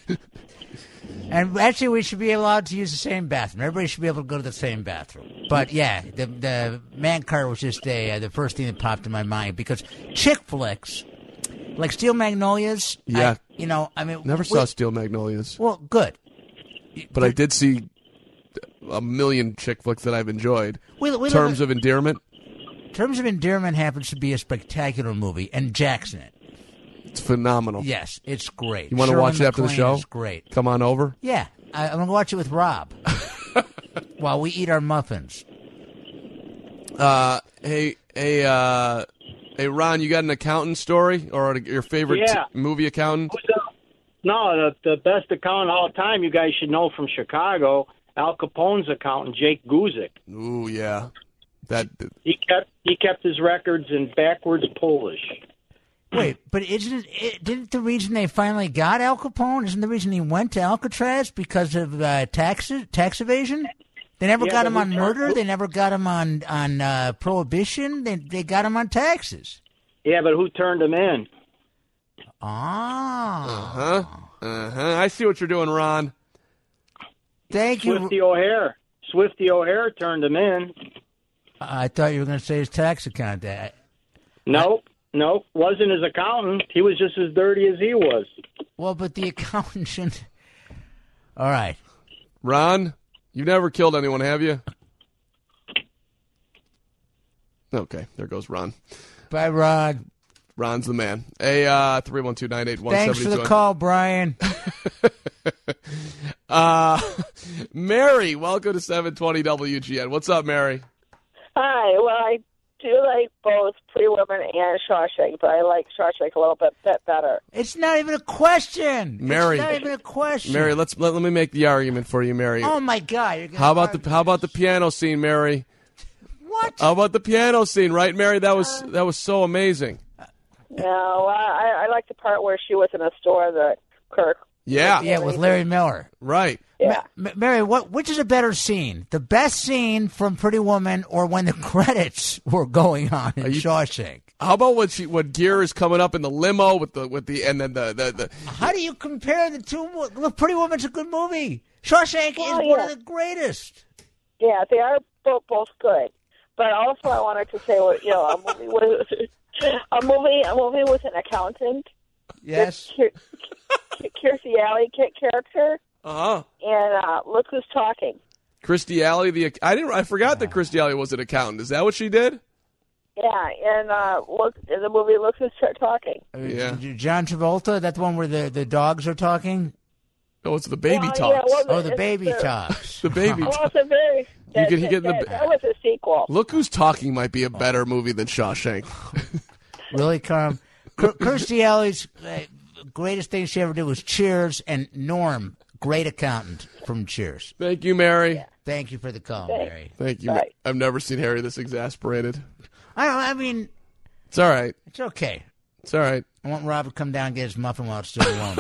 Speaker 2: And actually, we should be allowed to use the same bathroom. Everybody should be able to go to the same bathroom. But yeah, the the man card was just a, uh, the first thing that popped in my mind because chick flicks, like Steel Magnolias.
Speaker 1: Yeah.
Speaker 2: I, you know, I mean,
Speaker 1: Never
Speaker 2: we-
Speaker 1: saw Steel Magnolias.
Speaker 2: Well, good.
Speaker 1: But I did see a million chick flicks that I've enjoyed.
Speaker 2: We- we
Speaker 1: Terms
Speaker 2: live-
Speaker 1: of Endearment.
Speaker 2: Terms of Endearment happens to be a spectacular movie, and Jack's in it.
Speaker 1: It's phenomenal.
Speaker 2: Yes, it's great.
Speaker 1: You want to
Speaker 2: Shirley
Speaker 1: watch it after the
Speaker 2: MacLaine
Speaker 1: show?
Speaker 2: is great.
Speaker 1: Come on over.
Speaker 2: Yeah, I, I'm going to watch it with Rob while we eat our muffins.
Speaker 1: Uh, hey, hey, uh, hey, Ron, you got an accountant story or your favorite
Speaker 17: Yeah.
Speaker 1: t- movie accountant?
Speaker 17: No, the, the best accountant of all time you guys should know from Chicago, Al Capone's accountant, Jake Guzik.
Speaker 1: Ooh, yeah. That
Speaker 17: He kept he kept his records in backwards Polish.
Speaker 2: Wait, but isn't it, it? Didn't the reason they finally got Al Capone? Isn't the reason he went to Alcatraz because of uh, tax tax evasion? They never
Speaker 17: Yeah,
Speaker 2: got
Speaker 17: but
Speaker 2: him
Speaker 17: who
Speaker 2: on
Speaker 17: turned-
Speaker 2: murder. They never got him on on uh, prohibition. They they got him on taxes.
Speaker 17: Yeah, but who turned him in?
Speaker 2: Ah,
Speaker 1: Uh huh. Uh huh. I see what you're doing, Ron.
Speaker 2: thank you.
Speaker 17: Swifty O'Hare. Swifty O'Hare turned him in.
Speaker 2: I thought you were going to say his tax account. That
Speaker 17: Nope, nope. Wasn't his accountant. He was just as dirty as he was.
Speaker 2: well, but the accountant shouldn't. All right,
Speaker 1: Ron, you've never killed anyone, have you? Okay, there goes Ron.
Speaker 2: Bye, Ron.
Speaker 1: Ron's the man. Hey, uh, three one two, nine eight one,
Speaker 2: Thanks for the call, Brian.
Speaker 1: uh, Mary, welcome to seven twenty W G N. What's up, Mary?
Speaker 19: Hi. Well, I do like both Pretty Woman and Shawshank, but I like Shawshank a little bit, bit better.
Speaker 2: It's not even a question.
Speaker 1: Mary,
Speaker 2: it's not even a question.
Speaker 1: Mary, let's let, let me make the argument for you, Mary.
Speaker 2: Oh my God! You're gonna
Speaker 1: how about the how about the piano scene, Mary?
Speaker 2: What?
Speaker 1: How about the piano scene, right, Mary? That was that was so amazing.
Speaker 19: No, I, I like the part where she was in a store that Kirk.
Speaker 1: Yeah,
Speaker 2: yeah, with Larry Miller.
Speaker 1: Right.
Speaker 19: Yeah.
Speaker 2: Ma- Mary, what which is a better scene? The best scene from Pretty Woman, or when the credits were going on in
Speaker 1: you,
Speaker 2: Shawshank?
Speaker 1: How about when she when Gere is coming up in the limo with the with the and then the the, the
Speaker 2: How do you compare the two? Look, Pretty Woman's a good movie. Shawshank
Speaker 19: well,
Speaker 2: is
Speaker 19: yeah.
Speaker 2: one of the greatest.
Speaker 19: Yeah, they are both both good. But also, I wanted to say, you know, a movie was a movie a movie with an accountant.
Speaker 2: Yes.
Speaker 19: Kirstie Alley character.
Speaker 1: Uh huh.
Speaker 19: And uh, look who's talking.
Speaker 1: Kirstie Alley, the I didn't I forgot that Kirstie Alley was an accountant. Is that what she did?
Speaker 19: Yeah, and uh, look in the movie, look who's talking.
Speaker 1: Yeah.
Speaker 2: John Travolta. That the one where the, the dogs are talking.
Speaker 1: Oh, it's the baby
Speaker 19: well,
Speaker 1: talks.
Speaker 19: Yeah, well,
Speaker 2: oh, the
Speaker 19: it's
Speaker 2: baby
Speaker 19: the,
Speaker 2: talks.
Speaker 1: The baby.
Speaker 19: Oh, it's a very. That,
Speaker 1: you can get
Speaker 19: that,
Speaker 1: the.
Speaker 19: That was a sequel.
Speaker 1: Look who's talking might be a better movie than Shawshank.
Speaker 2: Really, Carm? Kirstie Alley's uh, greatest thing she ever did was Cheers, and Norm, great accountant from Cheers.
Speaker 1: Thank you, Mary.
Speaker 19: Yeah.
Speaker 2: Thank you for the call,
Speaker 19: Thanks.
Speaker 2: Mary.
Speaker 1: Thank you.
Speaker 19: Right.
Speaker 1: I've never seen Harry this exasperated.
Speaker 2: I don't. I mean,
Speaker 1: it's all right.
Speaker 2: It's okay.
Speaker 1: It's all right.
Speaker 2: I want Rob to come down and get his muffin while it's still warm.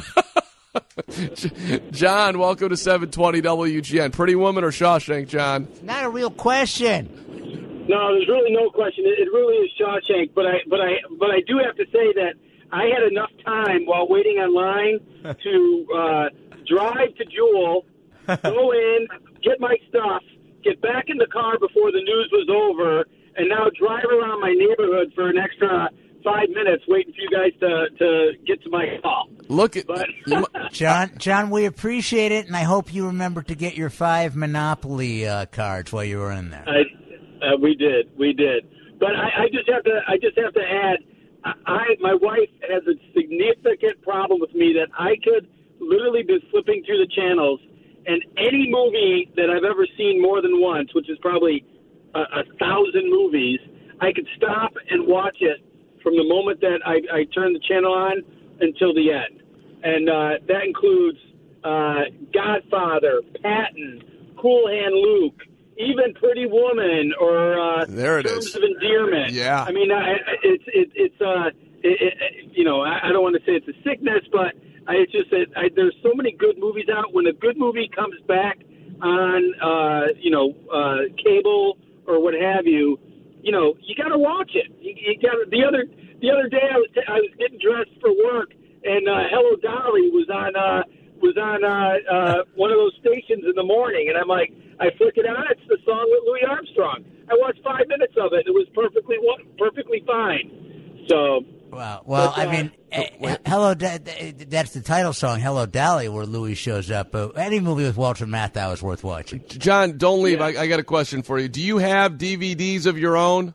Speaker 1: John, welcome to seven twenty W G N. Pretty Woman or Shawshank, John?
Speaker 2: Not a real question.
Speaker 17: No, there's really no question. It, it really is Shawshank. But I, but I, but I do have to say that I had enough time while waiting online to uh, drive to Jewel, go in, get my stuff, get back in the car before the news was over, and now drive around my neighborhood for an extra five minutes waiting for you guys to, to get to my call.
Speaker 1: Look at
Speaker 17: but,
Speaker 2: John. John, we appreciate it, and I hope you remember to get your five Monopoly uh, cards while you were in there.
Speaker 17: I, uh, we did, we did. But I, I just have to, I just have to add, I, my wife has a significant problem with me that I could literally be flipping through the channels, and any movie that I've ever seen more than once, which is probably a, a thousand movies, I could stop and watch it from the moment that I, I turn the channel on until the end. And uh, that includes uh, Godfather, Patton, Cool Hand Luke, even Pretty Woman, or uh,
Speaker 1: there it
Speaker 17: Terms
Speaker 1: is.
Speaker 17: of Endearment.
Speaker 1: Yeah.
Speaker 17: I mean, I, it's it, it's uh, it, it, you know, I, I don't want to say it's a sickness, but I, it's just that I, there's so many good movies out. When a good movie comes back on, uh, you know, uh, cable or what have you, you know, you got to watch it. You, you got the other the other day I was t- I was getting dressed for work, and uh, Hello Dolly was on uh, was on uh, uh, one of those stations in the morning, and I'm like, I flick it on. It's the song with Louis Armstrong. I watched five minutes of it. It was perfectly perfectly fine. So.
Speaker 2: Wow. Well,
Speaker 17: but, uh,
Speaker 2: I mean, uh, hello. That's the title song, "Hello Dolly," where Louis shows up. Uh, any movie with Walter Matthau is worth watching.
Speaker 1: John, don't leave.
Speaker 17: Yeah.
Speaker 1: I, I got a question for you. Do you have D V Ds of your own?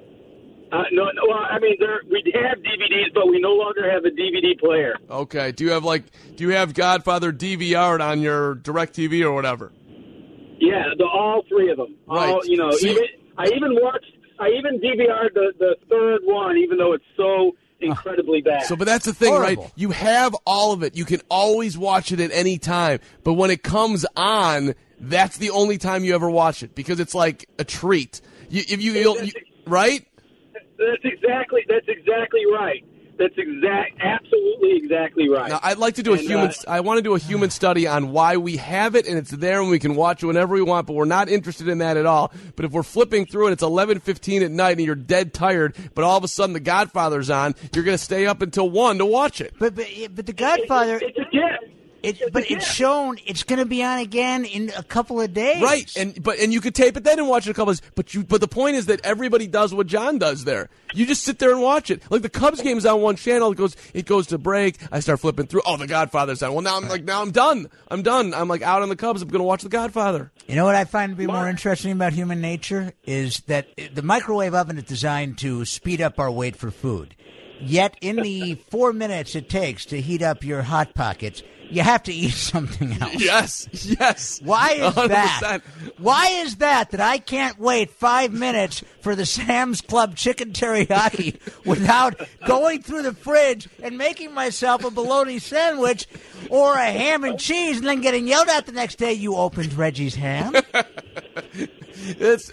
Speaker 17: Uh, no, no. Well, I mean, there, we have D V Ds, but we no longer have a D V D player.
Speaker 1: Okay. Do you have like? Do you have Godfather D V R'd on your DirecTV or whatever?
Speaker 17: Yeah, the, all three of them.
Speaker 1: Right.
Speaker 17: All, you know,
Speaker 1: See,
Speaker 17: even I even watched. I even D V R'd the the third one, even though it's so incredibly bad.
Speaker 1: So, but that's the thing,
Speaker 2: Horrible.
Speaker 1: right? You have all of it. You can always watch it at any time. But when it comes on, that's the only time you ever watch it because it's like a treat. You, if you, you'll, you, right?
Speaker 17: That's exactly. That's exactly right. That's exact. Absolutely exactly right.
Speaker 1: Now, I'd like to do a
Speaker 17: And,
Speaker 1: human.
Speaker 17: uh,
Speaker 1: I want to do a human study on why we have it and it's there and we can watch it whenever we want. But we're not interested in that at all. But if we're flipping through and it's eleven fifteen at night and you're dead tired, but all of a sudden The Godfather's on, you're going to stay up until one to watch it.
Speaker 2: But but, but The Godfather.
Speaker 17: It's a gift.
Speaker 2: It, but it's shown. It's going to be on again in a couple of days.
Speaker 1: Right, and but and you could tape it then and watch it a couple of days. But you, but the point is that everybody does what John does there. You just sit there and watch it. Like the Cubs game's on one channel. It goes, it goes to break. I start flipping through. Oh, The Godfather's on. Well, now I'm like, now I'm done. I'm done. I'm like out on the Cubs. I'm going to watch The Godfather.
Speaker 2: You know what I find to be more interesting about human nature is that the microwave oven is designed to speed up our wait for food. Yet in the four minutes it takes to heat up your Hot Pockets, you have to eat something else.
Speaker 1: Yes, yes.
Speaker 2: Why is
Speaker 1: one hundred
Speaker 2: that?
Speaker 1: percent.
Speaker 2: Why is that that I can't wait five minutes for the Sam's Club chicken teriyaki without going through the fridge and making myself a bologna sandwich or a ham and cheese and then getting yelled at the next day, you opened Reggie's ham?
Speaker 1: It's,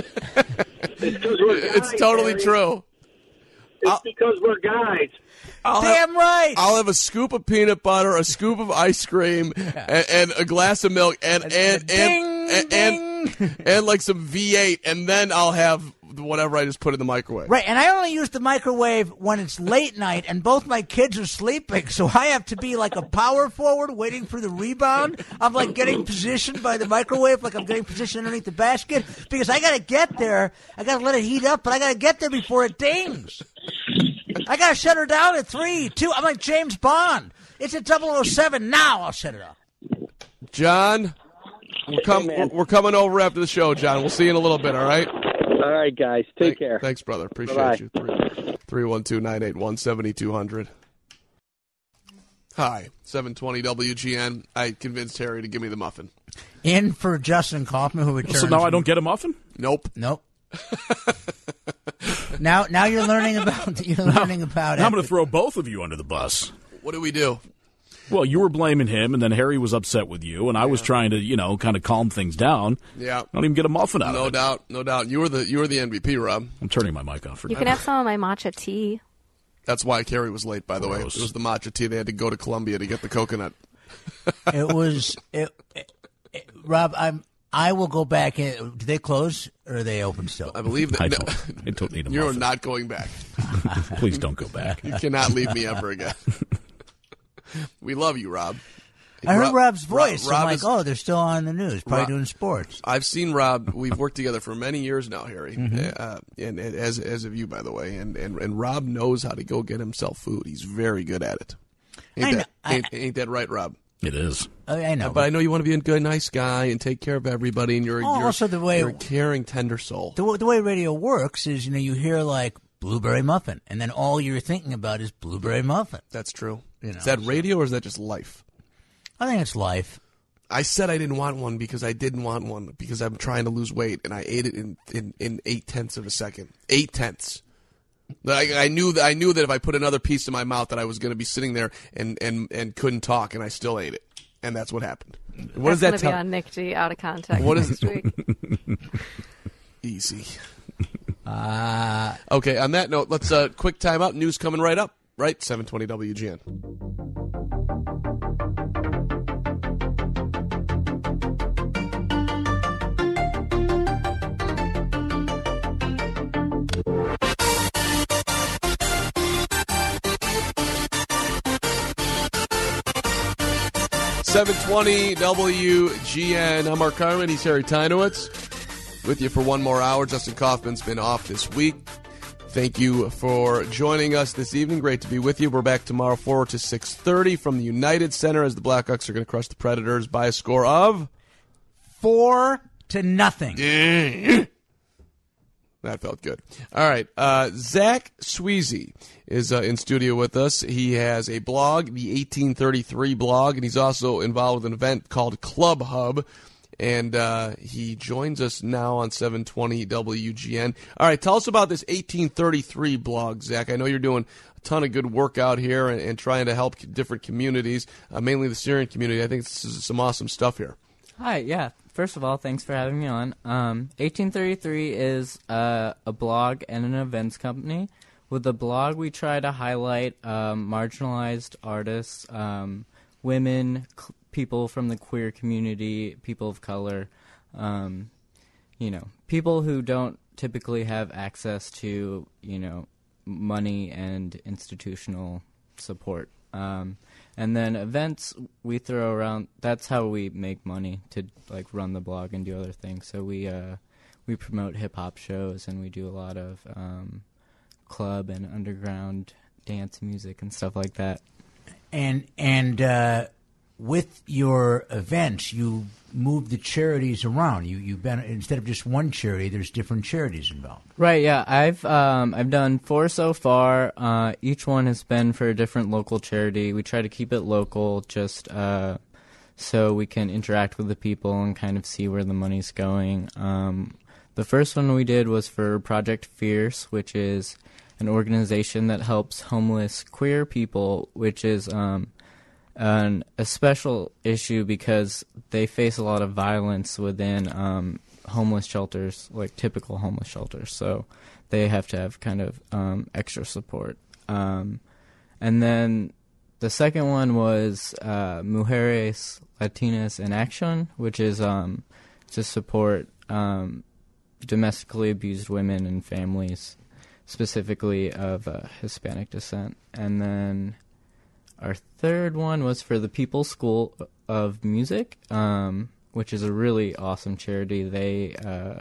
Speaker 1: it's totally
Speaker 17: Harry.
Speaker 1: true.
Speaker 17: It's
Speaker 1: I'll,
Speaker 17: because we're guys.
Speaker 1: I'll
Speaker 2: Damn
Speaker 1: have,
Speaker 2: right.
Speaker 1: I'll have a scoop of peanut butter, a scoop of ice cream, and, and a glass of milk, and and and
Speaker 2: ding,
Speaker 1: and, and, and, and like some V eight, and then I'll have whatever I just put in the microwave.
Speaker 2: Right, and I only use the microwave when it's late night and both my kids are sleeping, so I have to be like a power forward waiting for the rebound. I'm like getting positioned by the microwave, like I'm getting positioned underneath the basket, because I got to get there. I got to let it heat up, but I got to get there before it dings. I got to shut her down at three, two. I'm like James Bond. It's at double oh seven now. I'll shut it off.
Speaker 1: John, we're, com-
Speaker 17: Hey,
Speaker 1: we're coming over after the show, John. We'll see you in a little bit, all right?
Speaker 17: All right, guys. Take
Speaker 1: Thank-
Speaker 17: care.
Speaker 1: Thanks, brother. Appreciate
Speaker 17: Bye-bye.
Speaker 1: you. three one two, nine eight one, seven two zero zero. Hi, seven twenty W G N. I convinced Harry to give me the muffin.
Speaker 2: In for Justin Kaufman, who returns.
Speaker 13: So now I don't get a muffin?
Speaker 1: Nope.
Speaker 2: Nope. now, now you're learning about. You're learning about.
Speaker 13: Now I'm going to throw both of you under the bus.
Speaker 1: What do we do?
Speaker 13: Well, you were blaming him, and then Harry was upset with you, and I was trying to, you know, kind of calm things down.
Speaker 1: Yeah.
Speaker 13: I don't even get a muffin out
Speaker 1: No
Speaker 13: of it.
Speaker 1: doubt, no doubt. You were the you were the M V P, Rob.
Speaker 13: I'm turning my mic off for
Speaker 3: You
Speaker 13: now.
Speaker 3: can have some of my matcha tea.
Speaker 1: That's why Carrie was late, by the way.
Speaker 13: Gross.
Speaker 1: It was the matcha tea. They had to go to Columbia to get the coconut.
Speaker 2: It was it, it, it- Rob. I'm. I will go back in. Do they close or are they open still?
Speaker 1: I believe that.
Speaker 13: I
Speaker 1: no,
Speaker 13: don't, I don't need a
Speaker 1: you're
Speaker 13: muffin.
Speaker 1: not going back.
Speaker 13: Please don't go back.
Speaker 1: You cannot leave me ever again. We love you, Rob.
Speaker 2: I heard
Speaker 1: Rob-
Speaker 2: Rob's voice.
Speaker 1: Rob
Speaker 2: I'm like,
Speaker 1: is-
Speaker 2: oh, they're still on the news, probably
Speaker 1: Rob-
Speaker 2: doing sports.
Speaker 1: I've seen Rob. We've worked together for many years now, Harry,
Speaker 2: Mhm.
Speaker 1: uh, and, and as as of you, by the way. And, and and Rob knows how to go get himself food. He's very good at it. Ain't
Speaker 2: I know-
Speaker 1: that ain't, ain't that right, Rob?
Speaker 13: It is.
Speaker 2: I, I know,
Speaker 1: But I know you want to be a good, nice guy and take care of everybody, and you're,
Speaker 2: Oh,
Speaker 1: you're
Speaker 2: also the way-
Speaker 1: you're a caring, tender soul.
Speaker 2: The, w- the way radio works is, you know, you hear like blueberry muffin, and then all you're thinking about is blueberry muffin.
Speaker 1: That's true.
Speaker 2: You know,
Speaker 1: is that
Speaker 2: so-
Speaker 1: radio or is that just life?
Speaker 2: I think it's life.
Speaker 1: I said I didn't want one because I didn't want one because I'm trying to lose weight, and I ate it in, in, in eight tenths of a second. Eight tenths. Like, I knew that I knew that if I put another piece in my mouth, that I was going to be sitting there and, and, and couldn't talk, and I still ate it, and that's what happened. What does that
Speaker 3: That's going to
Speaker 1: tell?
Speaker 3: be on Nick G out of context
Speaker 1: What is-
Speaker 3: next week.
Speaker 1: Easy.
Speaker 2: Uh,
Speaker 1: Okay. On that note, let's uh, quick time out. News coming right up. Right, seven twenty W G N. seven twenty W G N. I'm Mark Carmen. He's Harry Tynowitz. With you for one more hour. Justin Kaufman's been off this week. Thank you for joining us this evening. Great to be with you. We're back tomorrow four to six thirty from the United Center as the Blackhawks are going to crush the Predators by a score of
Speaker 2: four to nothing.
Speaker 1: That felt good. All right. Uh, Zach Sweezy is uh, in studio with us. He has a blog, the eighteen thirty-three blog, and he's also involved with an event called Club Hub. And uh, he joins us now on seven twenty W G N. All right, tell us about this eighteen thirty-three blog, Zach. I know you're doing a ton of good work out here and, and trying to help different communities, uh, mainly the Syrian community. I think this is some awesome stuff here.
Speaker 20: Hi, yeah. First of all, thanks for having me on. Um, eighteen thirty-three is uh, a blog and an events company. With the blog, we try to highlight um, marginalized artists, um, women, cl- people from the queer community, people of color, um, you know, people who don't typically have access to, you know, money and institutional support. Um, And then events we throw around. That's how we make money to like run the blog and do other things. So we uh, we promote hip hop shows and we do a lot of um, club and underground dance music and stuff like that.
Speaker 2: And and uh, with your events, you move the charities around. You you've been instead of just one charity, there's different charities involved.
Speaker 20: Right. Yeah. I've um, I've done four so far. Uh, each one has been for a different local charity. We try to keep it local, just uh, so we can interact with the people and kind of see where the money's going. Um, the first one we did was for Project Fierce, which is an organization that helps homeless queer people, which is um, an, a special issue because they face a lot of violence within um, homeless shelters, like typical homeless shelters. So they have to have kind of um, extra support. Um, and then the second one was uh, Mujeres Latinas in Action, which is um, to support um, domestically abused women and families, specifically of uh, Hispanic descent. And then our third one was for the People's School of Music, um, which is a really awesome charity. They uh,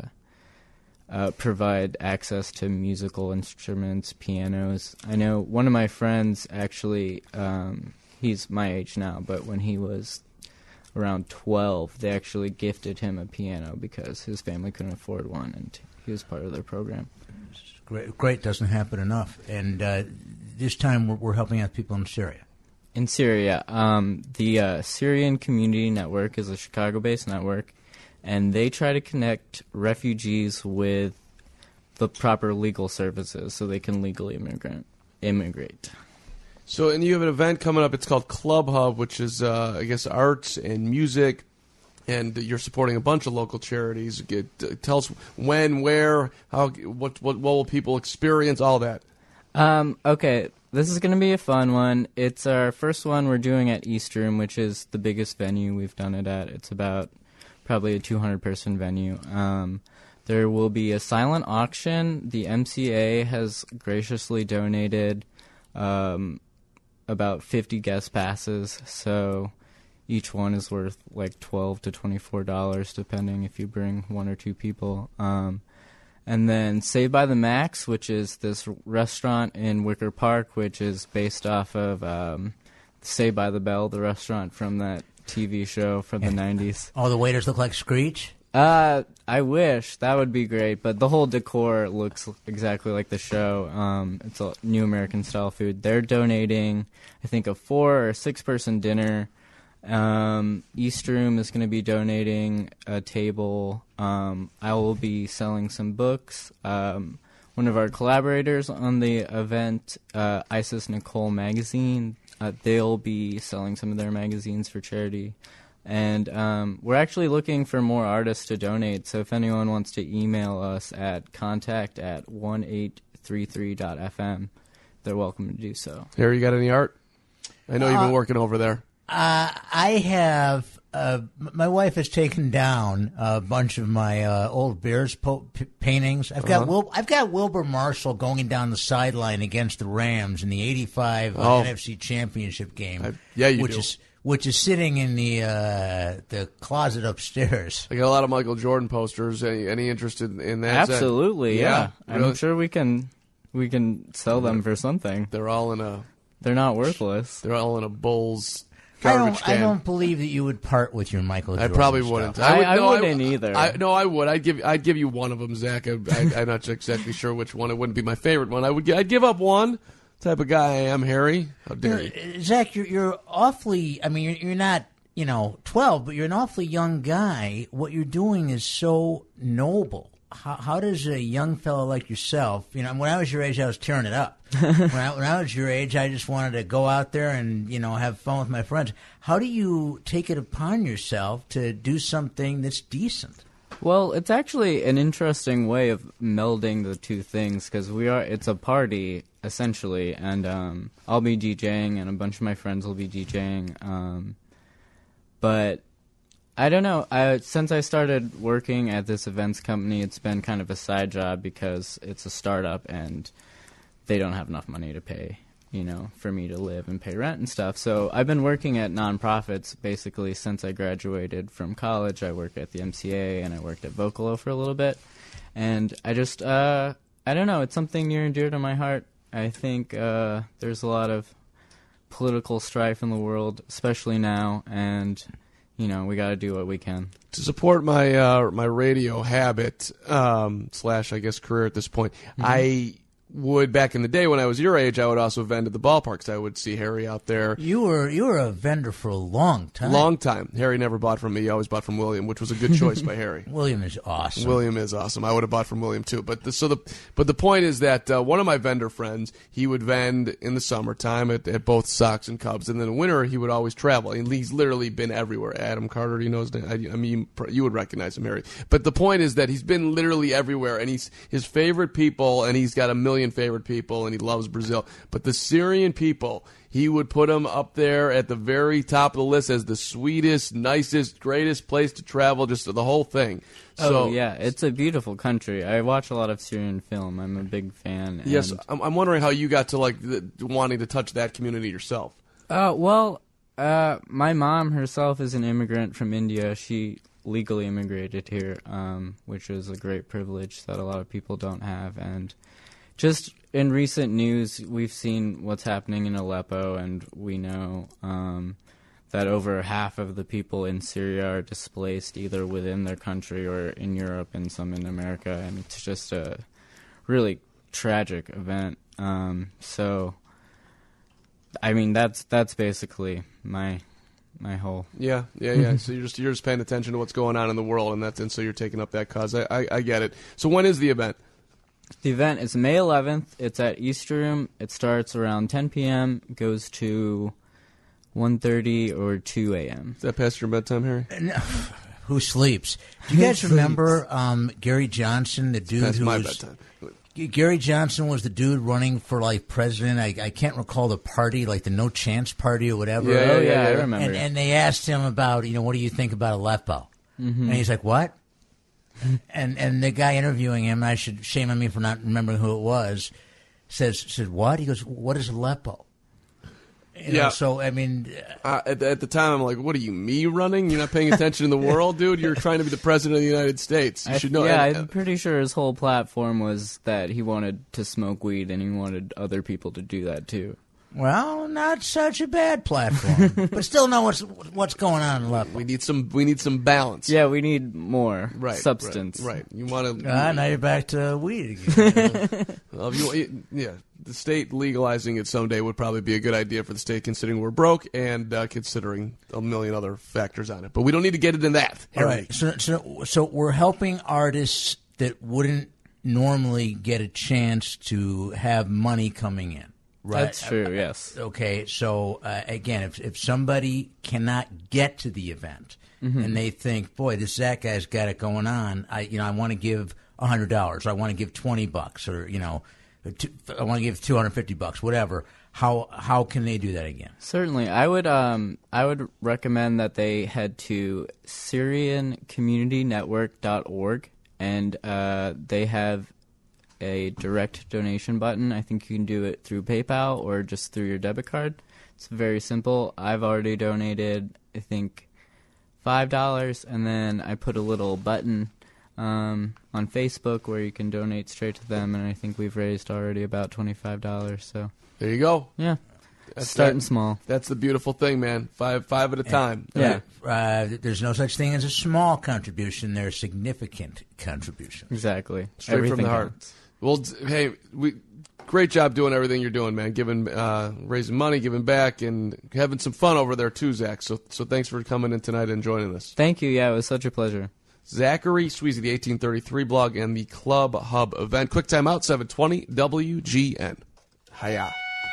Speaker 20: uh, provide access to musical instruments, pianos. I know one of my friends actually, um, he's my age now, but when he was around twelve, they actually gifted him a piano because his family couldn't afford one, and he was part of their program.
Speaker 2: Great, great doesn't happen enough. And uh, this time we're, we're helping out people in Syria.
Speaker 20: In Syria, um, the uh, Syrian Community Network is a Chicago-based network, and they try to connect refugees with the proper legal services so they can legally immigrant, immigrate.
Speaker 1: So, and you have an event coming up. It's called Club Hub, which is, uh, I guess, arts and music. And you're supporting a bunch of local charities. Get, uh, tell us when, where, how, what, what, what will people experience, all that.
Speaker 20: Um, okay, this is going to be a fun one. It's our first one we're doing at East Room, which is the biggest venue we've done it at. It's about probably a two hundred person venue. Um, there will be a silent auction. The M C A has graciously donated um, about fifty guest passes, so each one is worth like twelve to twenty-four dollars, depending if you bring one or two people. Um, and then Saved by the Max, which is this restaurant in Wicker Park, which is based off of um, Saved by the Bell, the restaurant from that T V show from the nineties.
Speaker 2: All the waiters look like Screech?
Speaker 20: Uh, I wish. That would be great. But the whole decor looks exactly like the show. Um, it's a new American-style food. They're donating, I think, a four- or six-person dinner. Um, East Room is going to be donating a table. Um, I will be selling some books. Um, one of our collaborators on the event, uh, Isis Nicole Magazine, uh, they'll be selling some of their magazines for charity. And um, we're actually looking for more artists to donate, so if anyone wants to email us at contact at one eight three three dot f m, they're welcome to do so.
Speaker 1: Harry, you got any art? I know you've been
Speaker 2: Uh,
Speaker 1: working over there.
Speaker 2: Uh, I have. Uh, m- my wife has taken down a bunch of my uh, old Bears po- p- paintings. I've got
Speaker 1: Uh-huh.
Speaker 2: Wil- I've got Wilbur Marshall going down the sideline against the Rams in the eighty-five uh,
Speaker 1: Oh.
Speaker 2: N F C Championship game.
Speaker 1: I- yeah, you
Speaker 2: which
Speaker 1: do.
Speaker 2: is which is sitting in the uh, the closet upstairs.
Speaker 1: I got a lot of Michael Jordan posters. Any any interest in, in that?
Speaker 20: Absolutely, yeah. I'm
Speaker 1: really?
Speaker 20: sure we can we can sell them for something.
Speaker 1: They're all in a.
Speaker 20: They're not worthless.
Speaker 1: They're all in a Bulls
Speaker 2: I
Speaker 1: garbage
Speaker 2: don't.
Speaker 1: can.
Speaker 2: I don't believe that you would part with your Michael.
Speaker 1: I
Speaker 2: Jordan
Speaker 1: probably
Speaker 2: stuff.
Speaker 1: wouldn't.
Speaker 20: I-
Speaker 1: would,
Speaker 20: I
Speaker 1: no,
Speaker 20: wouldn't either.
Speaker 1: I, no, I would. I'd give. I'd give you one of them, Zach. I, I, I'm not exactly sure which one. It wouldn't be my favorite one. I would. gi- I'd give up one. Type of guy I am, Harry. How dare you?
Speaker 2: Uh, Zach, you're you're awfully. I mean, you're, you're not. You know, twelve, but you're an awfully young guy. What you're doing is so noble. How, how does a young fellow like yourself, you know, when I was your age, I was tearing it up. when, I, when I was your age, I just wanted to go out there and, you know, have fun with my friends. How do you take it upon yourself to do something that's decent?
Speaker 20: Well, it's actually an interesting way of melding the two things because we are. It's a party essentially, and um, I'll be DJing, and a bunch of my friends will be DJing. Um, but I don't know. I, since I started working at this events company, it's been kind of a side job because it's a startup and they don't have enough money to pay you know, for me to live and pay rent and stuff. So I've been working at nonprofits basically since I graduated from college. I worked at the M C A and I worked at Vocalo for a little bit. And I just, uh, I don't know, it's something near and dear to my heart. I think uh, there's a lot of political strife in the world, especially now, and, you know, we got to do what we can.
Speaker 1: To support my uh, my radio habit, um, slash, I guess, career at this point, mm-hmm. I would, back in the day when I was your age, I would also vend at the ballparks. I would see Harry out there.
Speaker 2: You were you were a vendor for a long time.
Speaker 1: Long time. Harry never bought from me. He always bought from William, which was a good choice by Harry.
Speaker 2: William is awesome.
Speaker 1: William is awesome. I would have bought from William too. But the, so the but the point is that uh, one of my vendor friends, he would vend in the summertime at, at both Sox and Cubs, and then in the winter he would always travel. And he's literally been everywhere. Adam Carter, you know his name? I, I mean, you would recognize him, Harry. But the point is that he's been literally everywhere, and he's his favorite people, and he's got a million favorite people. And he loves Brazil. But the Syrian people, he would put them up there at the very top of the list as the sweetest, nicest, greatest place to travel, just the whole thing. So,
Speaker 20: oh, yeah, it's a beautiful country. I watch a lot of Syrian film. I'm a big fan. And
Speaker 1: yes, I'm, I'm wondering how you got to, like, the, wanting to touch that community yourself.
Speaker 20: Uh, well, uh, my mom herself is an immigrant from India. She legally immigrated here, um, which is a great privilege that a lot of people don't have. And just in recent news, we've seen what's happening in Aleppo, and we know um, that over half of the people in Syria are displaced either within their country or in Europe and some in America, and it's just a really tragic event. Um, so, I mean, that's that's basically my my whole
Speaker 1: yeah yeah yeah. So you're just you're just paying attention to what's going on in the world, and that's and so you're taking up that cause. I I, I get it. So when is the event?
Speaker 20: The event is May eleventh. It's at East Room. It starts around ten p.m., goes to one thirty or two a.m.
Speaker 1: Is that past your bedtime, Harry?
Speaker 2: No. Who sleeps? Do you guys remember um, Gary Johnson, the dude
Speaker 1: past
Speaker 2: who
Speaker 1: my
Speaker 2: was...
Speaker 1: bedtime.
Speaker 2: Gary Johnson was the dude running for, like, president. I, I can't recall the party, like the No Chance Party or whatever.
Speaker 20: Yeah, oh, yeah, yeah, I remember.
Speaker 2: And, and they asked him about, you know, what do you think about Aleppo?
Speaker 20: Mm-hmm.
Speaker 2: And he's like, what? And and the guy interviewing him, I should shame on me for not remembering who it was, says said what? He goes, what is Aleppo? You
Speaker 1: yeah.
Speaker 2: Know, so I mean,
Speaker 1: uh, at, at the time, I'm like, what are you, me running? You're not paying attention in the world, dude. You're trying to be the president of the United States. You
Speaker 20: I,
Speaker 1: should know.
Speaker 20: Yeah,
Speaker 1: and,
Speaker 20: I'm pretty sure his whole platform was that he wanted to smoke weed and he wanted other people to do that too.
Speaker 2: Well, not such a bad platform, but still know what's what's going on in Aleppo.
Speaker 1: We need some. We need some balance.
Speaker 20: Yeah, we need more
Speaker 1: right,
Speaker 20: substance.
Speaker 1: Right. right. You want to.
Speaker 2: Ah, now you're back to weed again.
Speaker 1: Well, if you, yeah, the state legalizing it someday would probably be a good idea for the state, considering we're broke and uh, considering a million other factors on it. But we don't need to get into that.
Speaker 2: All right. So, so, so we're helping artists that wouldn't normally get a chance to have money coming in. Right.
Speaker 20: That's true, yes.
Speaker 2: Okay, so uh, again, if if somebody cannot get to the event mm-hmm. and they think, boy, this Zach guy's got it going on, I you know I want to give a hundred dollars, I want to give twenty bucks, or you know, two, I want to give two hundred fifty bucks, whatever. How how can they do that again?
Speaker 20: Certainly, I would um I would recommend that they head to Syrian Community Network dot org, and uh, they have a direct donation button. I think you can do it through PayPal or just through your debit card. It's very simple. I've already donated, I think, five dollars, and then I put a little button um, on Facebook where you can donate straight to them, and I think we've raised already about twenty-five dollars. So
Speaker 1: there you go.
Speaker 20: Yeah.
Speaker 1: That's
Speaker 20: Starting
Speaker 1: that,
Speaker 20: small.
Speaker 1: That's the beautiful thing, man. Five five at a time.
Speaker 2: Yeah. Uh, there's no such thing as a small contribution. There's significant contributions.
Speaker 20: Exactly.
Speaker 1: Straight
Speaker 20: Everything
Speaker 1: from the heart.
Speaker 20: counts.
Speaker 1: Well, hey, we great job doing everything you're doing, man. Giving, uh, raising money, giving back, and having some fun over there too, Zach. So, so thanks for coming in tonight and joining us.
Speaker 20: Thank you. Yeah, it was such a pleasure.
Speaker 1: Zachary Sweezy, the eighteen thirty-three blog and the Club Hub event. Quick time out, seven twenty W G N. Hiya.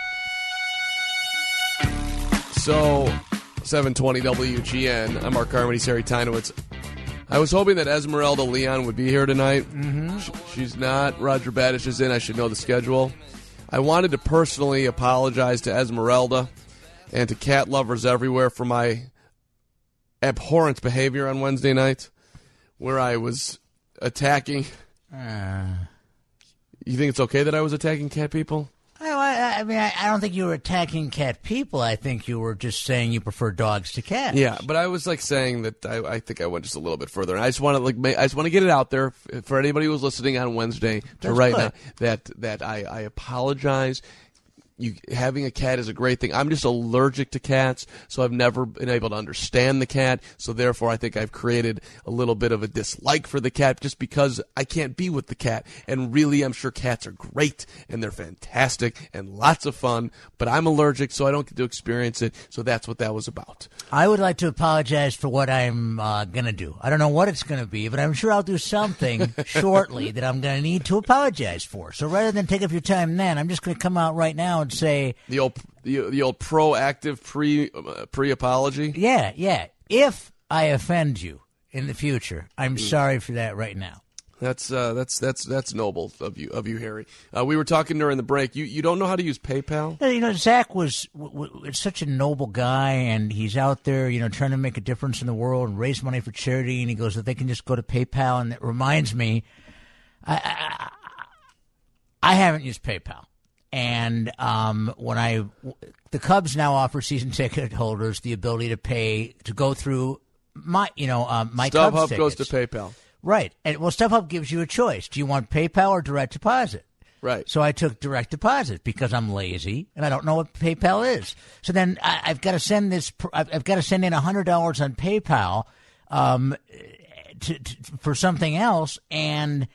Speaker 1: So, seven twenty W G N. I'm Mark Carmody, Sari Tynowitz. I was hoping that Esmeralda Leon would be here tonight.
Speaker 2: Mm-hmm.
Speaker 1: She, she's not. Roger Badish is in. I should know the schedule. I wanted to personally apologize to Esmeralda and to cat lovers everywhere for my abhorrent behavior on Wednesday night, where I was attacking.
Speaker 2: Uh,
Speaker 1: you think it's okay that I was attacking cat people?
Speaker 2: I, I, I mean, I, I don't think you were attacking cat people. I think you were just saying you prefer dogs to cats.
Speaker 1: Yeah, but I was like saying that I, I think I went just a little bit further. And I just want to like ma- I just want to get it out there f- for anybody who's listening on Wednesday to
Speaker 2: That's
Speaker 1: right
Speaker 2: good.
Speaker 1: now that that I, I apologize. You having a cat is a great thing. I'm just allergic to cats, so I've never been able to understand the cat. So therefore, I think I've created a little bit of a dislike for the cat just because I can't be with the cat. And really, I'm sure cats are great and they're fantastic and lots of fun. But I'm allergic, so I don't get to experience it. So that's what that was about.
Speaker 2: I would like to apologize for what I'm uh, going to do. I don't know what it's going to be, but I'm sure I'll do something shortly that I'm going to need to apologize for. So rather than take up your time then, I'm just going to come out right now and say
Speaker 1: the old the, the old proactive pre uh, pre apology.
Speaker 2: Yeah, yeah. If I offend you in the future, I'm sorry for that right now.
Speaker 1: That's uh, that's that's that's noble of you of you, Harry. Uh, we were talking during the break. You you don't know how to use PayPal?
Speaker 2: You know, Zach was w- w- such a noble guy, and he's out there, you know, trying to make a difference in the world and raise money for charity. And he goes, if they can just go to PayPal, and it reminds me, I I, I haven't used PayPal. And um, when I, the Cubs now offer season ticket holders the ability to pay to go through my, you know, um, my Cubs
Speaker 1: StubHub
Speaker 2: tickets.
Speaker 1: goes to PayPal.
Speaker 2: Right, and well, StubHub gives you a choice. Do you want PayPal or direct deposit?
Speaker 1: Right.
Speaker 2: So I took direct deposit because I'm lazy and I don't know what PayPal is. So then I, I've got to send this. I've, I've got to send in a hundred dollars on PayPal um, to, to, for something else, and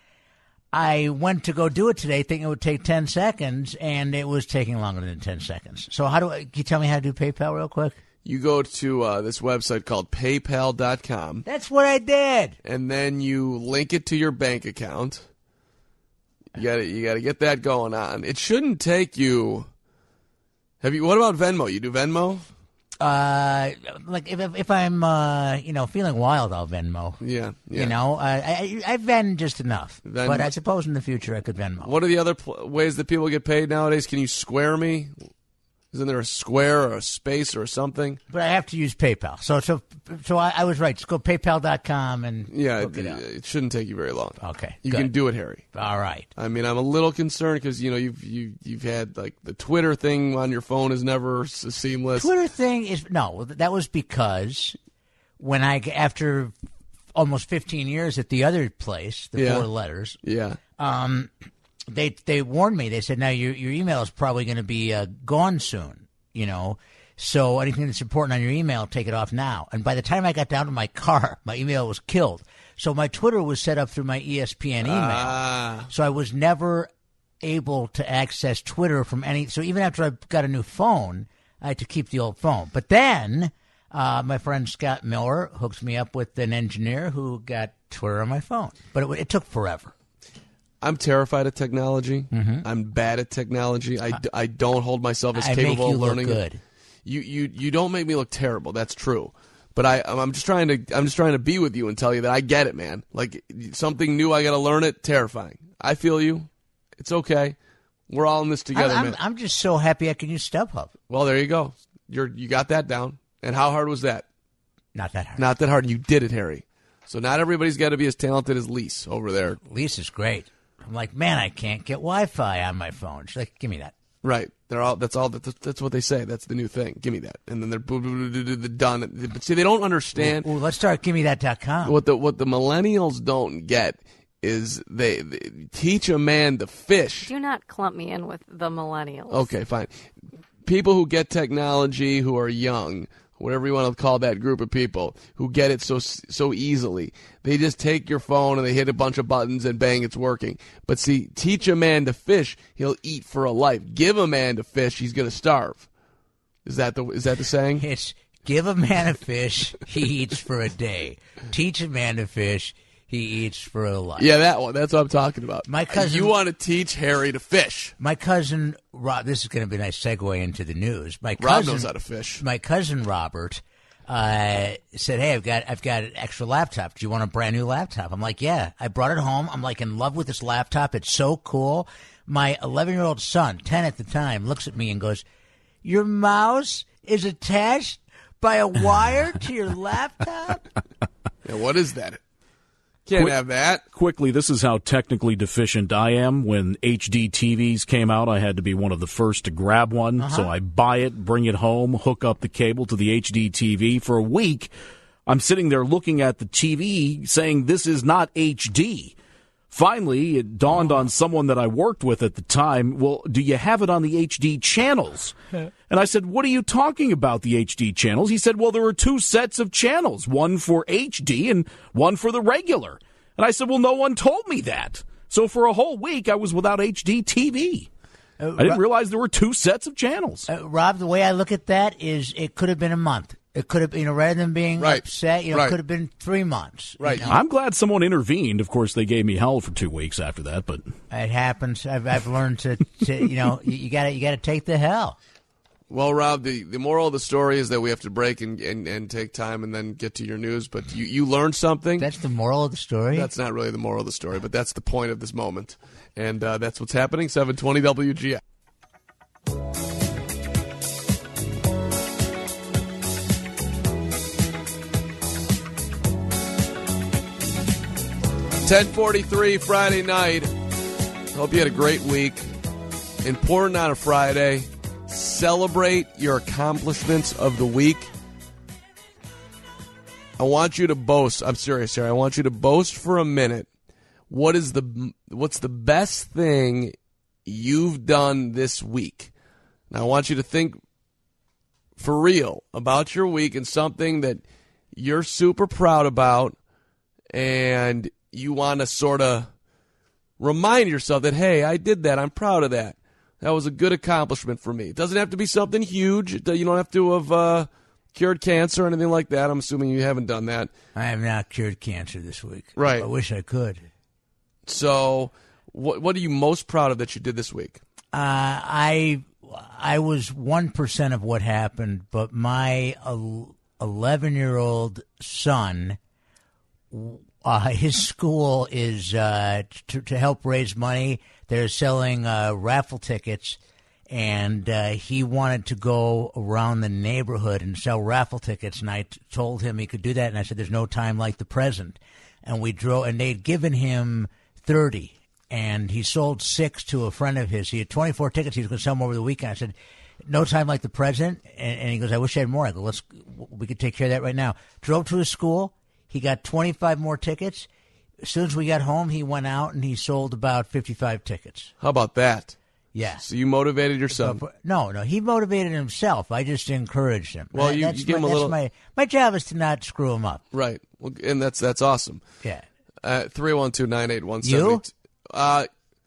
Speaker 2: I went to go do it today thinking it would take ten seconds, and it was taking longer than ten seconds. So how do I, can you tell me how to do PayPal real quick?
Speaker 1: You go to uh, this website called PayPal dot com.
Speaker 2: That's what I did.
Speaker 1: And then you link it to your bank account. You got you got to get that going on. It shouldn't take you. Have you? What about Venmo? You do Venmo?
Speaker 2: Uh, like if if, if I'm uh you know feeling wild, I'll Venmo.
Speaker 1: Yeah, yeah.
Speaker 2: You know, I I, I Ven just enough,
Speaker 1: Venmo.
Speaker 2: but I suppose in the future I could Venmo.
Speaker 1: What are the other pl- ways that people get paid nowadays? Can you Square Me? Isn't there a square or a space or something?
Speaker 2: But I have to use PayPal. So so so I, I was right. Just go PayPal dot com and
Speaker 1: yeah,
Speaker 2: look
Speaker 1: it,
Speaker 2: it, up.
Speaker 1: it shouldn't take you very long.
Speaker 2: Okay,
Speaker 1: you
Speaker 2: good.
Speaker 1: can do it, Harry.
Speaker 2: All right.
Speaker 1: I mean, I'm a little concerned because you know you've you you've had like the Twitter thing on your phone is never s- seamless.
Speaker 2: Twitter thing is no. That was because when I after almost fifteen years at the other place, the
Speaker 1: Yeah.
Speaker 2: four letters.
Speaker 1: Yeah.
Speaker 2: Um. They they warned me. They said, now your your email is probably going to be uh, gone soon, you know. So anything that's important on your email, take it off now. And by the time I got down to my car, my email was killed. So my Twitter was set up through my E S P N email.
Speaker 1: Ah.
Speaker 2: So I was never able to access Twitter from any. So even after I got a new phone, I had to keep the old phone. But then uh, my friend Scott Miller hooked me up with an engineer who got Twitter on my phone. But it, it took forever.
Speaker 1: I'm terrified of technology.
Speaker 2: Mhm.
Speaker 1: I'm bad at technology. I, d- I don't hold myself as
Speaker 2: I
Speaker 1: capable
Speaker 2: make you
Speaker 1: of
Speaker 2: look
Speaker 1: learning it.
Speaker 2: good.
Speaker 1: You you you don't make me look terrible. That's true. But I I'm just trying to I'm just trying to be with you and tell you that I get it, man. Like something new, I got to learn it. Terrifying. I feel you. It's okay. We're all in this together,
Speaker 2: I'm,
Speaker 1: man.
Speaker 2: I'm, I'm just so happy I can use StubHub.
Speaker 1: Well, there you go. You're you got that down. And how hard was that?
Speaker 2: Not that hard.
Speaker 1: Not that hard. You did it, Harry. So not everybody's got to be as talented as Lise over there.
Speaker 2: Lise is great. I'm like, man, I can't get Wi-Fi on my phone. She's like, give me that.
Speaker 1: Right. They're all. That's all. That's, that's what they say. That's the new thing. Give me that. And then they're boo, boo, boo, boo, boo, done. But see, they don't understand.
Speaker 2: Ooh, ooh, let's start give me that dot com.
Speaker 1: What the what the millennials don't get is they, they teach a man to fish.
Speaker 3: Do not clump me in with the millennials.
Speaker 1: Okay, fine. People who get technology, who are young, whatever you want to call that group of people, who get it so so easily. They just take your phone and they hit a bunch of buttons and bang, it's working. But see, teach a man to fish, he'll eat for a life. Give a man to fish, he's going to starve. Is that the is that the saying?
Speaker 2: It's give a man a fish, he eats for a day. Teach a man to fish, he eats for a life.
Speaker 1: Yeah, that one. That's what I'm talking about.
Speaker 2: My cousin,
Speaker 1: you want to teach Harry to fish.
Speaker 2: My cousin Rob. This is going to be a nice segue into the news. My
Speaker 1: Rob
Speaker 2: cousin,
Speaker 1: knows how to fish.
Speaker 2: My cousin Robert uh, said, "Hey, I've got I've got an extra laptop. Do you want a brand new laptop?" I'm like, "Yeah." I brought it home. I'm like in love with this laptop. It's so cool. My eleven year old son, ten at the time, looks at me and goes, "Your mouse is attached by a wire to your laptop?"
Speaker 1: Yeah, what is that? Can't
Speaker 13: Quick-
Speaker 1: have that.
Speaker 13: Quickly, this is how technically deficient I am. When H D T Vs came out, I had to be one of the first to grab one.
Speaker 2: Uh-huh.
Speaker 13: So I buy it, bring it home, hook up the cable to the H D T V. For a week, I'm sitting there looking at the T V saying, this is not H D. Finally, it dawned on someone that I worked with at the time, well, do you have it on the H D channels? And I said, what are you talking about, the H D channels? He said, well, there are two sets of channels, one for H D and one for the regular. And I said, well, no one told me that. So for a whole week, I was without H D T V.
Speaker 2: Uh,
Speaker 13: I didn't
Speaker 2: Ro-
Speaker 13: realize there were two sets of channels.
Speaker 2: Uh, Rob, the way I look at that is it could have been a month. It could have, you know, rather than being
Speaker 13: Right.
Speaker 2: upset, you know,
Speaker 13: Right.
Speaker 2: it could have been three months. you know.
Speaker 13: I'm glad someone intervened. Of course, they gave me hell for two weeks after that, but
Speaker 2: It happens. I've, I've learned to, to you know, you got to you got to take the hell.
Speaker 1: Well, Rob, the, the moral of the story is that we have to break and, and, and take time and then get to your news. But you, you learned something.
Speaker 2: That's the moral of the story?
Speaker 1: That's not really the moral of the story, but that's the point of this moment. And uh, that's what's happening. seven twenty W G F. ten forty-three Friday night. Hope you had a great week. Important on a Friday. Celebrate your accomplishments of the week. I want you to boast. I'm serious here. I want you to boast for a minute. What is the what's the best thing you've done this week? Now I want you to think for real about your week and something that you're super proud about, and you want to sort of remind yourself that, hey, I did that. I'm proud of that. That was a good accomplishment for me. It doesn't have to be something huge. You don't have to have uh, cured cancer or anything like that. I'm assuming you haven't done that.
Speaker 2: I have not cured cancer this week.
Speaker 1: Right.
Speaker 2: I wish I could.
Speaker 1: So what what are you most proud of that you did this week?
Speaker 2: Uh, I I was one percent of what happened, but my eleven-year-old son, uh, his school is uh, to, to help raise money. They're selling uh, raffle tickets, and uh, he wanted to go around the neighborhood and sell raffle tickets. And I t- told him he could do that, and I said, "There's no time like the present." And we drove, and they'd given him thirty, and he sold six to a friend of his. He had twenty-four tickets. He was going to sell them over the weekend. I said, "No time like the present." And, and he goes, "I wish I had more." I go, "Let's, we could take care of that right now." Drove to his school. He got twenty-five more tickets. As soon as we got home, he went out and he sold about fifty-five tickets.
Speaker 1: How about that?
Speaker 2: Yeah.
Speaker 1: So you motivated your son.
Speaker 2: No, no, he motivated himself. I just encouraged him.
Speaker 1: Well, you,
Speaker 2: that's
Speaker 1: you give
Speaker 2: my,
Speaker 1: him a
Speaker 2: that's
Speaker 1: little.
Speaker 2: My, my job is to not screw him up.
Speaker 1: Right. Well, and that's that's awesome.
Speaker 2: Yeah.
Speaker 1: Uh, three one two nine eight one seven.
Speaker 2: You?
Speaker 1: Uh,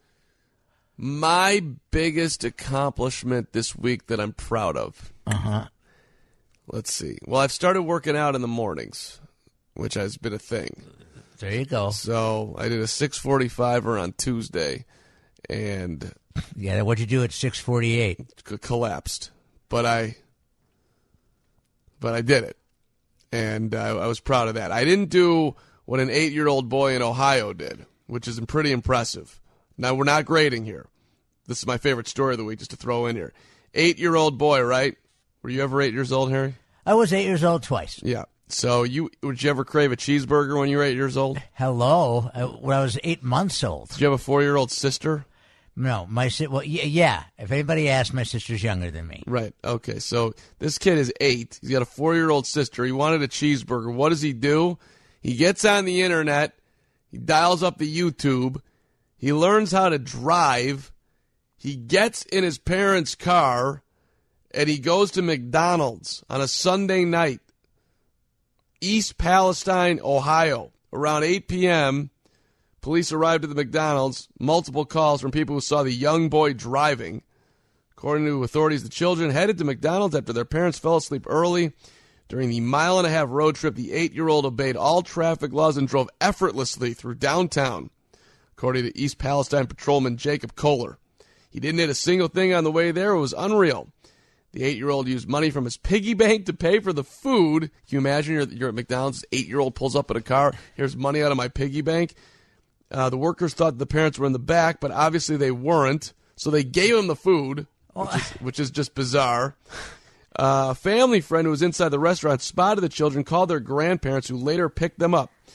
Speaker 1: my biggest accomplishment this week that I'm proud of.
Speaker 2: Uh huh.
Speaker 1: Let's see. Well, I've started working out in the mornings, which has been a thing.
Speaker 2: There you go.
Speaker 1: So I did a six forty-five-er on Tuesday, and
Speaker 2: yeah, what'd you do at six forty-eight?
Speaker 1: C- collapsed, but I, but I did it, and I, I was proud of that. I didn't do what an eight-year-old boy in Ohio did, which is pretty impressive. Now we're not grading here. This is my favorite story of the week, just to throw in here. Eight-year-old boy, right? Were you ever eight years old, Harry?
Speaker 2: I was eight years old twice.
Speaker 1: Yeah. So you would you ever crave a cheeseburger when you were eight years old?
Speaker 2: Hello, uh, when I was eight months old.
Speaker 1: Did you have a four-year-old sister?
Speaker 2: No, my si- well, y- yeah. If anybody asks, my sister's younger than me.
Speaker 1: Right. Okay. So this kid is eight. He's got a four-year-old sister. He wanted a cheeseburger. What does he do? He gets on the internet. He dials up the YouTube. He learns how to drive. He gets in his parents' car, and he goes to McDonald's on a Sunday night. East Palestine, Ohio, around eight p.m., police arrived at the McDonald's. Multiple calls from people who saw the young boy driving. According to authorities, the children headed to McDonald's after their parents fell asleep early. During the mile-and-a-half road trip, the eight-year-old obeyed all traffic laws and drove effortlessly through downtown, according to East Palestine patrolman Jacob Kohler. He didn't hit a single thing on the way there. It was unreal. The eight-year-old used money from his piggy bank to pay for the food. Can you imagine you're, you're at McDonald's, eight-year-old pulls up in a car, here's money out of my piggy bank. Uh, the workers thought the parents were in the back, but obviously they weren't, so they gave him the food, which is, which is just bizarre. Uh, a family friend who was inside the restaurant spotted the children, called their grandparents, who later picked them up.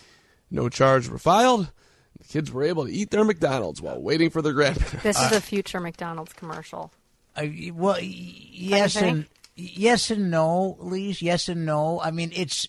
Speaker 1: No charges were filed. The kids were able to eat their McDonald's while waiting for their grandparents.
Speaker 3: This is a future McDonald's commercial.
Speaker 2: Uh, well, y- yes and yes and no, Lise. Yes and no. I mean, it's.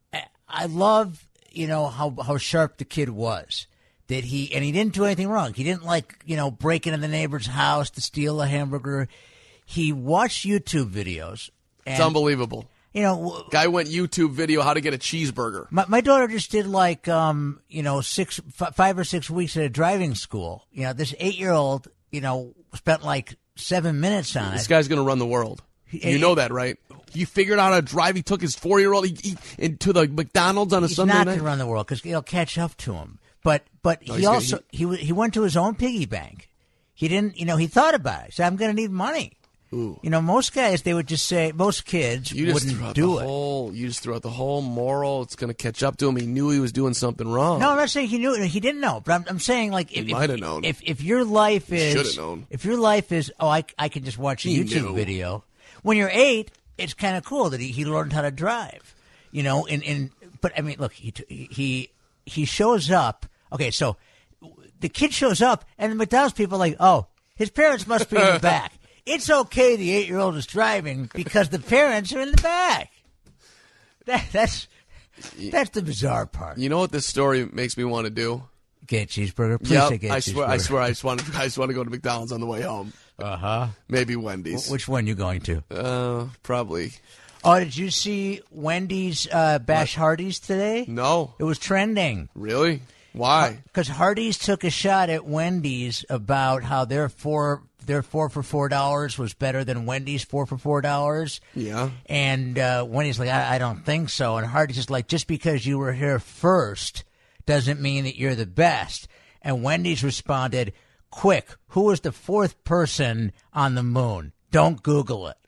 Speaker 2: I love you know how how sharp the kid was. That he and he didn't do anything wrong. He didn't like you know break into the neighbor's house to steal a hamburger. He watched YouTube videos. And,
Speaker 1: it's unbelievable.
Speaker 2: You know,
Speaker 1: guy went YouTube video how to get a cheeseburger.
Speaker 2: My, my daughter just did like um you know six f- five or six weeks at a driving school. You know, this eight year old you know spent like seven minutes on
Speaker 1: This
Speaker 2: it.
Speaker 1: guy's gonna run the world. You know that, right? He figured out how to drive. He took his four year old he, he, into the McDonald's on a
Speaker 2: He's
Speaker 1: Sunday
Speaker 2: not
Speaker 1: night.
Speaker 2: going to run the world because he'll catch up to him. But but
Speaker 1: No,
Speaker 2: he
Speaker 1: he's gonna-
Speaker 2: also he w- he went to his own piggy bank. He didn't you know he thought about it. He said, I'm going to need money.
Speaker 1: Ooh.
Speaker 2: You know, most guys they would just say most kids
Speaker 1: You just threw
Speaker 2: wouldn't
Speaker 1: out
Speaker 2: do
Speaker 1: the
Speaker 2: it.
Speaker 1: whole. You just threw out the whole moral. It's going to catch up to him. He knew he was doing something wrong.
Speaker 2: No, I'm not saying he knew it. He didn't know. But I'm, I'm saying like if
Speaker 1: He might have known.
Speaker 2: If if your life
Speaker 1: He
Speaker 2: is
Speaker 1: should've known.
Speaker 2: if your life is oh I I can just watch a
Speaker 1: He
Speaker 2: YouTube
Speaker 1: knew.
Speaker 2: video. When you're eight, it's kind of cool that he, he learned how to drive. You know, and and but I mean, look, he he he shows up. Okay, so the kid shows up, and the McDonald's people are like, oh, his parents must be in the back. It's okay the eight-year-old is driving because the parents are in the back. That, that's that's the bizarre part.
Speaker 1: You know what this story makes me want to do?
Speaker 2: Get a cheeseburger. Please
Speaker 1: Yep,
Speaker 2: say get a
Speaker 1: I swear. I
Speaker 2: cheeseburger.
Speaker 1: swear. I just want to. I just want to go to McDonald's on the way home.
Speaker 2: Uh huh.
Speaker 1: Maybe Wendy's.
Speaker 2: Which one you going to?
Speaker 1: Uh, probably.
Speaker 2: Oh, did you see Wendy's uh, Bash Hardee's today?
Speaker 1: No.
Speaker 2: It was trending.
Speaker 1: Really? Why?
Speaker 2: Because Hardee's took a shot at Wendy's about how their four their four for four dollars was better than Wendy's four for four dollars.
Speaker 1: Yeah.
Speaker 2: And uh, Wendy's like, I, I don't think so. And Hardee's is like, just because you were here first doesn't mean that you're the best. And Wendy's responded, quick, who was the fourth person on the moon? Don't Google it.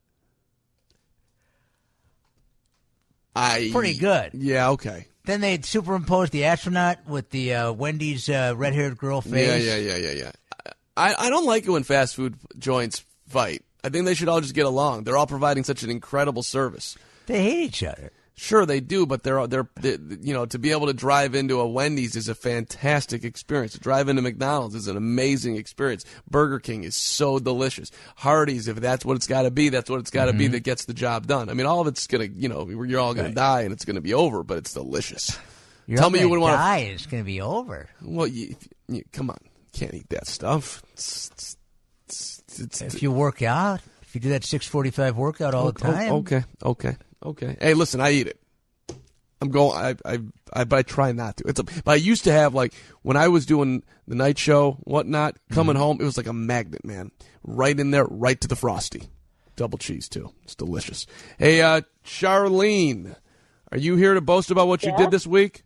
Speaker 1: I
Speaker 2: Pretty good.
Speaker 1: Yeah. Okay.
Speaker 2: Then they superimposed the astronaut with the uh, Wendy's uh, red-haired girl face.
Speaker 1: Yeah. Yeah. Yeah. Yeah. Yeah. I I don't like it when fast food joints fight. I think they should all just get along. They're all providing such an incredible service.
Speaker 2: They hate each other.
Speaker 1: Sure, they do, but they're, they're they you know to be able to drive into a Wendy's is a fantastic experience. To drive into McDonald's is an amazing experience. Burger King is so delicious. Hardee's, if that's what it's got to be, that's what it's got to be
Speaker 2: Mm-hmm.
Speaker 1: that gets the job done. I mean, all of it's gonna you know you're all gonna
Speaker 2: Right.
Speaker 1: die and it's gonna be over, but it's delicious.
Speaker 2: You're
Speaker 1: Tell
Speaker 2: all
Speaker 1: me you
Speaker 2: gonna
Speaker 1: would want
Speaker 2: die and it's going to be over.
Speaker 1: Well, you, you, come on, you can't eat that stuff. It's, it's, it's, it's,
Speaker 2: If you work out, if you do that six forty-five workout all the
Speaker 1: Oh,
Speaker 2: time.
Speaker 1: Okay, okay, okay. Hey, listen, I eat it. I'm going. I, I, I, but I try not to. It's a. But I used to have like when I was doing the night show, whatnot. Coming
Speaker 2: Mm-hmm.
Speaker 1: home, it was like a magnet, man. Right in there, right to the Frosty, double cheese too. It's delicious. Hey, uh, Charlene, are you here to boast about what you
Speaker 19: Yeah.
Speaker 1: did this week?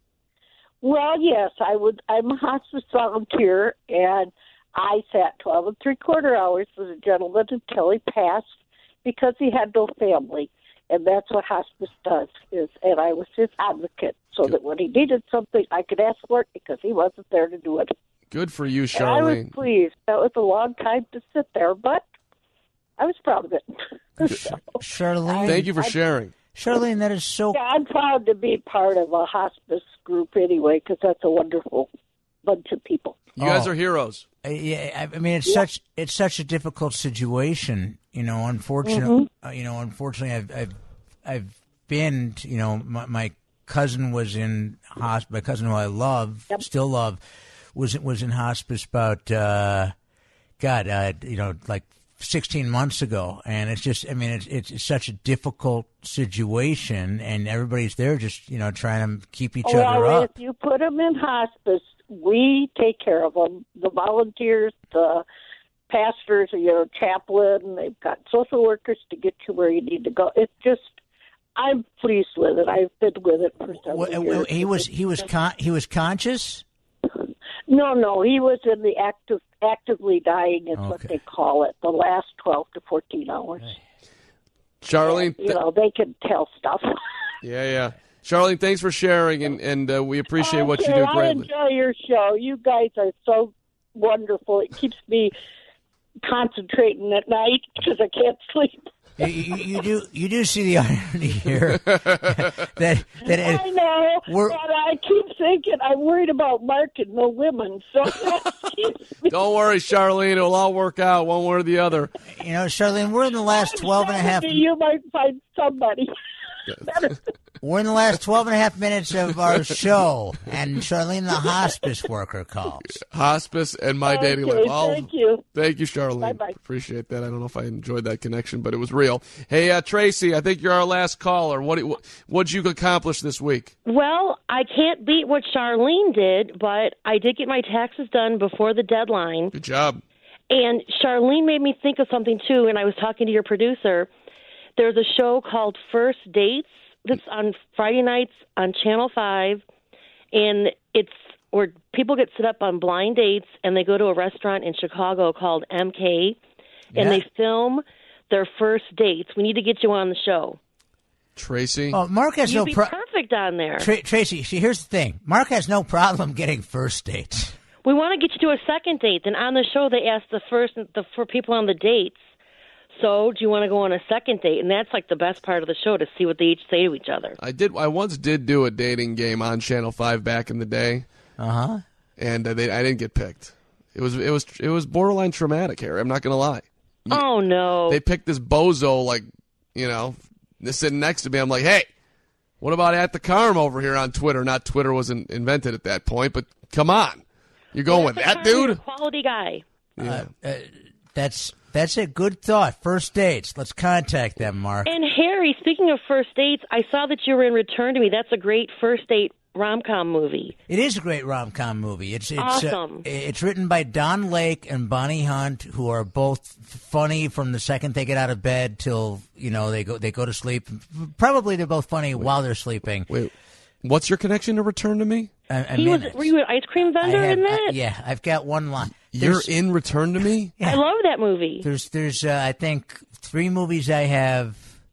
Speaker 19: Well, yes, I would. I'm a hospice volunteer, and I sat twelve and three quarter hours with a gentleman until he passed because he had no family, and that's what hospice does. Is and I was his advocate, so that when he needed something, I could ask for it because he wasn't there to do it.
Speaker 1: Good for you,
Speaker 19: And I was
Speaker 1: Charlene.
Speaker 19: pleased. That was a long time to sit there, but I was proud of it.
Speaker 2: Charlene.
Speaker 1: Thank you for sharing.
Speaker 2: Charlene, that is so.
Speaker 19: Yeah, I'm proud to be part of a hospice group anyway, because that's a wonderful bunch of people.
Speaker 1: You guys
Speaker 2: Oh.
Speaker 1: are heroes.
Speaker 2: Uh, yeah, I mean, it's
Speaker 19: Yeah.
Speaker 2: such it's such a difficult situation. You know, unfortunately, uh, you know, unfortunately, I've I've I've been. To, you know, my, my cousin was in hospice. My cousin, who I love, still love, was was in hospice about uh, God, uh, you know, like sixteen months ago, and it's just. I mean, it's it's such a difficult situation, and everybody's there just you know trying to keep each
Speaker 19: Oh,
Speaker 2: other
Speaker 19: well,
Speaker 2: up.
Speaker 19: if you put them in hospice, we take care of them. The volunteers, the pastors, you know, chaplain, they've got social workers to get you where you need to go. It's just, I'm pleased with it. I've been with it for several
Speaker 2: Well,
Speaker 19: years.
Speaker 2: he was he was con- he was conscious.
Speaker 19: No, no, he was in the active, actively dying is what
Speaker 2: Okay.
Speaker 19: they call it, the last twelve to fourteen hours.
Speaker 1: Charlene,
Speaker 19: You know, they can tell stuff.
Speaker 1: yeah, yeah. Charlene, thanks for sharing, and and uh, we appreciate what you
Speaker 19: Okay,
Speaker 1: do
Speaker 19: I
Speaker 1: greatly.
Speaker 19: enjoy your show. You guys are so wonderful. It keeps me concentrating at night because I can't sleep.
Speaker 2: you, you, you do you do see the irony here that that it,
Speaker 19: I know,
Speaker 2: we're,
Speaker 19: but I keep thinking I'm worried about Mark and the women. So that keeps me.
Speaker 1: Don't worry, Charlene. It'll all work out one way or the other.
Speaker 2: You know, Charlene, we're in the last twelve and a half.
Speaker 19: You might find somebody.
Speaker 2: We're in the last twelve and a half minutes of our show, and Charlene, the hospice worker, calls.
Speaker 1: Hospice and my
Speaker 19: Okay,
Speaker 1: dating life. All-
Speaker 19: thank you.
Speaker 1: Thank you, Charlene.
Speaker 19: Bye-bye.
Speaker 1: Appreciate that. I don't know if I enjoyed that connection, but it was real. Hey, uh, Tracy, I think you're our last caller. What what what'd you accomplish this week?
Speaker 21: Well, I can't beat what Charlene did, but I did get my taxes done before the deadline.
Speaker 1: Good job.
Speaker 21: And Charlene made me think of something, too, and I was talking to your producer. There's a show called First Dates that's on Friday nights on Channel five, and it's where people get set up on blind dates, and they go to a restaurant in Chicago called M K, and
Speaker 2: Yeah.
Speaker 21: they film their first dates. We need to get you on the show.
Speaker 1: Tracy?
Speaker 2: Oh, Mark has
Speaker 21: You'd
Speaker 2: no
Speaker 21: be
Speaker 2: pro-
Speaker 21: perfect on there.
Speaker 2: Tra- Tracy, see, here's the thing. Mark has no problem getting first dates.
Speaker 21: We want to get you to a second date, and on the show they ask the first the for people on the dates. So, do you want to go on a second date? And that's like the best part of the show, to see what they each say to each other.
Speaker 1: I did. I once did do a dating game on Channel Five back in the day.
Speaker 2: Uh huh.
Speaker 1: And uh, they, I didn't get picked. It was it was it was borderline traumatic, Harry. I'm not gonna lie.
Speaker 21: Oh no!
Speaker 1: They picked this bozo, like, you know, sitting next to me. I'm like, hey, what about at the Carm over here on Twitter? Not Twitter wasn't invented at that point, but come on, you're going with that dude?
Speaker 21: A quality guy.
Speaker 1: Yeah.
Speaker 2: Uh, that's that's a good thought. First dates. Let's contact them, Mark.
Speaker 21: And Harry, speaking of first dates, I saw that you were in Return to Me. That's a great first date rom-com movie.
Speaker 2: It is a great rom-com movie. It's it's
Speaker 21: Awesome.
Speaker 2: uh, it's written by Don Lake and Bonnie Hunt, who are both funny from the second they get out of bed till, you know, they go they go to sleep. Probably they're both funny while they're sleeping.
Speaker 1: Wait, what's your connection to Return to Me?
Speaker 2: A, a
Speaker 21: He was,
Speaker 2: minute.
Speaker 21: were you an ice cream vendor
Speaker 2: I have-
Speaker 21: in that?
Speaker 2: I- yeah, I've got one line.
Speaker 1: You're
Speaker 2: There's-
Speaker 1: in Return to Me?
Speaker 21: I love that movie.
Speaker 2: There's there's uh, I think three movies I have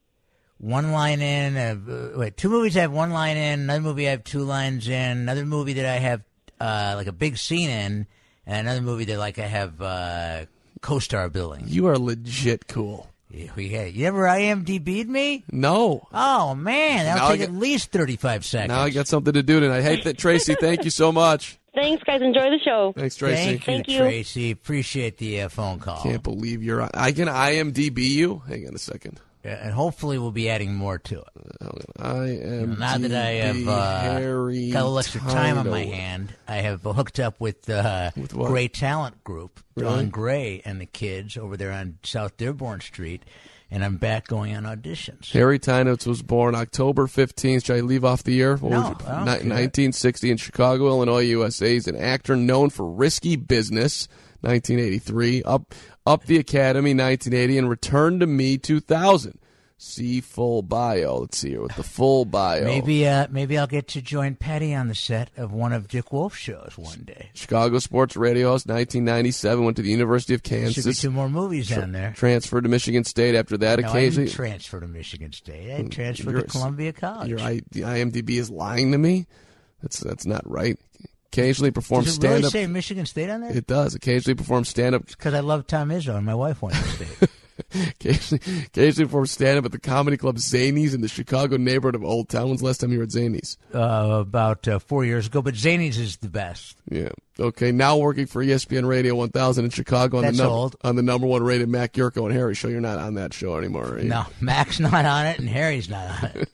Speaker 2: one line in. Uh, wait, two movies I have one line in. Another movie I have two lines in. Another movie that I have uh, like a big scene in, and another movie that like I have uh, co-star billing.
Speaker 1: You are legit cool.
Speaker 2: Yeah, we had, you ever I M D B'd me?
Speaker 1: No.
Speaker 2: Oh man, that'll
Speaker 1: Now I
Speaker 2: take
Speaker 1: get-
Speaker 2: at least thirty-five seconds.
Speaker 1: Now I got something to do tonight. Hey, th- Tracy, thank you so much.
Speaker 21: Thanks, guys. Enjoy the show.
Speaker 1: Thanks, Tracy.
Speaker 2: Thank you,
Speaker 21: Thank you.
Speaker 2: Tracy. Appreciate the uh, phone call.
Speaker 1: Can't believe you're on. I can I M D B you. Hang on a second.
Speaker 2: Yeah, and hopefully we'll be adding more to it.
Speaker 1: I am
Speaker 2: Now that I have uh,
Speaker 1: Harry
Speaker 2: got a little extra time on my
Speaker 1: Tito.
Speaker 2: hand, I have hooked up with uh,
Speaker 1: With what?
Speaker 2: Gray Talent Group,
Speaker 1: Really?
Speaker 2: Don Gray and the kids over there on South Dearborn Street, and I'm back going on auditions.
Speaker 1: Harry Tynitz was born October fifteenth. Should I leave off the year? What
Speaker 2: No,
Speaker 1: was it?
Speaker 2: I don't
Speaker 1: Ni-
Speaker 2: care.
Speaker 1: nineteen sixty in Chicago, Illinois, U S A. He's an actor known for Risky Business, nineteen eighty-three. Up Up the Academy, nineteen eighty. And Return to Me, two thousand. See full bio. Let's see here with the full bio.
Speaker 2: Maybe, uh, maybe I'll get to join Patty on the set of one of Dick Wolf's shows one day.
Speaker 1: Chicago sports radio host, nineteen ninety-seven. Went to the University of
Speaker 2: There
Speaker 1: Kansas.
Speaker 2: should be two more movies
Speaker 1: Tra-
Speaker 2: on there.
Speaker 1: Transferred to Michigan State after that.
Speaker 2: No, I
Speaker 1: occasionally,
Speaker 2: didn't transfer to Michigan State. I transferred
Speaker 1: You're-
Speaker 2: to Columbia College.
Speaker 1: Your I, the I M D B is lying to me. That's that's not right. Occasionally performs
Speaker 2: Does it really
Speaker 1: stand up.
Speaker 2: say Michigan State on there?
Speaker 1: It does. Occasionally performs stand up.
Speaker 2: Because I love Tom Izzo and my wife went to state.
Speaker 1: occasionally, occasionally performs stand up at the comedy club Zanies in the Chicago neighborhood of Old Town. When's the last time you were at Zanies?
Speaker 2: uh, about uh, four years ago, but Zanies is the best.
Speaker 1: Yeah. Okay. Now working for E S P N Radio one thousand in Chicago on
Speaker 2: That's
Speaker 1: the number
Speaker 2: old.
Speaker 1: on the number one rated Mac Yurko and Harry show. You're not on that show anymore, are you?
Speaker 2: No, Mac's not on it and Harry's not on it.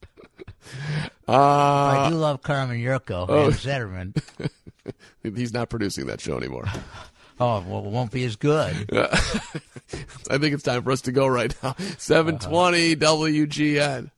Speaker 1: Uh,
Speaker 2: I do love Carmen Yurko
Speaker 1: oh.
Speaker 2: and Zetterman.
Speaker 1: He's not producing that show anymore.
Speaker 2: Oh, well, it won't be as good.
Speaker 1: I think it's time for us to go right now. seven twenty W G N.